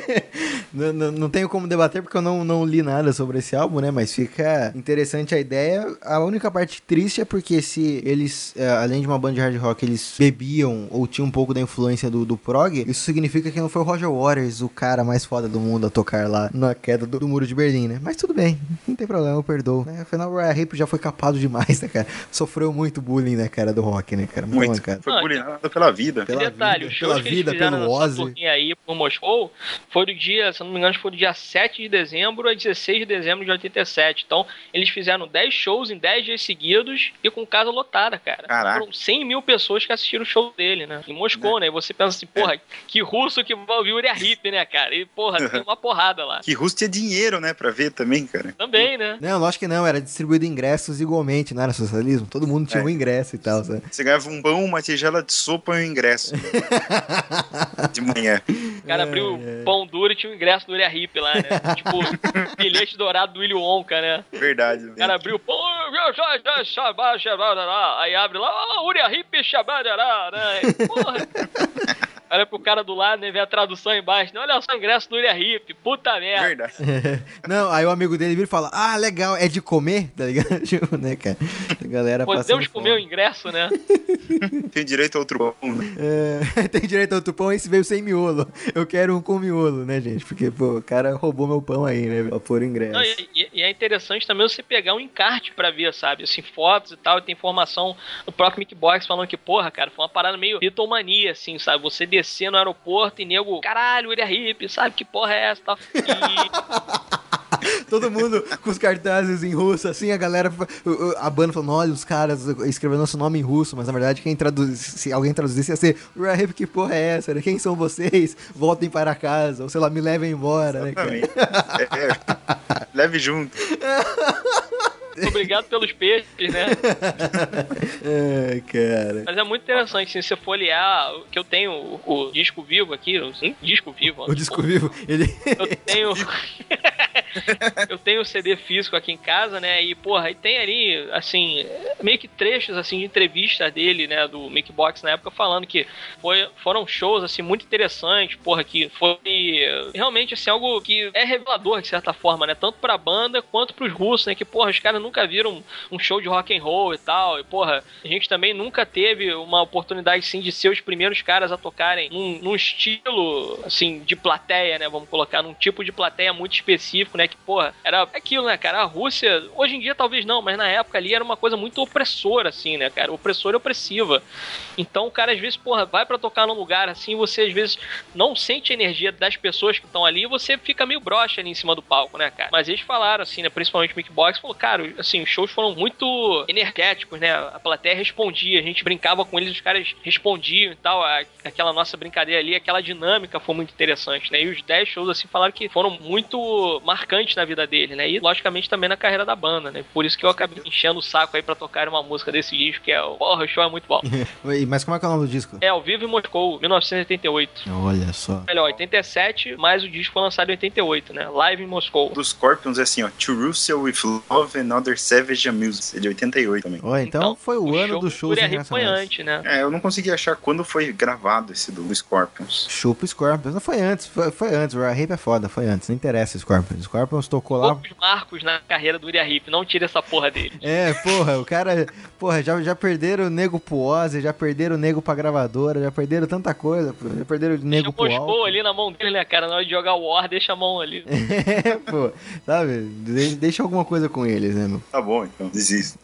não, não, não tenho como debater porque eu não, não li nada sobre esse álbum, né? Mas fica interessante a ideia. A única parte triste é porque se eles, além de uma banda de hard rock, eles bebiam ou tinham um pouco da influência do, do prog, isso significa que não foi o Roger Waters, o cara mais foda do mundo, a tocar lá na queda do, do muro de Berlim, né? Mas tudo bem, não tem problema, eu perdoo. Né? Afinal, o Uriah Heep já foi capado demais, né, cara? Sofreu muito bullying, né, cara, do rock, né, cara? Muito. Muito cara. Foi bullyingado pela vida. Pela detalhe, vida, os shows pela que vida, eles fizeram pelo nessa Ozzy. turnê aí por Moscou foi do dia, se não me engano, foi do dia sete de dezembro a dezesseis de dezembro de oitenta e sete. Então, eles fizeram dez shows em dez dias seguidos e com casa lotada, cara. Caraca. Foram cem mil pessoas que assistiram o show dele, né? Em Moscou, É. né? E você pensa assim, porra, é. que russo que vai ouvir o Uriah Heep, né, cara? E, porra, tem uma porrada lá. Que russo tinha dinheiro, né, pra ver também, cara. Também, né? Não, lógico que não, era distribuído ingressos igualmente, não era socialismo? Todo mundo tinha É. um ingresso e tal, sabe? Você ganhava um pão, uma tigela de sopa e um ingresso. De manhã. O cara abriu o pão duro e tinha o ingresso do Uriah Heep lá, né? Tipo, bilhete dourado do Willy Wonka, né? Verdade. O cara abriu o pão, Aí abre lá, ah, Uriah Heep, Shabarará, né? Porra. Olha pro cara do lado, né? Vê a tradução embaixo. Né? Olha só o ingresso do Uriah Heep. Puta merda. Verdade. Não, aí o amigo dele vira e fala, ah, legal, é de comer, tá ligado? Tipo, né, cara? A galera Podemos comer o ingresso, né? Tem direito a outro pão, né? É, tem direito ao outro pão, esse veio sem miolo. Eu quero um com miolo, né, gente? Porque, pô, o cara roubou meu pão aí, né? Pra pôr o ingresso. Não, e, e- e é interessante também você pegar um encarte pra ver, sabe? Assim, fotos e tal, e tem informação do próprio Mick Box falando que, porra, cara, foi uma parada meio Beatlemania, assim, sabe? Você descer no aeroporto e nego, caralho, Uriah Heep, sabe? Que porra é essa e tal. E... Todo mundo com os cartazes em russo, assim, a galera, a banda falando, olha, os caras escrevendo nosso nome em russo, mas na verdade quem traduz, se alguém traduzisse ia ser, Uriah Heep, que porra é essa? Né? Quem são vocês? Voltem para casa, ou sei lá, me levem embora, né, cara? É, é. Leve junto. Obrigado pelos peixes, né? Ai, cara. Mas é muito interessante, assim, se você folhear, que eu tenho o, o disco vivo aqui, o sim, disco vivo. O disco vivo, ele... Eu tenho... eu tenho o C D físico aqui em casa, né? E, porra, aí tem ali, assim, meio que trechos, assim, de entrevistas dele, né? Do Mick Box na época, falando que foi, foram shows, assim, muito interessantes, porra, que foi realmente, assim, algo que é revelador, de certa forma, né? Tanto pra banda quanto pros russos, né? Que, porra, os caras nunca viram um show de rock and roll e tal. E, porra, a gente também nunca teve uma oportunidade, sim, de ser os primeiros caras a tocarem num, num estilo, assim, de plateia, né? Vamos colocar num tipo de plateia muito específico, né? Que, porra, era aquilo, né, cara? A Rússia, hoje em dia talvez não, mas na época ali era uma coisa muito opressora, assim, né, cara? Opressora e opressiva. Então o cara, às vezes, porra, vai pra tocar num lugar assim, você às vezes não sente a energia das pessoas que estão ali e você fica meio broxa ali em cima do palco, né, cara? Mas eles falaram, assim, né, principalmente o Mick Box, falou, cara, assim, os shows foram muito energéticos, né? A plateia respondia, a gente brincava com eles, os caras respondiam e tal. A, aquela nossa brincadeira ali, aquela dinâmica foi muito interessante, né? E os dez shows, assim, falaram que foram muito marcantes na vida dele, né? E, logicamente, também na carreira da banda, né? Por isso que eu acabei enchendo o saco aí pra tocar uma música desse disco, que é o Porra, o show é muito bom. Mas como é que é o nome do disco? É, ao vivo em Moscou, mil novecentos e oitenta e oito. Olha só. Melhor, oitenta e sete, mas o disco foi lançado em oitenta e oito, né? Live em Moscou. Dos Scorpions é assim, ó. To Russia with Love and Other Savage Amusements. É de oitenta e oito também. Ó, então, Então, foi o, o ano show dos do shows Uriah Heep foi internacionais. antes, né? É, eu não consegui achar quando foi gravado esse do Scorpions. Chupa Scorpions. Não foi antes, foi, foi antes. O Uriah Heep é foda, foi antes. Não interessa Scorpions. Scorpions tocou lá. Poucos marcos na carreira do Uriah Heep, não tira essa porra dele. É, porra, o cara. Porra, já, já perderam o nego pro Ozzy, já perderam o nego pra gravadora, já perderam tanta coisa, pô, já perderam o nego Deixa pro Moscou álcool. ali na mão dele, né, cara? Na hora de jogar o War, deixa a mão ali. É, pô, sabe? De- Deixa alguma coisa com eles, né, meu? Tá bom, então, desisto.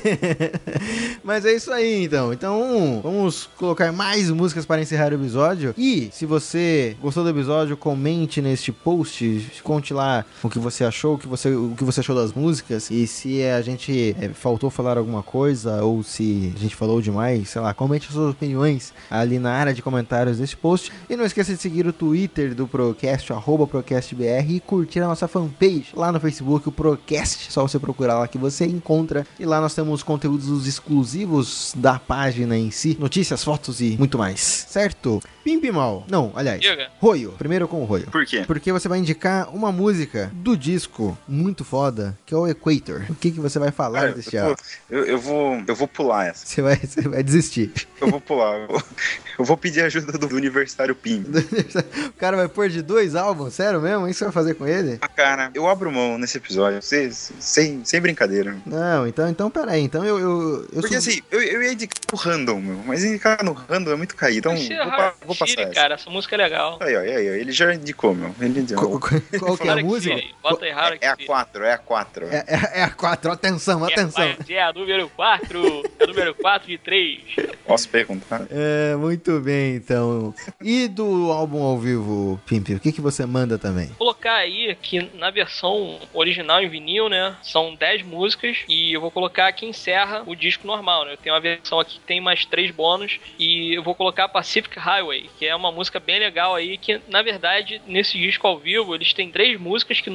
Mas é isso aí, então. Então, vamos colocar mais músicas para encerrar o episódio. E, se você gostou do episódio, comente neste post, conte lá o que você achou, o que você, o que você achou das músicas. E se a gente é, faltou falar alguma coisa, ou se a gente falou demais, sei lá, comente as suas opiniões ali na área de comentários deste post. E não esqueça de seguir o Twitter do Procast, arroba ProcastBR, e curtir a nossa fanpage lá no Facebook, o Procast. Só você procurar lá que você encontra. E lá nós temos conteúdos exclusivos da página em si, notícias, fotos e muito mais. Certo? Pimpimal. Não, aliás, Diga. Roio. Primeiro com o Roio. Por quê? Porque você vai indicar uma música do disco muito foda, que é o Equator. O que, que você vai falar Cara, desse eu, álbum? vou, eu, eu vou eu vou pular essa. Você vai, você vai desistir. Eu vou pular. Eu vou, eu vou pedir ajuda do, do Universitário Pim. O cara vai pôr de dois álbuns? Sério mesmo? Isso você vai fazer com ele? Ah, cara, eu abro mão nesse episódio. Sem, sem, sem brincadeira. Não, então, então peraí. Então eu. eu, eu Porque sou- assim, eu, eu ia indicar o random, meu. Mas indicar no random é muito caído. Então, Mas vou, pa- vou passar Chile, essa. cara, essa música é legal. Aí, ó, aí, ó, ele já indicou, meu. Ele indicou. Qual, qual que é a Harak música? City, bota aí Harak É a City. quatro, é a quatro. É, é, é a quatro, atenção, atenção. É, mas é a número quatro, é a número quatro de três. Posso perguntar? É, muito bem, então. E do álbum ao vivo, Pimp, o que, que você manda também? Vou colocar aí que na versão original em vinil, né, são dez músicas e eu vou colocar que encerra o disco normal, né? Eu tenho uma versão aqui que tem mais três bônus e eu vou colocar Pacific Highway, que é uma música bem legal aí, que na verdade nesse disco ao vivo eles têm três músicas que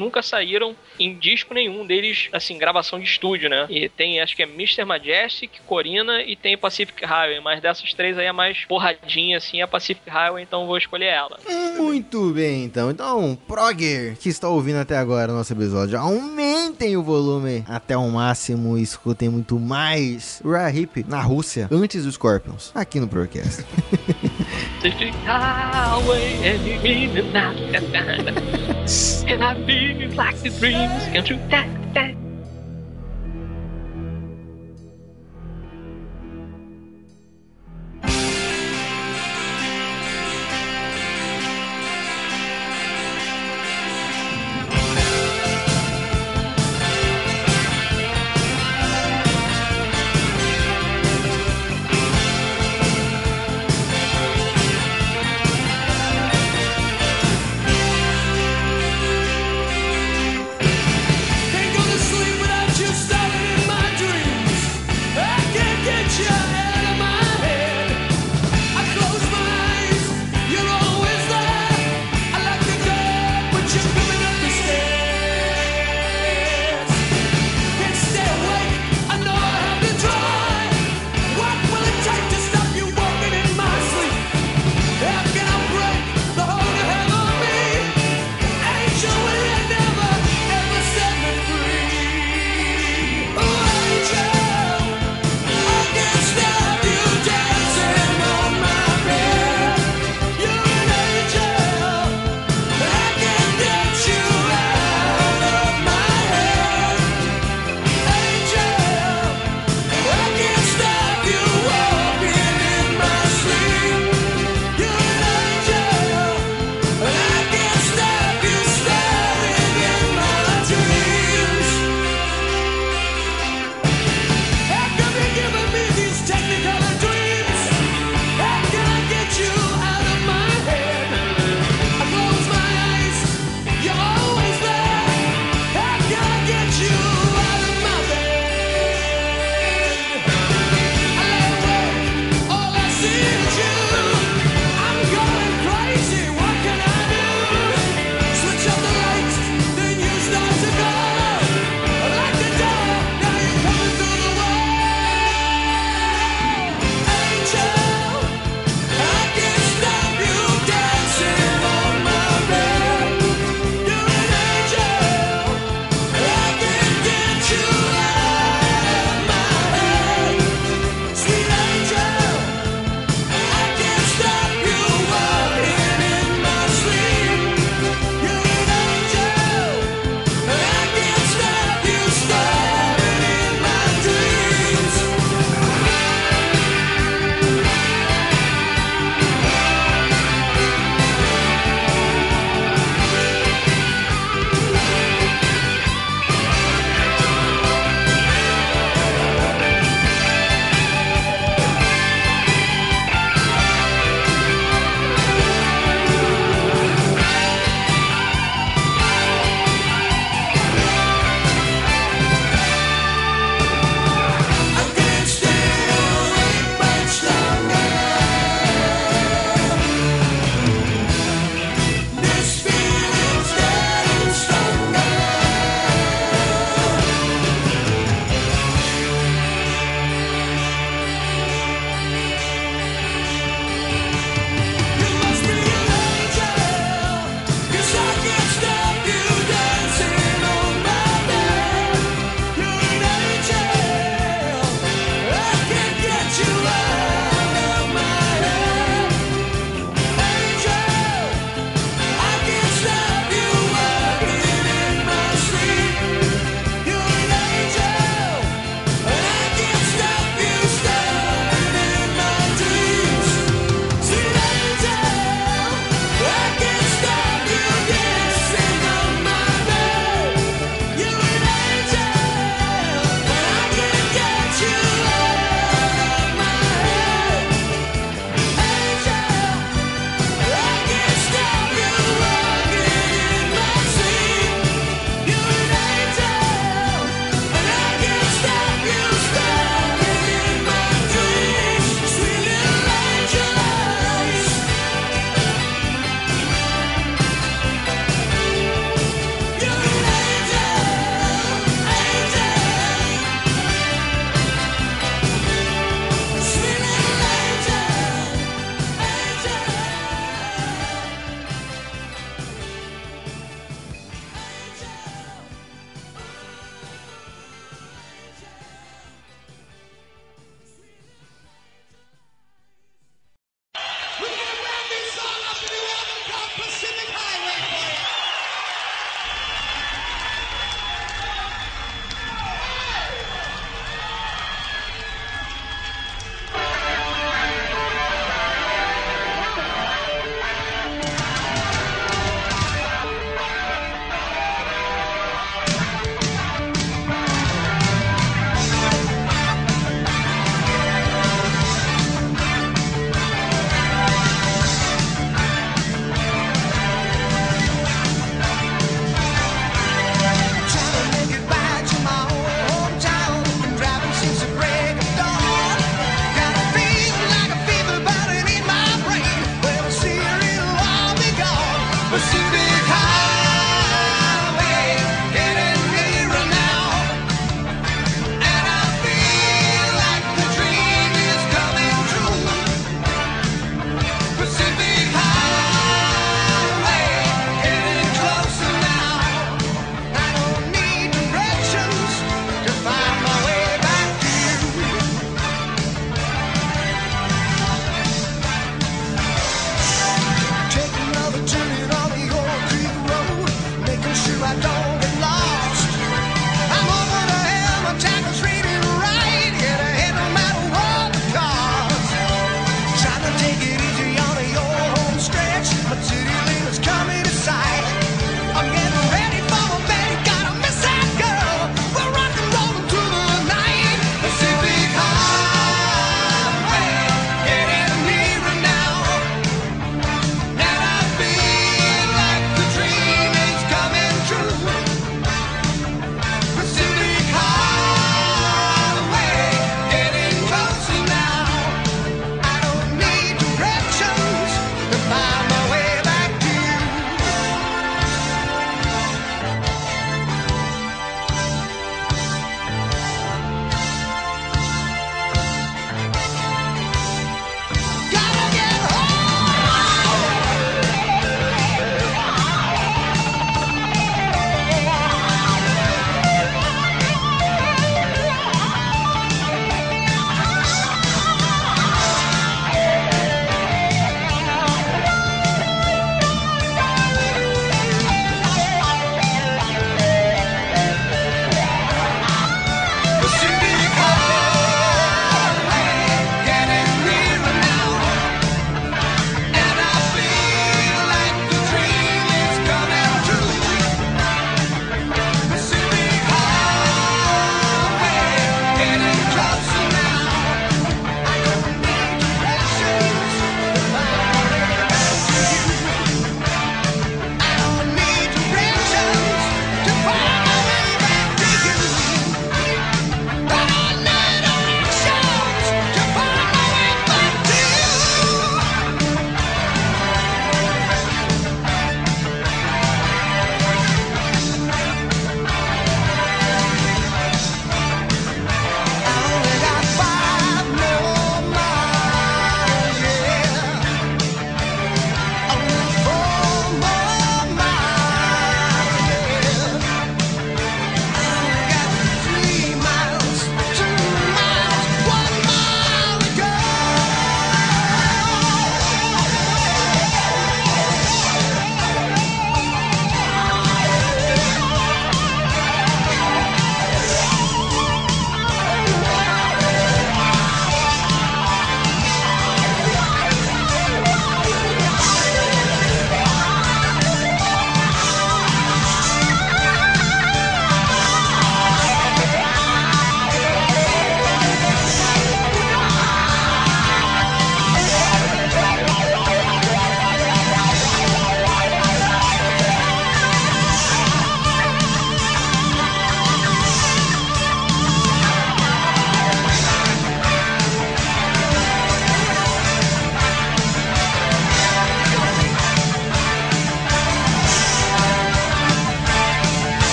nunca saíram em disco nenhum deles, assim, gravação de estúdio, né? E tem, acho que é mister Majestic, Corina e tem Pacific Highway, mas dessas três aí é mais porradinha, assim, é Pacific Highway, então vou escolher ela. Muito bem, então. Então, Progger, que está ouvindo até agora o nosso episódio, aumentem o volume até o máximo e escutem muito mais Uriah Heep na Rússia, antes dos Scorpions, aqui no Procast. Pacific Highway and you mean it now. And I feel like the dreams come true. Da, da. Ain't gonna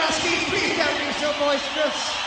Steve, please don't be so boisterous.